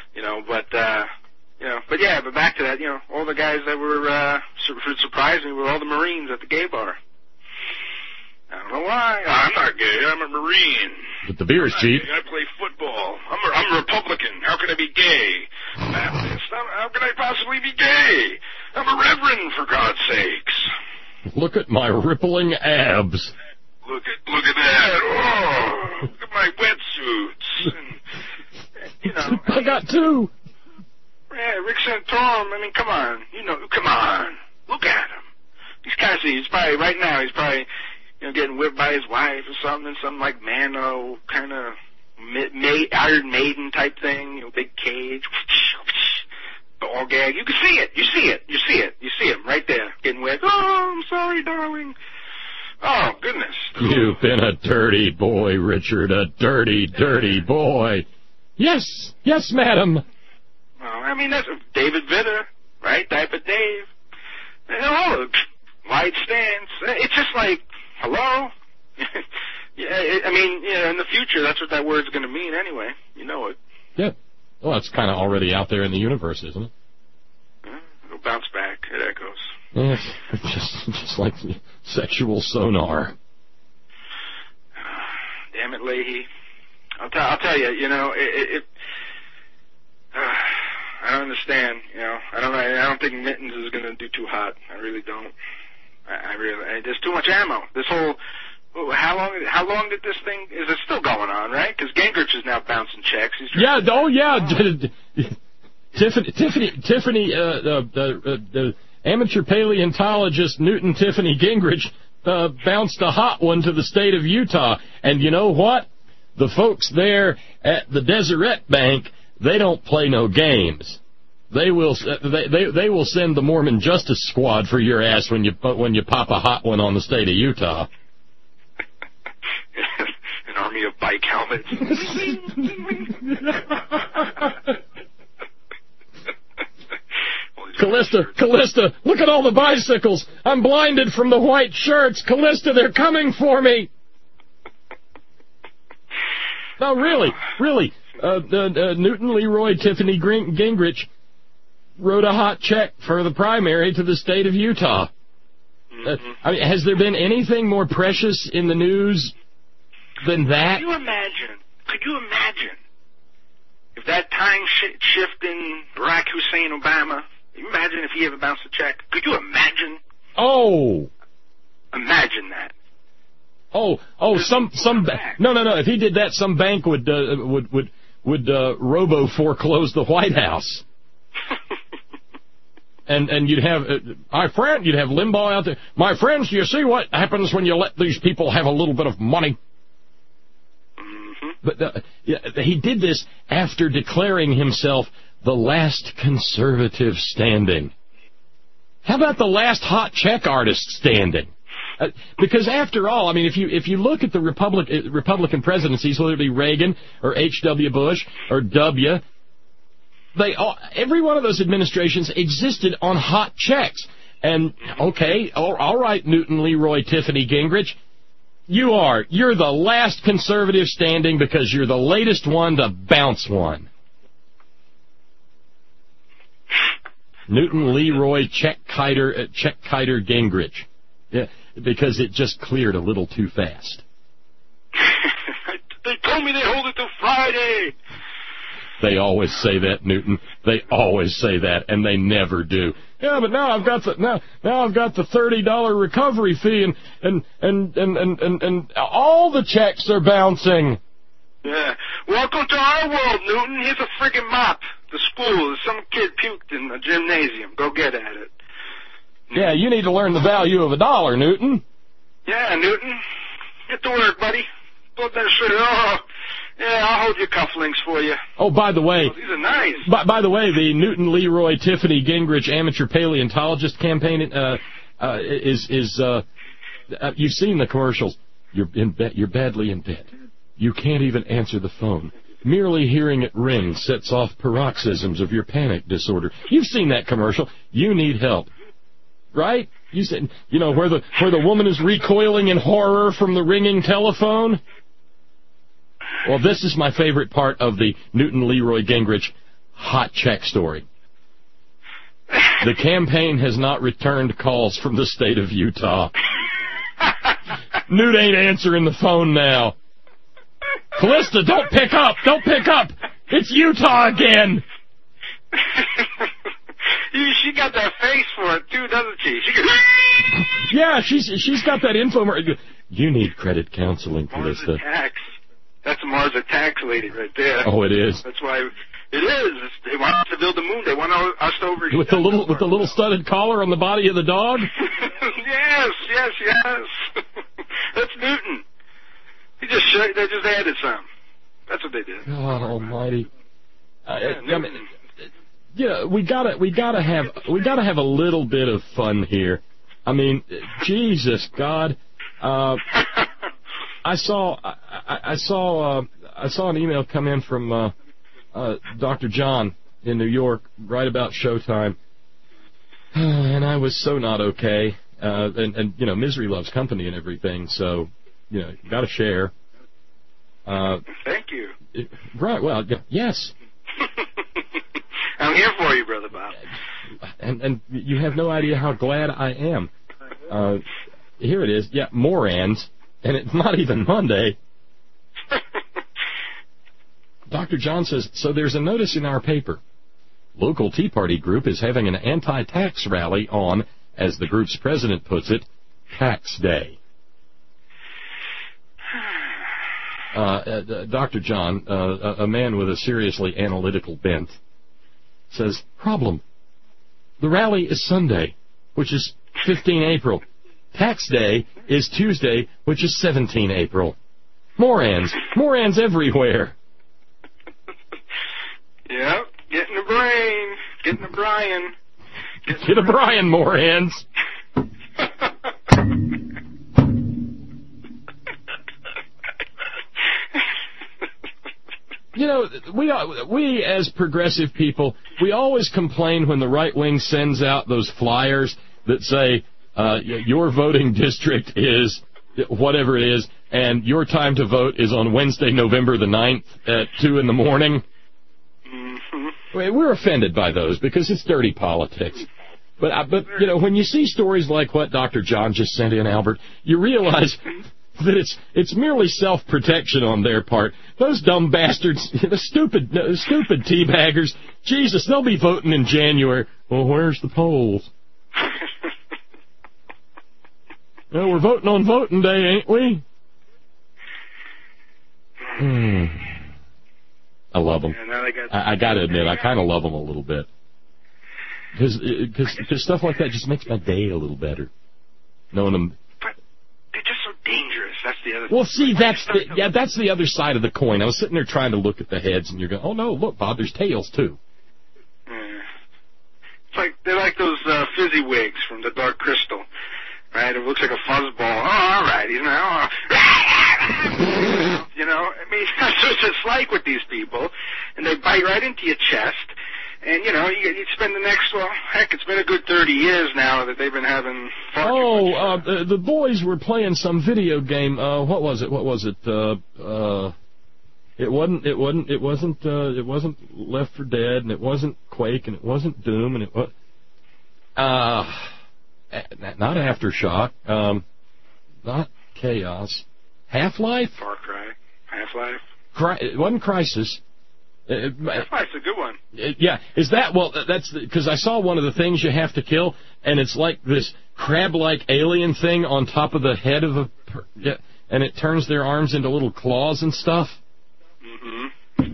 But back to that, all the guys that were surprised me were all the Marines at the gay bar. I don't know why. I'm not gay. I'm a Marine. But the beer is cheap. I play football. I'm a Republican. How can I be gay? Baptist. How can I possibly be gay? I'm a reverend, for God's sakes. Look at my rippling abs. Look at that. Oh, look at my wetsuits. And, I got two. Yeah, Rick Santorum. I mean, come on. Come on. Look at him. He's probably getting whipped by his wife or something like Mano, kind of Iron Maiden type thing, big cage, ball gag. You can see it. You see him right there, getting whipped. Oh, I'm sorry, darling. Oh, goodness. You've been a dirty boy, Richard, a dirty, dirty boy. Yes, madam. Well, I mean, that's David Vitter, right? Diaper Dave. Wide stance. It's just like, hello? In the future, that's what that word's going to mean anyway. You know it. Yeah. Well, it's kind of already out there in the universe, isn't it? It'll bounce back. It echoes. Yeah, just like the sexual sonar. Damn it, Leahy. I'll tell you, I don't understand, I don't think Mittens is going to do too hot. I really don't. There's too much ammo. This whole, how long did this thing, is it still going on, right? Because Gingrich is now bouncing checks. Tiffany, the amateur paleontologist Newton Tiffany Gingrich bounced a hot one to the state of Utah. And you know what? The folks there at the Deseret Bank, they don't play no games. They will send the Mormon Justice Squad for your ass when you pop a hot one on the state of Utah. An army of bike helmets. Callista, look at all the bicycles. I'm blinded from the white shirts. Callista, they're coming for me. No, really. Newton Leroy Tiffany Gingrich wrote a hot check for the primary to the state of Utah. Has there been anything more precious in the news than that? Could you imagine if that time shifting Barack Hussein Obama, imagine if he ever bounced a check? Could you imagine? Oh. Imagine that. No. If he did that, some bank would robo foreclose the White House. And you'd have you'd have Limbaugh out there. My friends, do you see what happens when you let these people have a little bit of money? But he did this after declaring himself the last conservative standing. How about the last hot check artist standing? Because after all, if you look at the Republican presidencies, whether it be Reagan or H.W. Bush or W., every one of those administrations existed on hot checks. And, okay, all right, Newton Leroy Tiffany Gingrich, you're the last conservative standing because you're the latest one to bounce one. Newton Leroy Check-Kiter Gingrich. Yeah, because it just cleared a little too fast. They told me they hold it till Friday. They always say that, Newton. They always say that, and they never do. Yeah, but now I've got the now I've got the $30 recovery fee, and all the checks are bouncing. Yeah. Welcome to our world, Newton. Here's a friggin' mop. The school. Some kid puked in the gymnasium. Go get at it. Yeah, you need to learn the value of $1, Newton. Yeah, Newton. Get to work, buddy. Put that shit. Oh, yeah, I'll hold your cufflinks for you. Oh, by the way. Oh, these are nice. By the way, the Newton Leroy Tiffany Gingrich Amateur Paleontologist campaign is you've seen the commercials. You're in bed. You're badly in debt. You can't even answer the phone. Merely hearing it ring sets off paroxysms of your panic disorder. You've seen that commercial. You need help. Right? You said, you know, where the woman is recoiling in horror from the ringing telephone? Well, this is my favorite part of the Newton Leroy Gingrich hot check story. The campaign has not returned calls from the state of Utah. Newt ain't answering the phone now. Callista, don't pick up! Don't pick up! It's Utah again! She got that face for it, too, doesn't she? Yeah, she's got that infomercial. You need credit counseling, Mars Callista. Attacks. That's a Mars Attacks lady right there. Oh, it is. That's why it is. They want us to build the moon. They want us to over. With the little studded collar on the body of the dog? Yes. That's Newton. They just added some. That's what they did. God Almighty. We gotta have a little bit of fun here. I mean, Jesus God. I saw an email come in from Dr. John in New York right about showtime, and I was so not okay. And you know, misery loves company and everything, so you know, you got to share. Thank you. Right. Well, yes. I'm here for you, Brother Bob. And you have no idea how glad I am. Here it is. Yeah, Morans, and it's not even Monday. Dr. John says, so there's a notice in our paper. Local Tea Party group is having an anti-tax rally on, as the group's president puts it, Tax Day. Dr. John, a man with a seriously analytical bent, says, problem. The rally is Sunday, which is 15 April. Tax Day is Tuesday, which is 17 April. Morans everywhere. Yep, getting a brain, getting a Brian. Get a Brian, Morans. You know, we as progressive people, we always complain when the right wing sends out those flyers that say, your voting district is whatever it is, and your time to vote is on Wednesday, November the 9th at 2 in the morning. Mm-hmm. We're offended by those because it's dirty politics. But you know, when you see stories like what Dr. John just sent in, Albert, you realize that it's merely self-protection on their part. Those dumb bastards, the stupid teabaggers, Jesus, they'll be voting in January. Well, where's the polls? Well, we're voting on voting day, ain't we? I love them. I got to admit, I kind of love them a little bit. Because stuff like that just makes my day a little better. Knowing them. But they're just so dangerous. That's the other thing. Well, see, that's the other side of the coin. I was sitting there trying to look at the heads, and you're going, oh, no, look, Bob, there's tails, too. Yeah. They're like those fizzy wigs from the Dark Crystal. Right? It looks like a fuzzball. Oh, all right. You know, I mean, that's what it's like with these people. And they bite right into your chest. And, you know, you spend the next, well, heck, it's been a good 30 years now that they've been having fun. Oh, the boys were playing some video game. What was it? It wasn't Left 4 Dead, and it wasn't Quake, and it wasn't Doom, and it was, not Aftershock, not Chaos, Half-Life? Far Cry, Half-Life. It wasn't Crysis. Half-Life's a good one. Yeah, is that, well, that's, because I saw one of the things you have to kill, and it's like this crab-like alien thing on top of the head of a, and it turns their arms into little claws and stuff. Mm-hmm.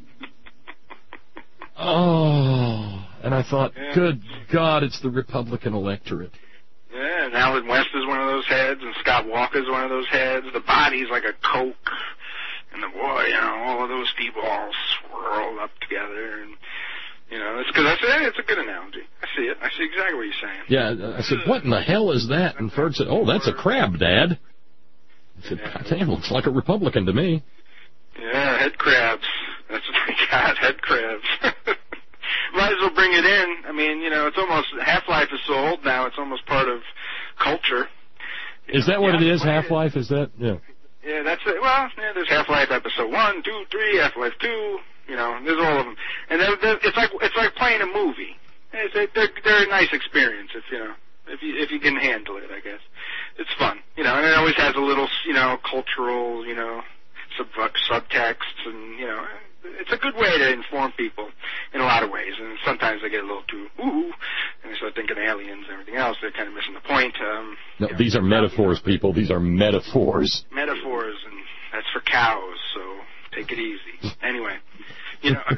Oh, and I thought, good God, it's the Republican electorate. Yeah, and Alan West is one of those heads, and Scott Walker's one of those heads. The body's like a Coke, and the boy, you know, all of those people all swirled up together, and you know, it's because it's a good analogy. I see it. I see exactly what you're saying. Yeah, I said, what in the hell is that? And Ferg said, oh, that's a crab, Dad. I said, God damn, looks like a Republican to me. Yeah, head crabs. That's what they got, head crabs. Might as well bring it in. I mean, you know, it's almost, Half-Life is so old now, it's almost part of culture. Is that what it is, Half-Life? Is that, yeah. Yeah, that's it. Well, yeah, there's Half-Life Episode 1, 2, 3, Half-Life 2, you know, there's all of them. And it's like playing a movie. They're a nice experience if, you know, if you can handle it, I guess. It's fun, you know, and it always has a little, you know, cultural, you know, subtext, and, you know, it's a good way to inform people in a lot of ways, and sometimes they get a little too ooh, and they start thinking aliens and everything else. They're kind of missing the point. No, these are metaphors, people. These are metaphors. Metaphors, and that's for cows, so take it easy. Anyway, you know,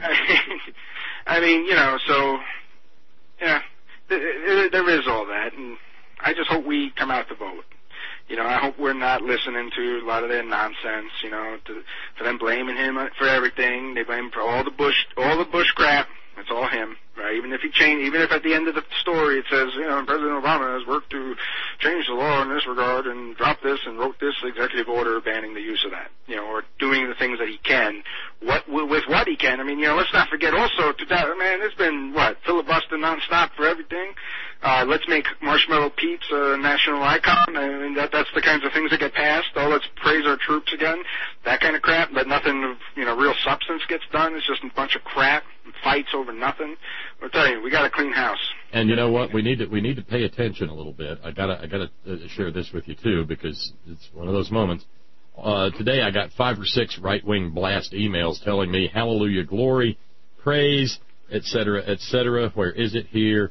I mean, you know, so, yeah, there is all that, and I just hope we come out to vote. You know, I hope we're not listening to a lot of their nonsense, you know, for them blaming him for everything. They blame him for all the Bush crap. It's all him, right? Even if at the end of the story it says, you know, President Obama has worked to change the law in this regard and dropped this and wrote this executive order banning the use of that, you know, or doing the things that he can. With what he can. I mean, you know, let's not forget also, man, there's been, filibuster nonstop for everything. Let's make Marshmallow Pete's a national icon. I mean, that's the kinds of things that get passed. Oh, let's praise our troops again. That kind of crap. But nothing of, you know, real substance gets done. It's just a bunch of crap and fights over nothing. I'll tell you, we got a clean house. And you know what? We need to pay attention a little bit. I gotta share this with you too, because it's one of those moments. Today I got 5 or 6 right-wing blast emails telling me hallelujah, glory, praise, etc., etc. Where is it here?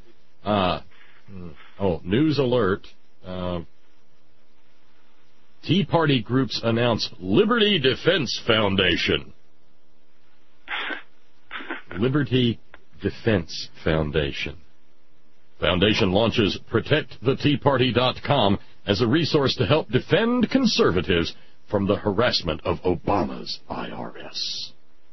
News alert. Tea Party groups announce Liberty Defense Foundation. Liberty Defense Foundation. Foundation launches ProtectTheTeaParty.com as a resource to help defend conservatives from the harassment of Obama's IRS.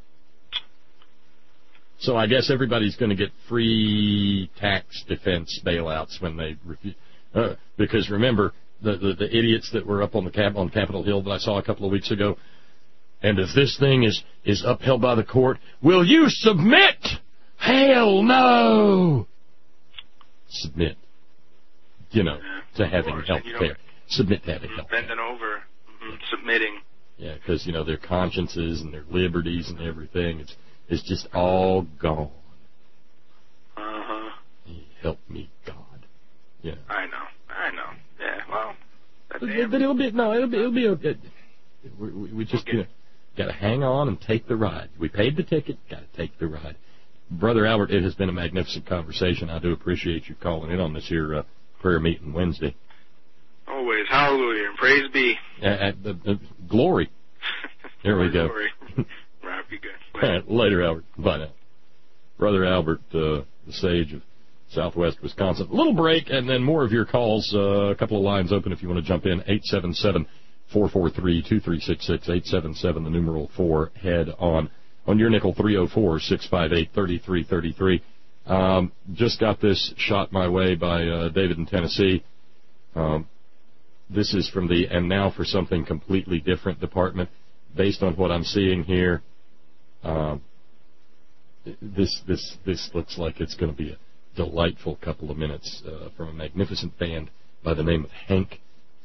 So I guess everybody's going to get free tax defense bailouts when they refuse. Because remember, the idiots that were up on Capitol Hill that I saw a couple of weeks ago, and if this thing is upheld by the court, will you submit? Hell no! Submit. You know, to having health care. Submit to having health care. Bending over, submitting. Yeah, because, you know, their consciences and their liberties and everything, it's just all gone. Uh-huh. Help me, God. Yeah. I know. Yeah, well. But it'll be okay. We just, you know, got to hang on and take the ride. We paid the ticket, got to take the ride. Brother Albert, it has been a magnificent conversation. I do appreciate you calling in on this here prayer meeting Wednesday. Always. Hallelujah. And praise be. Glory. There we go. Glory. Right, be good. All right, later, Albert. Bye now. Brother Albert, the sage of Southwest Wisconsin. A little break, and then more of your calls. A couple of lines open if you want to jump in. 877-443-2366. 877, the numeral 4, head on. On your nickel, 304-658-3333. Just got this shot my way by David in Tennessee. This is from the And Now for Something Completely Different department. Based on what I'm seeing here, this looks like it's going to be a delightful couple of minutes from a magnificent band by the name of Hank,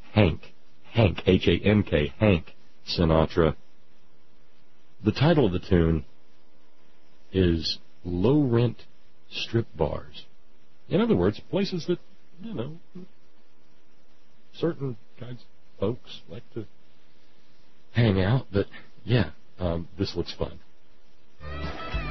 H-A-N-K, Hank Sinatra. The title of the tune is Low Rent Strip Bars. In other words, places that, you know, certain kinds of folks like to hang out. But, yeah, this looks fun.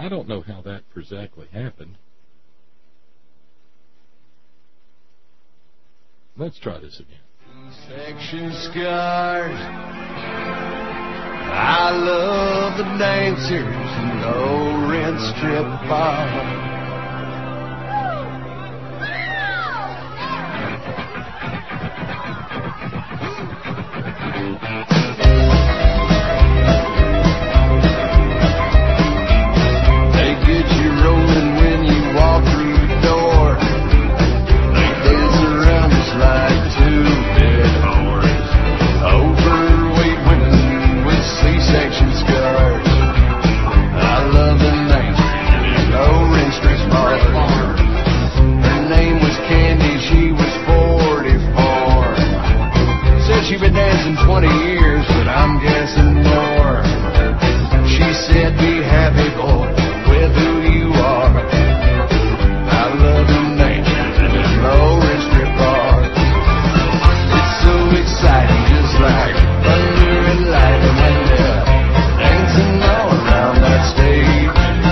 I don't know how that exactly happened. Let's try this again. Section scars. I love the dancers and low-rent strip bars. They get you rolling when you walk through the door. They dance around just like two-bit whores. Overweight women with C-section scars. I love the dancers and low-rent strip bars. Her name was Candy, she was 44. Said she'd been dancing 20 years, but I'm guessing more. She said, be happy, boy, with who you are. I love the dancers and the low-rent strip bars. It's so exciting, just like thunder and lightning when they're dancing all around that stage.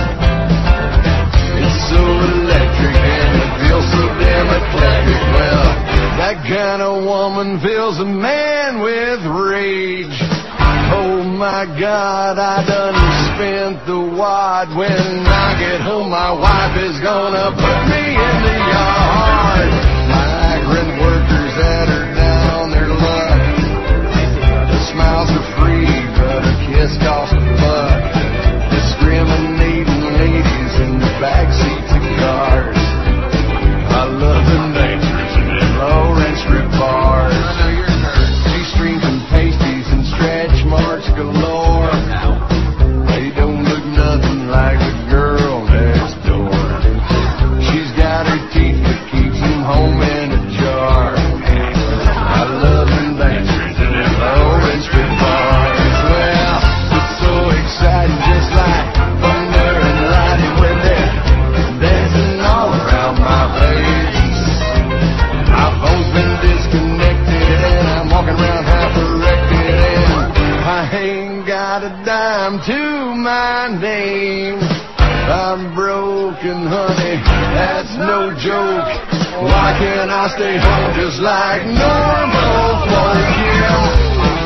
It's so electric and it feels so damn eclectic. Well, that kind of woman fills a man with rage. Oh my God, I done spent the wad. When I get home, my wife is gonna put me in the yard. Migrant workers that are down on their luck. The smiles are free, but a kiss costs a buck. Discriminating ladies in the backseats of cars. I love the dancers and them low-rent strip bars. G-strings and pasties and stretch marks galore. They don't look nothing like the girl next door. She's got her teeth that keeps them home in a jar. I love them dancers and them low-rent strip bars. Well, it's so exciting, just like thunder and lightning when they're dancing all around my face. My phone's been disconnected and I'm walking around half erected and I ain't got a dime to my name. I'm broken, honey, that's no joke. Why can't I stay home just like normal folk? Yeah.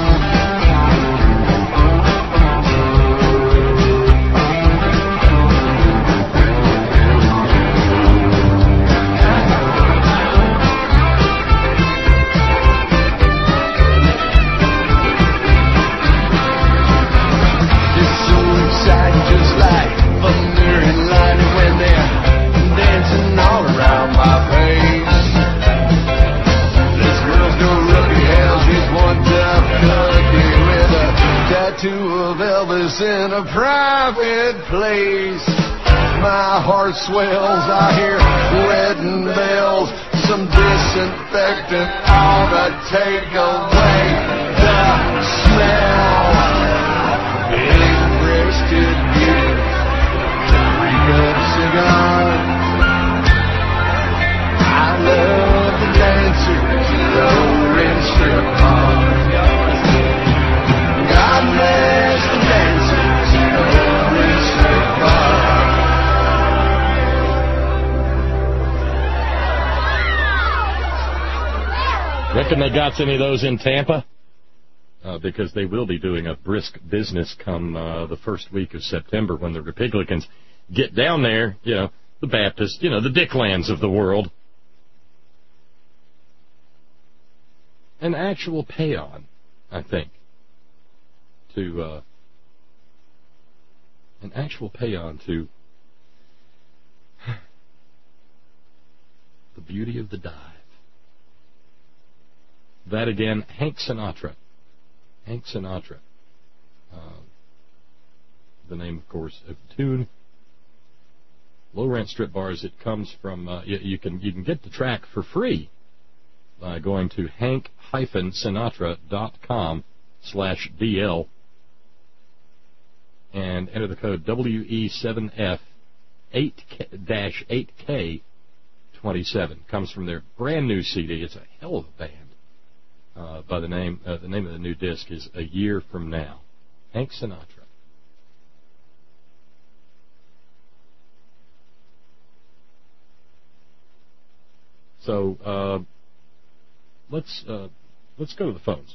Of Elvis in a private place. My heart swells, I hear wedding bells. Some disinfectant ought to take away the smell. Big-breasted beauty, three-cup cigar. I love the dancers, low-rent strip bars. God bless the dancers, low-rent strip bars. Reckon they got any of those in Tampa? Because they will be doing a brisk business come the first week of September when the Republicans get down there, you know, the Baptists, you know, the Dicklands of the world. An actual pay-on, I think, to an actual pay-on to the beauty of the dive. That again, Hank Sinatra. Hank Sinatra. The name, of course, of the tune. Low-rent strip bars. It comes from. You can get the track for free by going to hank-sinatra.com/DL and enter the code WE7F8-8K27. Comes from their brand new CD. It's a hell of a band. By the name of the new disc is A Year From Now. Hank Sinatra. So let's go to the phones.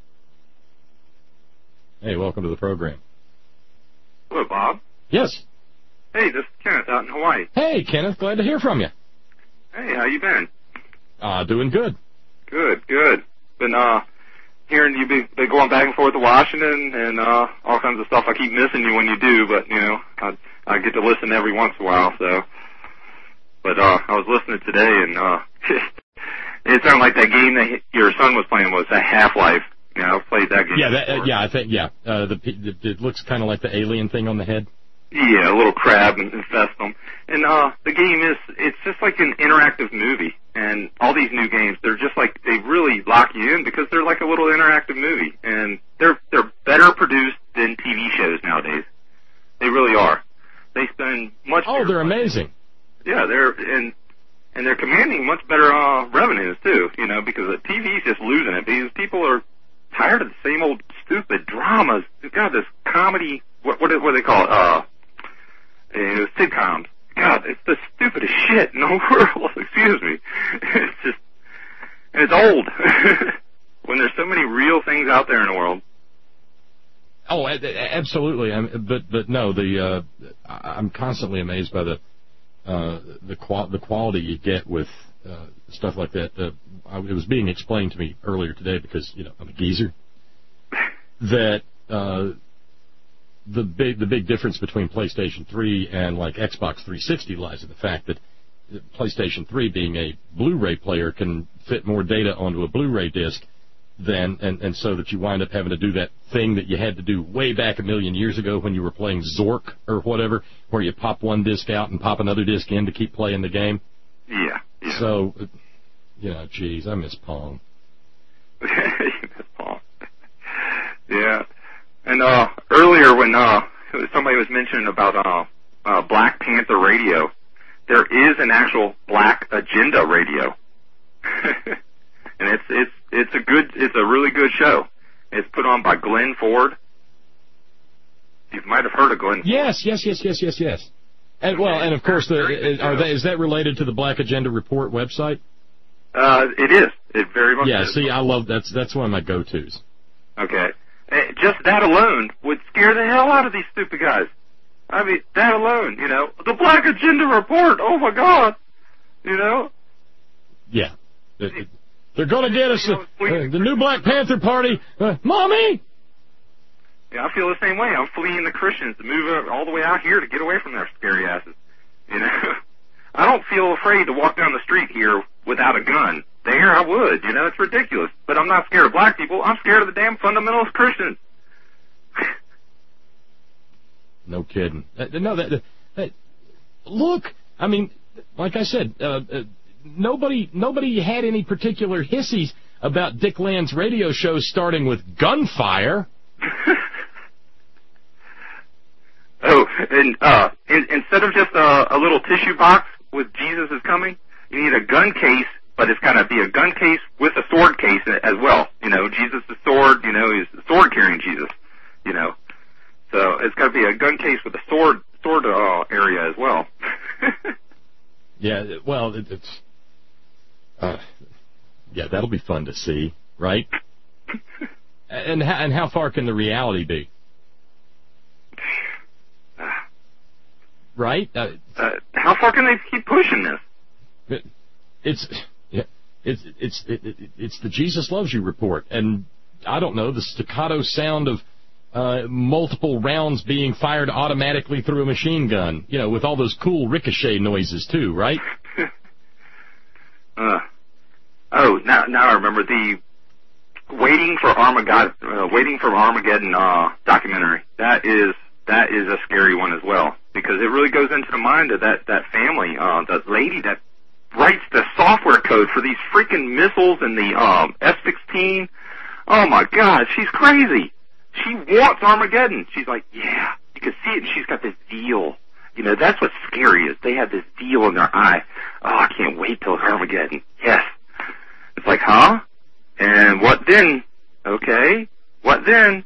Hey, welcome to the program. Hello, Bob. Yes. Hey, this is Kenneth out in Hawaii. Hey, Kenneth, glad to hear from you. Hey, how you been? Doing good. Good. Been hearing you been going back and forth to Washington and all kinds of stuff. I keep missing you when you do, but I get to listen every once in a while. So, but I was listening today, and it sounded like that game that your son was playing was a Half-Life. I've played that game. It looks kind of like the alien thing on the head. Yeah, a little crab infest them. And the game it's just like an interactive movie. And all these new games, they're just like, they really lock you in because they're like a little interactive movie. And they're better produced than TV shows nowadays. They really are. They spend much. Oh, they're amazing. Yeah, and they're commanding much better revenues too. Because the TV's just losing it because people are tired of the same old stupid dramas. God, this comedy. What do they call it? Sitcoms. God, it's the stupidest shit in the world. Excuse me. It's old. When there's so many real things out there in the world. Oh, absolutely. But no, I'm constantly amazed by the quality you get with stuff like that. It was being explained to me earlier today because I'm a geezer. That the big difference between PlayStation 3 and like Xbox 360 lies in the fact that PlayStation 3, being a Blu-ray player, can fit more data onto a Blu-ray disc than and so that you wind up having to do that thing that you had to do way back a million years ago when you were playing Zork or whatever, where you pop one disc out and pop another disc in to keep playing the game. Yeah. So, geez, I miss Pong. You miss Pong. Yeah. And earlier when somebody was mentioning about Black Panther Radio, there is an actual Black Agenda Radio, and it's a really good show. It's put on by Glenn Ford. You might have heard of Glenn. Yes. And of course, is that related to the Black Agenda Report website? It is. It very much is. Yeah. See, I love that's one of my go-tos. Okay. Just that alone would scare the hell out of these stupid guys. I mean, that alone, the Black Agenda Report, oh my God, Yeah. They're going to get us, the new Black Panther Party, Mommy! Yeah, I feel the same way. I'm fleeing the Christians to move all the way out here to get away from their scary asses, I don't feel afraid to walk down the street here without a gun. There, I would, it's ridiculous. But I'm not scared of black people. I'm scared of the damn fundamentalist Christians. No kidding. Look, I mean, like I said, nobody had any particular hissies about Dick Land's radio show starting with gunfire. Oh, and instead of just a little tissue box with Jesus is coming, you need a gun case. But it's got to be a gun case with a sword case as well. Jesus' sword, he's sword-carrying Jesus, So it's got to be a gun case with a sword area as well. Yeah, well, that'll be fun to see, right? And how far can the reality be? Right? How far can they keep pushing this? It's the Jesus Loves You report, and I don't know, the staccato sound of multiple rounds being fired automatically through a machine gun, with all those cool ricochet noises too, right? Now I remember the Waiting for Armageddon documentary. That is a scary one as well, because it really goes into the mind of that family, that lady that writes the software code for these freaking missiles and the F-16. Oh my God, she's crazy. She wants Armageddon. She's like, yeah, you can see it, and she's got this zeal. That's what's scary is they have this zeal in their eye. Oh, I can't wait till Armageddon. Yes. It's like, huh? And what then? Okay. What then?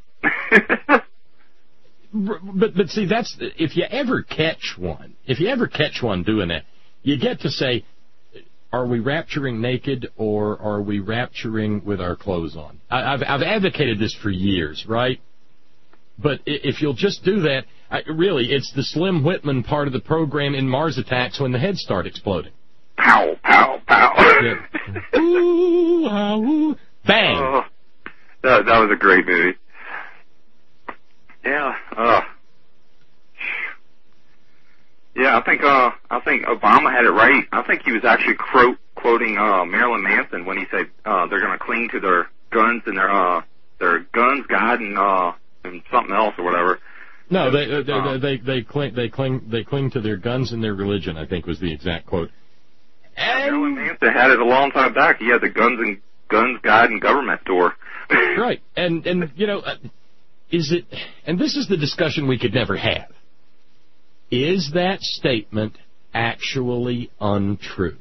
But see, that's, if you ever catch one doing that, you get to say, are we rapturing naked or are we rapturing with our clothes on? I've advocated this for years, right? But if you'll just do that, really, it's the Slim Whitman part of the program in Mars Attacks when the heads start exploding. Pow, pow, pow. Yeah. Ooh, ah, ooh. Bang. Oh, that was a great movie. Yeah. Yeah, I think Obama had it right. I think he was actually quoting Marilyn Manson when he said they're going to cling to their guns and their guns, God, and something else or whatever. No, they cling to their guns and their religion, I think was the exact quote. Marilyn Manson had it a long time back. He had the guns, God, and government door. Right, and you know, is it? And this is the discussion we could never have. Is that statement actually untrue?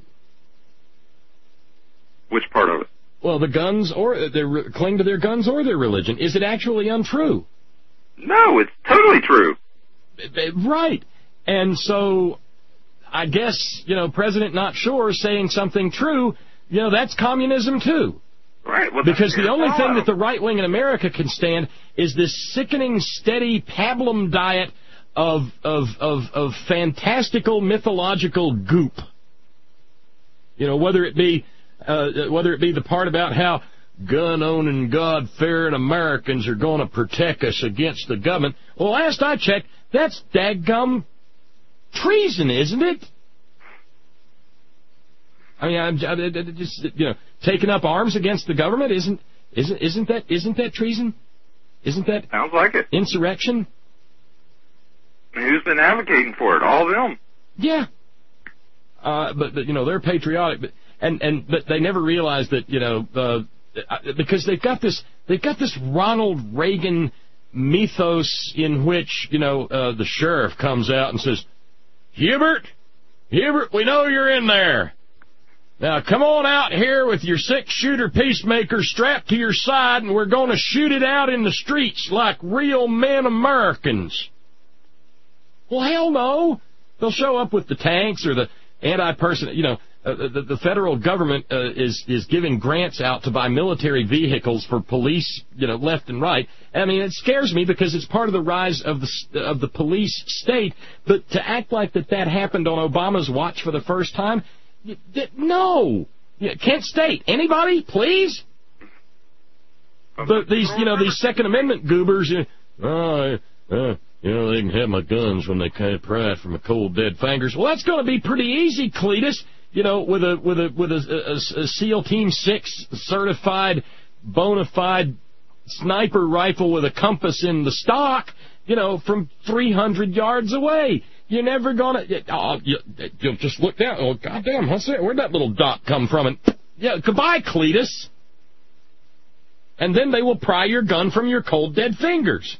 Which part of it? Well, the guns, or they cling to their guns or their religion. Is it actually untrue? No, it's totally true. Right. And so, I guess, you know, President Not Sure saying something true, you know, that's communism too. Right. Well, because the only thing that the right wing in America can stand is this sickening, steady pablum diet of fantastical mythological goop. You know, whether it be the part about how gun-owning, God-fearing Americans are going to protect us against the government. Well, last I checked, that's dadgum treason, isn't it? I mean, I'm just, you know, taking up arms against the government isn't that treason? Isn't that sounds like it? Insurrection? Who's been advocating for it? All of them. Yeah. But you know, they're patriotic, but they never realize that, you know, because they've got this Ronald Reagan mythos in which, you know, the sheriff comes out and says, Hubert, we know you're in there. Now come on out here with your 6-shooter peacemaker strapped to your side, and we're going to shoot it out in the streets like real men Americans. Well, hell no. They'll show up with the tanks or the anti-person, you know, the federal government is giving grants out to buy military vehicles for police, you know, left and right. I mean, it scares me because it's part of the rise of the police state. But to act like that happened on Obama's watch for the first time, no. Kent State, anybody, please? But these Second Amendment goobers, you know, they can have my guns when they can't pry it from a cold dead fingers. Well, that's going to be pretty easy, Cletus. You know, with a SEAL Team 6 certified, bona fide sniper rifle with a compass in the stock, you know, from 300 yards away. You're never gonna. You'll just look down. Oh, goddamn! Where'd that little dot come from? And yeah, goodbye, Cletus. And then they will pry your gun from your cold dead fingers.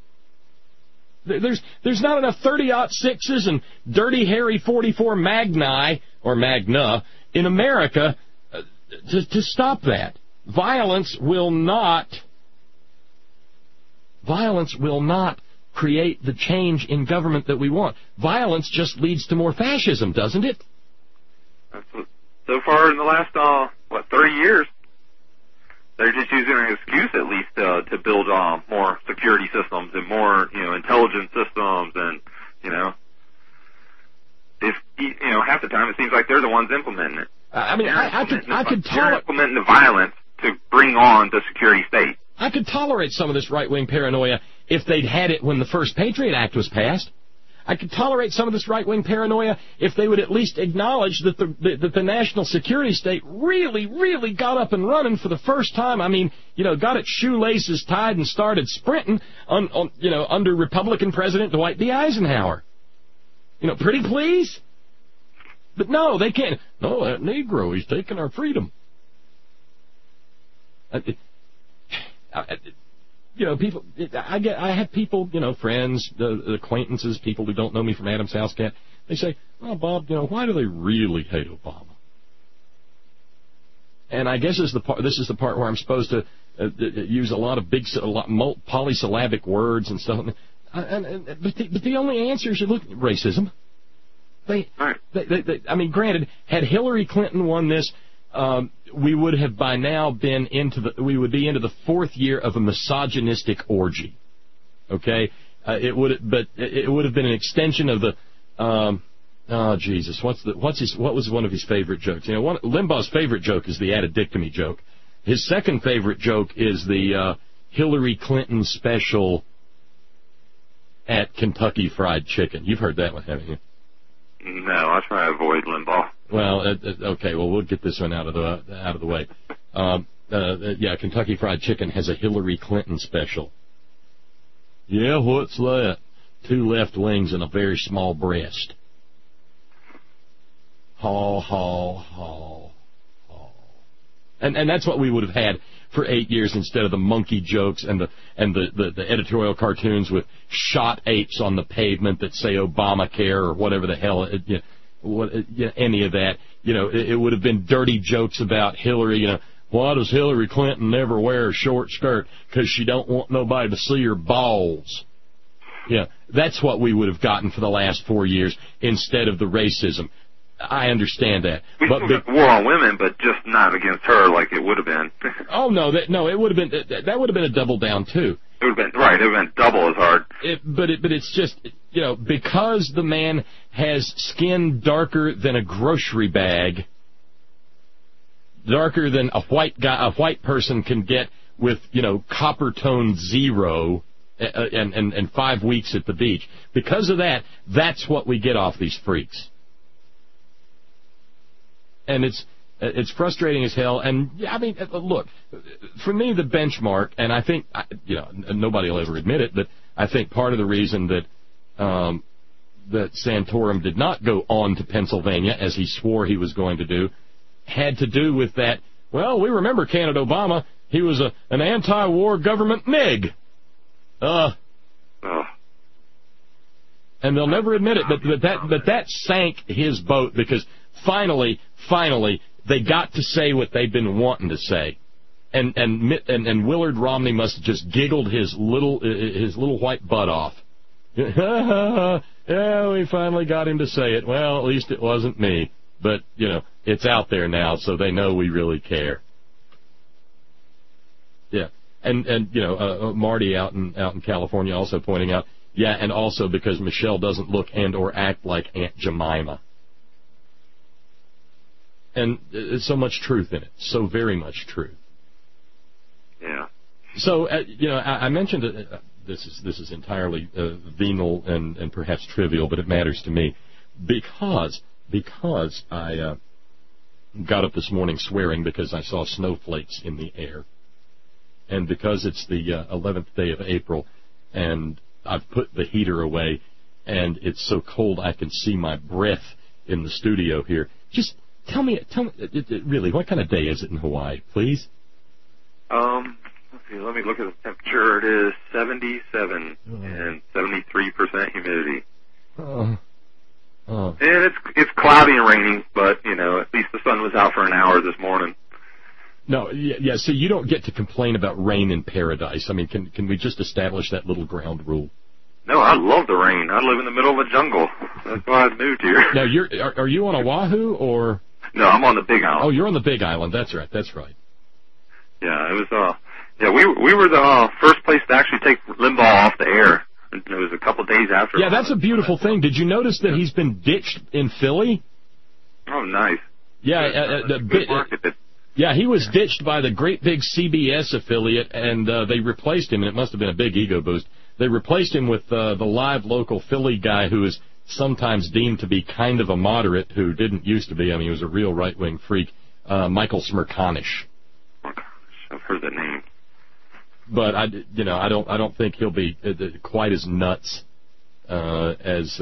There's not enough 30-06s and Dirty Harry 44 Magni or Magna in America to stop that. Violence will not create the change in government that we want. Violence just leads to more fascism, doesn't it? So far in the last 30 years, they're just using an excuse, at least, to build more security systems and more, you know, intelligence systems, and half the time it seems like they're the ones implementing it. I mean, I could tolerate implementing the violence to bring on the security state. I could tolerate some of this right-wing paranoia if they'd had it when the first Patriot Act was passed. I could tolerate some of this right-wing paranoia if they would at least acknowledge that the national security state really, really got up and running for the first time. I mean, you know, got its shoelaces tied and started sprinting under Republican President Dwight D. Eisenhower. You know, pretty please? But no, they can't. No, that Negro, he's taking our freedom. You know, people. I have people, you know, friends, acquaintances, people who don't know me from Adam's House Cat. They say, "Well, Bob, you know, why do they really hate Obama?" And I guess this is the part where I'm supposed to use a lot of polysyllabic words and stuff. But the only answer is, look, racism. I mean, granted, had Hillary Clinton won this, we would have by now been into the fourth year of a misogynistic orgy. Okay, it would have been an extension of the. Oh Jesus! What was one of his favorite jokes? You know, Limbaugh's favorite joke is the addictomy joke. His second favorite joke is the Hillary Clinton special at Kentucky Fried Chicken. You've heard that one, haven't you? No, I try to avoid Limbaugh. Well, okay. Well, we'll get this one out of the way. Yeah, Kentucky Fried Chicken has a Hillary Clinton special. Yeah, what's that? 2 left wings and a very small breast. Haw, haw, haw, haw. And that's what we would have had for 8 years instead of the monkey jokes and the editorial cartoons with shot apes on the pavement that say Obamacare or whatever the hell, any of that. You know, it would have been dirty jokes about Hillary. You know, why does Hillary Clinton never wear a short skirt? Because she don't want nobody to see her balls. Yeah, that's what we would have gotten for the last 4 years instead of the racism. I understand that. We still got the war on women, but just not against her like it would have been. Oh no, it would have been that would have been a double down too. It would have been right. It would have been double as hard. But it's just, you know, because the man has skin darker than a grocery bag, darker than a white person can get with, you know, copper tone 0 and 5 weeks at the beach. Because of that, that's what we get off these freaks. And it's frustrating as hell. And I mean, look, for me, the benchmark, and I think, you know, nobody will ever admit it, but I think part of the reason that that Santorum did not go on to Pennsylvania as he swore he was going to do had to do with that. Well, we remember candidate Obama. He was an anti-war government nig. And they'll never admit it, but that sank his boat because finally, they got to say what they've been wanting to say, and Willard Romney must have just giggled his little white butt off. Yeah, we finally got him to say it. Well, at least it wasn't me. But you know, it's out there now, so they know we really care. Yeah, and you know, Marty out in California also pointing out. Yeah, and also because Michelle doesn't look and or act like Aunt Jemima. And there's so much truth in it. So very much truth. Yeah. So, you know, I mentioned this is entirely venal and perhaps trivial, but it matters to me because I got up this morning swearing because I saw snowflakes in the air. And because it's the 11th day of April and I've put the heater away, and it's so cold I can see my breath in the studio here. Just tell me, really, what kind of day is it in Hawaii, please? Let's see, let me look at the temperature. It is 77 and 73% humidity. And it's cloudy and raining, but, you know, at least the sun was out for an hour this morning. No, yeah, so you don't get to complain about rain in paradise. I mean, can we just establish that little ground rule? No, I love the rain. I live in the middle of a jungle. That's why I moved here. Now, are you on Oahu or? No, I'm on the Big Island. Oh, you're on the Big Island. That's right. Yeah, it was, we were the first place to actually take Limbaugh off the air. It was a couple days after. Yeah, that's a beautiful thing. Did you notice that he's been ditched in Philly? Oh, nice. Yeah, yeah, he was ditched by the great big CBS affiliate, and they replaced him, and it must have been a big ego boost. They replaced him with the live local Philly guy who is sometimes deemed to be kind of a moderate, who didn't used to be. I mean, he was a real right-wing freak, Michael Smerconish. I've heard that name. But I don't think he'll be quite as nuts as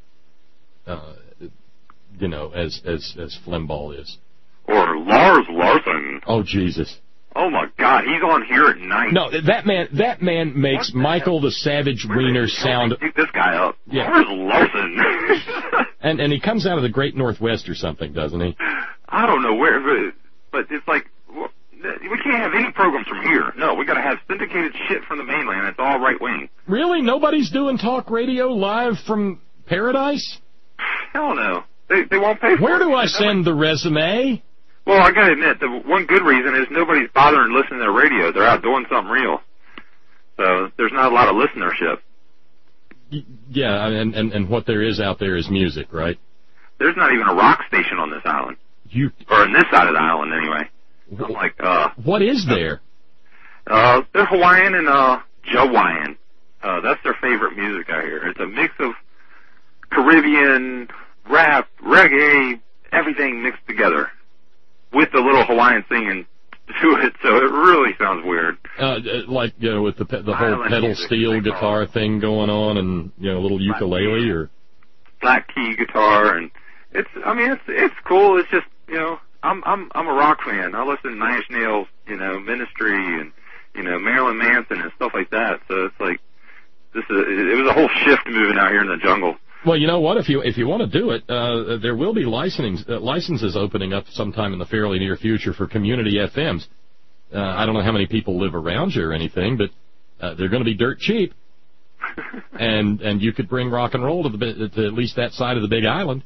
Flembaugh is. Or Lars Larson. Oh, Jesus. Oh, my God. He's on here at night. No, that man makes Michael the Savage Wiener sound... Pick this guy up. Yeah. Lars Larson. and he comes out of the Great Northwest or something, doesn't he? I don't know where, but it's like... We can't have any programs from here. No, we got to have syndicated shit from the mainland. It's all right-wing. Really? Nobody's doing talk radio live from Paradise? Hell no. They won't pay for it. Where do I send the resume? Well, I gotta admit, the one good reason is nobody's bothering listening to the radio. They're out doing something real. So there's not a lot of listenership. Yeah, and what there is out there is music, right? There's not even a rock station on this island. Or on this side of the island, anyway. I'm like, what is there? They're Hawaiian and Jawaiian. That's their favorite music out here. It's a mix of Caribbean, rap, reggae, everything mixed together, with the little Hawaiian singing to it, so it really sounds weird. Like, with the whole pedal steel guitar thing going on, and a little ukulele or black key guitar, and it's cool. It's just I'm a rock fan. I listen to Nine Inch Nails, Ministry, and Marilyn Manson and stuff like that. So it's like it was a whole shift moving out here in the jungle. Well, you know what? If you want to do it, there will be licenses opening up sometime in the fairly near future for community FMs. I don't know how many people live around you or anything, but they're going to be dirt cheap, and you could bring rock and roll to at least that side of the Big Island.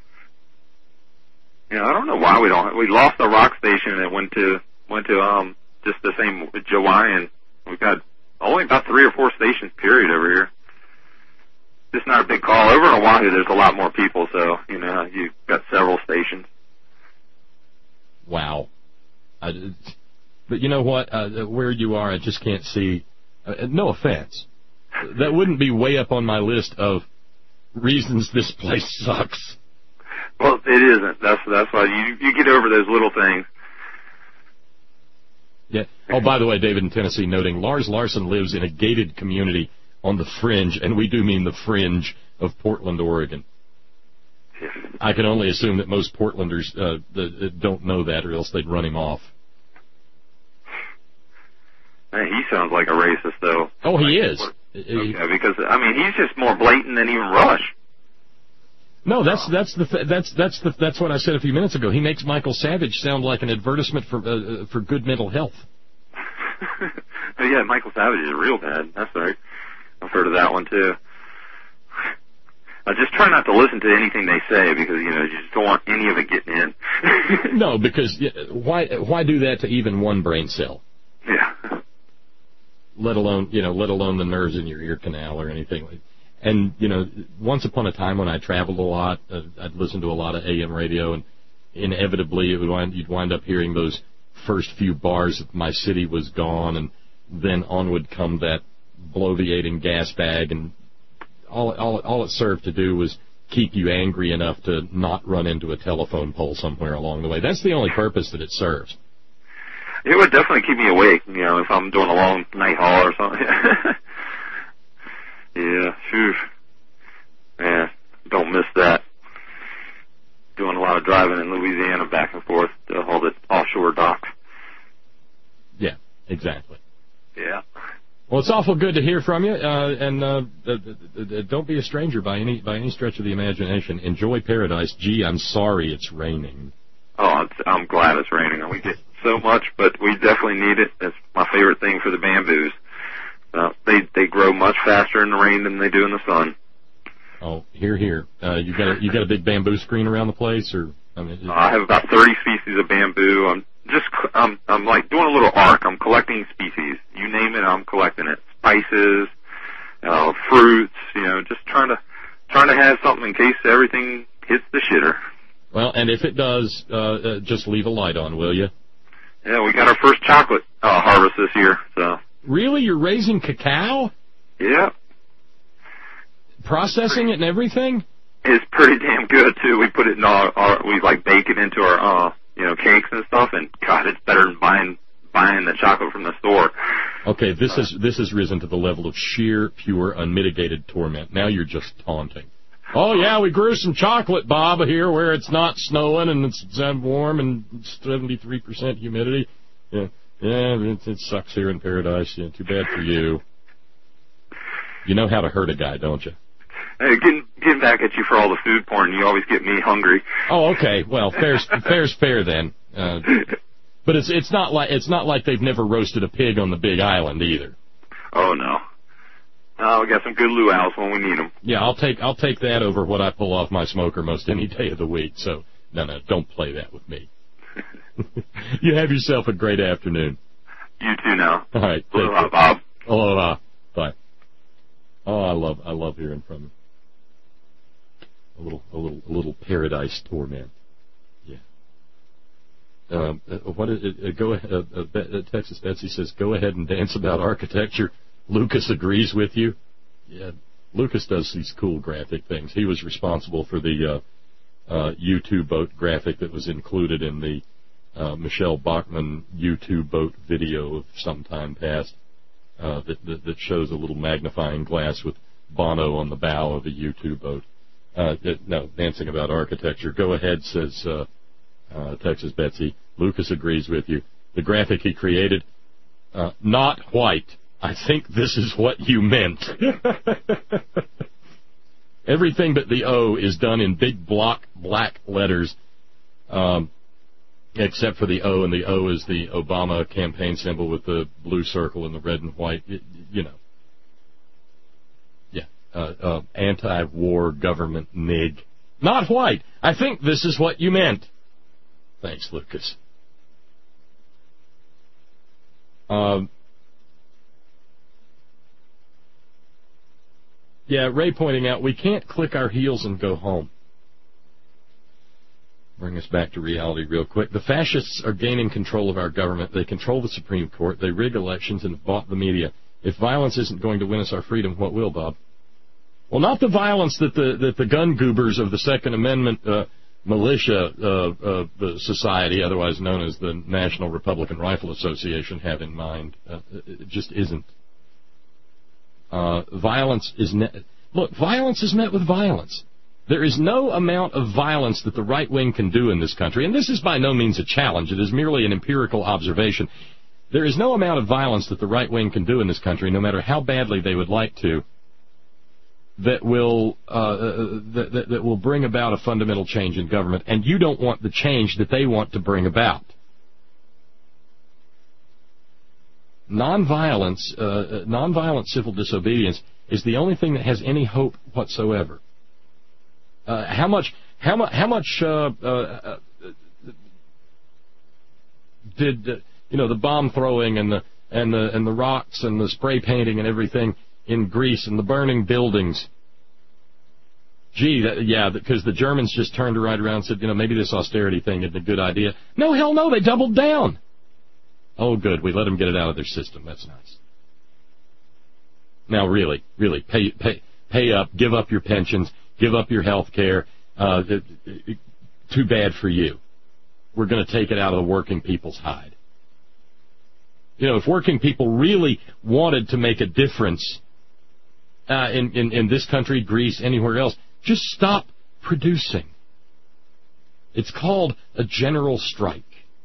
I don't know why we lost the rock station and went to just the same Jawaiian. We've got only about 3 or 4 stations period over here. It's not a big call. Over in Oahu, there's a lot more people, so, you've got several stations. Wow. But you know what? Where you are, I just can't see. No offense. That wouldn't be way up on my list of reasons this place sucks. Well, it isn't. That's why you get over those little things. Yeah. Oh, by the way, David in Tennessee noting, Lars Larson lives in a gated community on the fringe, and we do mean the fringe of Portland, Oregon. Yeah. I can only assume that most Portlanders don't know that, or else they'd run him off. Man, he sounds like a racist, though. Oh, he is. Okay, because he's just more blatant than even Rush. No, that's what I said a few minutes ago. He makes Michael Savage sound like an advertisement for good mental health. Yeah, Michael Savage is real bad. That's right. I've heard of that one too. I just try not to listen to anything they say because you just don't want any of it getting in. No, because why do that to even one brain cell? Yeah. Let alone the nerves in your ear canal or anything like. And once upon a time when I traveled a lot, I'd listen to a lot of AM radio, and inevitably you'd wind up hearing those first few bars of "My City Was Gone," and then on would come that bloviating gas bag, and all it served to do was keep you angry enough to not run into a telephone pole somewhere along the way. That's the only purpose that it serves. It would definitely keep me awake, if I'm doing a long night haul or something. Yeah, phew. Yeah, don't miss that. Doing a lot of driving in Louisiana back and forth to all the offshore docks. Yeah, exactly. Yeah. Well, it's awful good to hear from you, and don't be a stranger by any stretch of the imagination. Enjoy paradise. Gee, I'm sorry it's raining. Oh, I'm glad it's raining. We get so much, but we definitely need it. It's my favorite thing for the bamboos. They grow much faster in the rain than they do in the sun. Oh, here. You got a big bamboo screen around the place, or I have about 30 species of bamboo. I'm like doing a little arc. I'm collecting species. You name it, I'm collecting it. Spices, fruits. Just trying to have something in case everything hits the shitter. Well, and if it does, just leave a light on, will you? Yeah, we got our first chocolate harvest this year. So. Really? You're raising cacao? Yeah. Processing it and everything? It's pretty damn good too. We put it in we bake it into our cakes and stuff, and God, it's better than buying the chocolate from the store. Okay, this has risen to the level of sheer, pure, unmitigated torment. Now you're just taunting. Oh yeah, we grew some chocolate, Bob, here where it's not snowing and it's warm and 73% humidity. Yeah. Yeah, it sucks here in paradise. Yeah, too bad for you. You know how to hurt a guy, don't you? Hey, getting back at you for all the food porn, you always get me hungry. Oh, okay. Well, fair's fair then. But it's not like they've never roasted a pig on the Big Island either. Oh no. We got some good luau's when we need them. Yeah, I'll take that over what I pull off my smoker most any day of the week. So, no, don't play that with me. You have yourself a great afternoon. You too now. All right. Aloha, Bob. Aloha. Bye. Oh, I love hearing from him. A little paradise torment. Yeah. What is it? Go ahead. Texas Betsy says, "Go ahead and dance about architecture." Lucas agrees with you. Yeah. Lucas does these cool graphic things. He was responsible for the U-2 boat graphic that was included in the Michelle Bachmann U-2 boat video of some time past that shows a little magnifying glass with Bono on the bow of a U-2 boat. No, dancing about architecture. Go ahead, says Texas Betsy. Lucas agrees with you. The graphic he created, not white. I think this is what you meant. Everything but the O is done in big block black letters, except for the O, and the O is the Obama campaign symbol with the blue circle and the red and white. Yeah. Anti-war government nig. Not white. I think this is what you meant. Thanks, Lucas. Yeah, Ray pointing out, we can't click our heels and go home. Bring us back to reality real quick. The fascists are gaining control of our government. They control the Supreme Court. They rig elections and have bought the media. If violence isn't going to win us our freedom, what will, Bob? Well, not the violence that the gun goobers of the Second Amendment militia society, otherwise known as the National Republican Rifle Association, have in mind. It just isn't. Violence is violence is met with violence. There is no amount of violence that the right wing can do in this country, and this is by no means a challenge. It is merely an empirical observation. There is no amount of violence that the right wing can do in this country, no matter how badly they would like to, that will bring about a fundamental change in government, and you don't want the change that they want to bring about. Nonviolent civil disobedience is the only thing that has any hope whatsoever. How much did the bomb throwing and the rocks and the spray painting and everything in Greece and the burning buildings? Because the Germans just turned right around and said, maybe this austerity thing isn't a good idea. No, hell no, they doubled down. Oh, good. We let them get it out of their system. That's nice. Now, really, pay up. Give up your pensions. Give up your health care. Too bad for you. We're going to take it out of the working people's hide. If working people really wanted to make a difference in this country, Greece, anywhere else, just stop producing. It's called a general strike.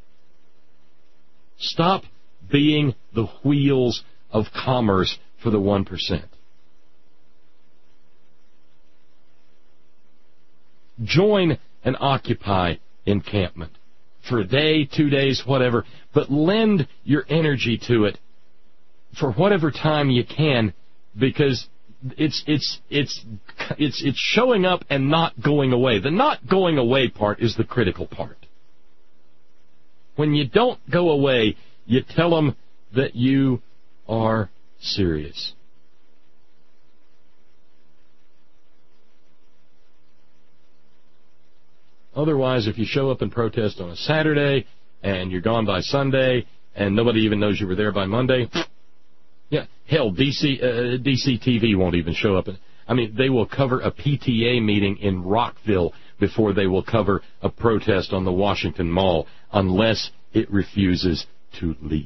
Stop being the wheels of commerce for the 1%. Join an Occupy encampment for a day, 2 days, whatever, but lend your energy to it for whatever time you can, because it's showing up and not going away. The not going away part is the critical part. When you don't go away, you tell them that you are serious. Otherwise, if you show up and protest on a Saturday and you're gone by Sunday and nobody even knows you were there by Monday, hell, DC TV won't even show up. They will cover a PTA meeting in Rockville before they will cover a protest on the Washington Mall, unless it refuses to leave.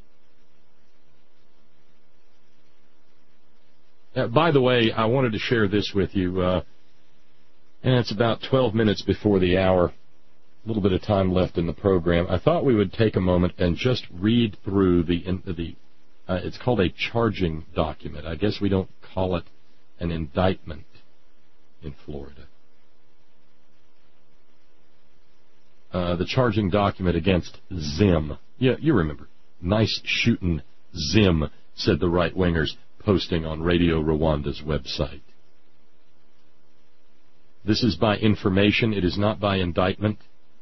By the way, I wanted to share this with you, and it's about 12 minutes before the hour, a little bit of time left in the program. I thought we would take a moment and just read through it's called a charging document. I guess we don't call it an indictment in Florida. The charging document against Zim. Yeah, you remember. Nice shootin' Zim, said the right-wingers. posting on Radio Rwanda's website. This is by information. It is not by indictment.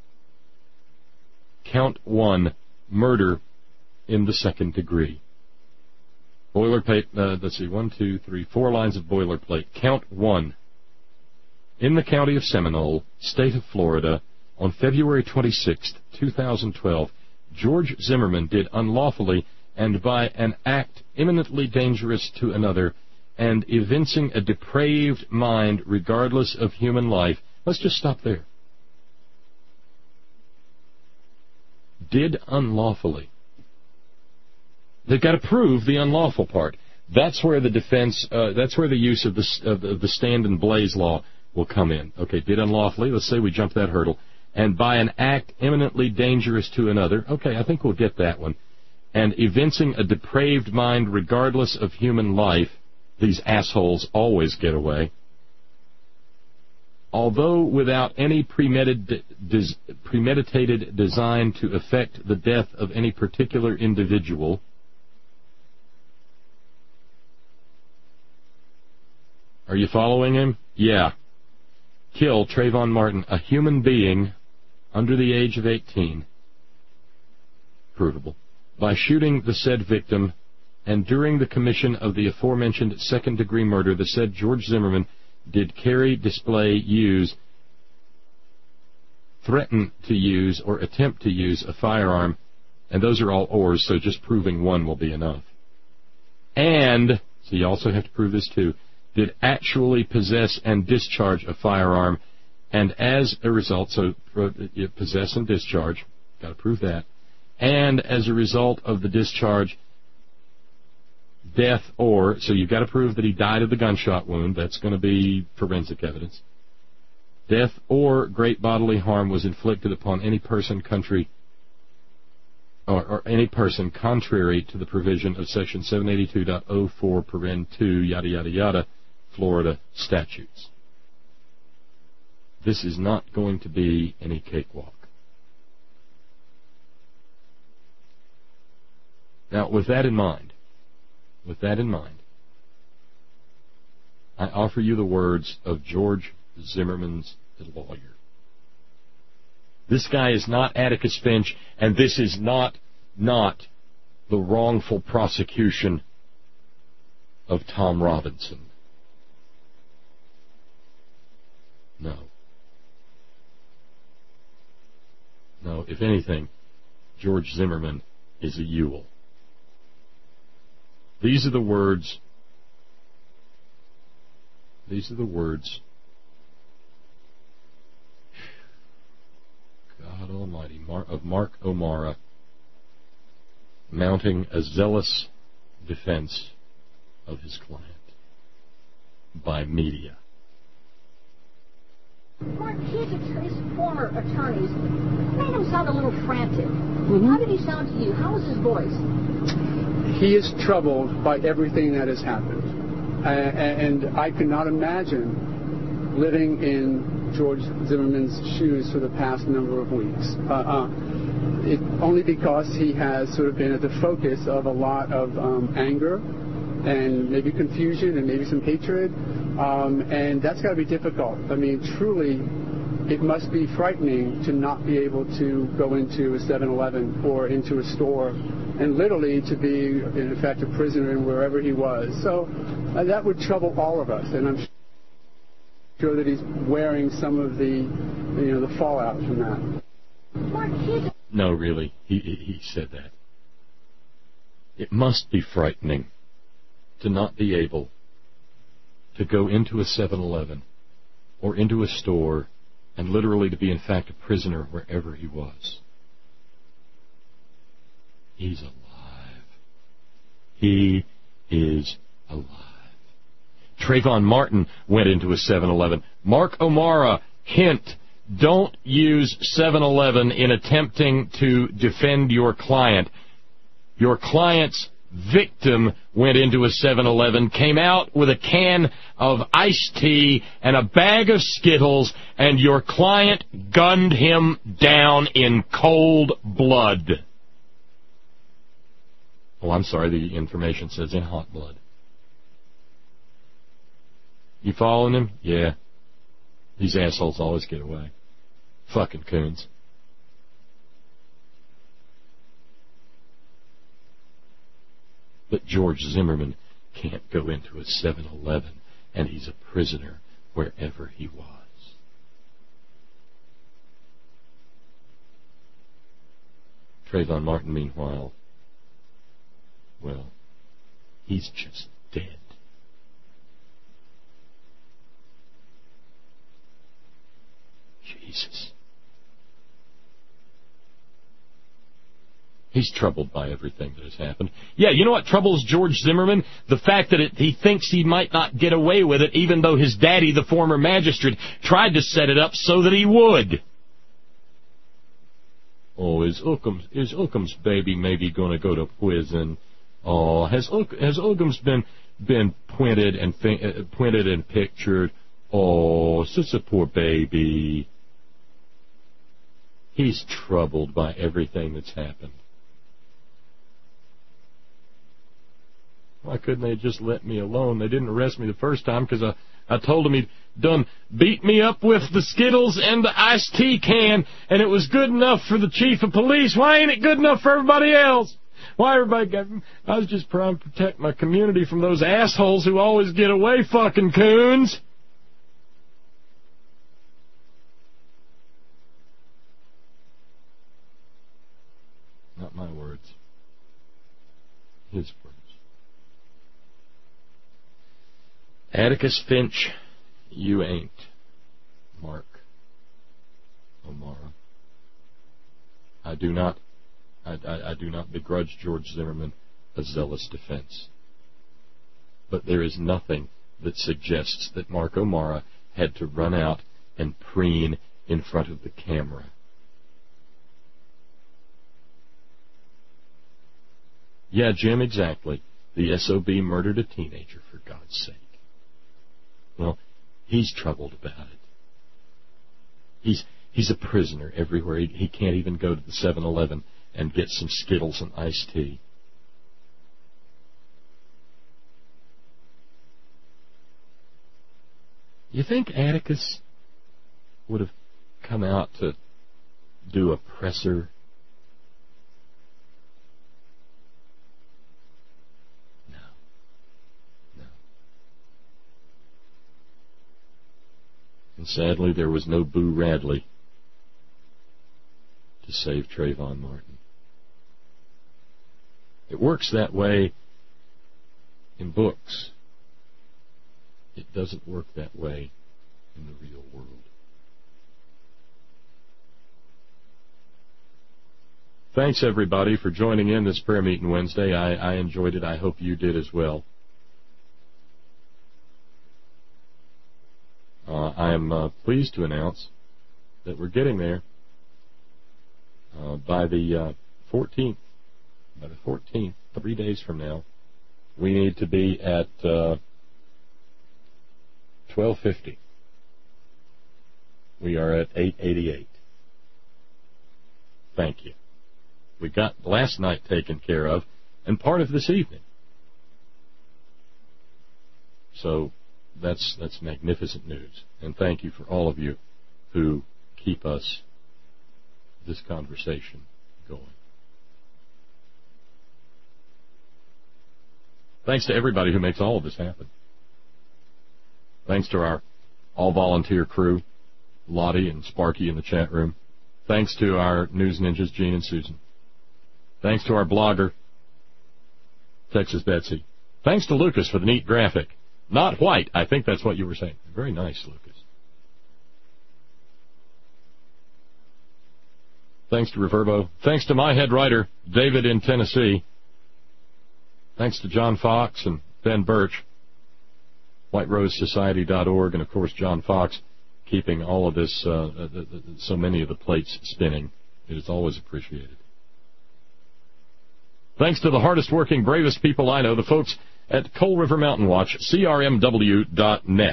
Count 1, murder in the second degree. Boilerplate, let's see, 1, 2, 3, 4 lines of boilerplate. Count 1. In the county of Seminole, state of Florida, on February 26, 2012, George Zimmerman did unlawfully and by an act eminently dangerous to another and evincing a depraved mind regardless of human life. Let's just stop there. Did unlawfully. They've got to prove the unlawful part. That's where the defense, that's where the use of the stand and blaze law will come in. Okay, did unlawfully. Let's say we jump that hurdle. And by an act eminently dangerous to another. Okay, I think we'll get that one. And evincing a depraved mind regardless of human life. These assholes always get away. Although without any premeditated design to effect the death of any particular individual. Are you following him? Yeah. Kill Trayvon Martin, a human being under the age of 18, provable, by shooting the said victim, and during the commission of the aforementioned second-degree murder, the said George Zimmerman did carry, display, use, threaten to use, or attempt to use a firearm, and those are all ors, so just proving one will be enough. And, so you also have to prove this too, did actually possess and discharge a firearm, and as a result, so possess and discharge, got to prove that, and as a result of the discharge, death or, so you've got to prove that he died of the gunshot wound, that's going to be forensic evidence, death or great bodily harm was inflicted upon any person, country, or any person contrary to the provision of Section 782.04, paren 2, yada, yada, yada, Florida statutes. This is not going to be any cakewalk. Now, with that in mind, I offer you the words of George Zimmerman's lawyer. This guy is not Atticus Finch, and this is not the wrongful prosecution of Tom Robinson. No, if anything, George Zimmerman is a Ewell. These are the words God Almighty, of Mark O'Mara, mounting a zealous defense of his client by media. Mark, his former attorneys made him sound a little frantic. How did he sound to you? How was his voice? He is troubled by everything that has happened. And I could not imagine living in George Zimmerman's shoes for the past number of weeks. Only because he has sort of been at the focus of a lot of anger and maybe confusion and maybe some hatred. And that's got to be difficult. I mean, truly, it must be frightening to not be able to go into a 7-Eleven or into a store and literally to be, in effect, a prisoner in wherever he was. So that would trouble all of us, and I'm sure that he's wearing some of the fallout from that. No, really, he said that. It must be frightening to not be able to go into a 7-Eleven or into a store and literally to be, in fact, a prisoner wherever he was. He's alive. He is alive. Trayvon Martin went into a 7-Eleven. Mark O'Mara, hint, don't use 7-Eleven in attempting to defend your client. Your client's victim went into a 7-Eleven, came out with a can of iced tea and a bag of Skittles, and your client gunned him down in cold blood. Oh, I'm sorry, the information says in hot blood. You following him? Yeah. These assholes always get away. Fucking coons. But George Zimmerman can't go into a 7-Eleven, and he's a prisoner wherever he was. Trayvon Martin, meanwhile, well, he's just dead. Jesus. He's troubled by everything that has happened. Yeah, you know what troubles George Zimmerman? The fact that he thinks he might not get away with it, even though his daddy, the former magistrate, tried to set it up so that he would. Oh, is Occam's baby maybe going to go to prison? Oh, has Occam's been pointed and pictured? Oh, such a poor baby. He's troubled by everything that's happened. Why couldn't they just let me alone? They didn't arrest me the first time because I told them he'd done beat me up with the Skittles and the iced tea can, and it was good enough for the chief of police. Why ain't it good enough for everybody else? Why everybody got... I was just trying to protect my community from those assholes who always get away, fucking coons. Not my words. His words. Atticus Finch, you ain't Mark O'Mara. I do not begrudge George Zimmerman a zealous defense. But there is nothing that suggests that Mark O'Mara had to run out and preen in front of the camera. Yeah, Jim, exactly. The SOB murdered a teenager, for God's sake. Well, he's troubled about it. He's a prisoner everywhere. He can't even go to the 7-Eleven and get some Skittles and iced tea. You think Atticus would have come out to do a presser? And sadly, there was no Boo Radley to save Trayvon Martin. It works that way in books. It doesn't work that way in the real world. Thanks, everybody, for joining in this prayer meeting Wednesday. I enjoyed it. I hope you did as well. I am pleased to announce that we're getting there. By the 14th, 3 days from now, we need to be at 1250. We are at 888. Thank you. We got last night taken care of, and part of this evening. So that's magnificent news. And thank you for all of you who keep this conversation going. Thanks to everybody who makes all of this happen. Thanks to our all-volunteer crew, Lottie and Sparky in the chat room. Thanks to our news ninjas, Gene and Susan. Thanks to our blogger, Texas Betsy. Thanks to Lucas for the neat graphic. Not white. I think that's what you were saying. Very nice, Lucas. Thanks to Reverbo. Thanks to my head writer, David in Tennessee. Thanks to John Fox and Ben Birch. WhiteRoseSociety.org, and, of course, John Fox keeping all of this, so many of the plates spinning. It is always appreciated. Thanks to the hardest-working, bravest people I know, the folks at Coal River Mountain Watch, crmw.net.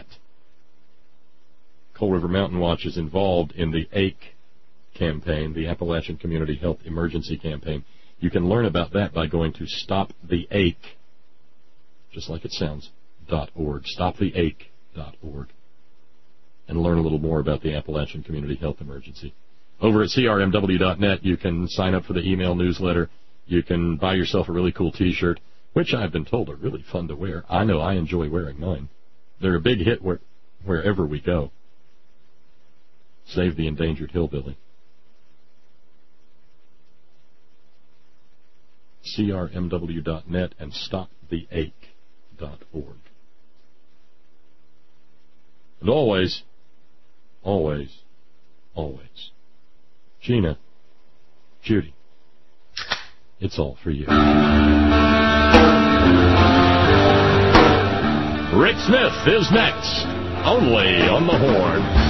Coal River Mountain Watch is involved in the ACE campaign, the Appalachian Community Health Emergency Campaign. You can learn about that by going to stoptheache, just like it sounds, .org, stoptheache.org. crmw.net.org and learn a little more about the Appalachian Community Health Emergency. Over at crmw.net, you can sign up for the email newsletter. You can buy yourself a really cool T-shirt, which I've been told are really fun to wear. I know I enjoy wearing mine. They're a big hit wherever we go. Save the endangered hillbilly. crmw.net and stoptheache.org. And always, always, always, Gina, Judy, it's all for you. Rick Smith is next, only on the Horn.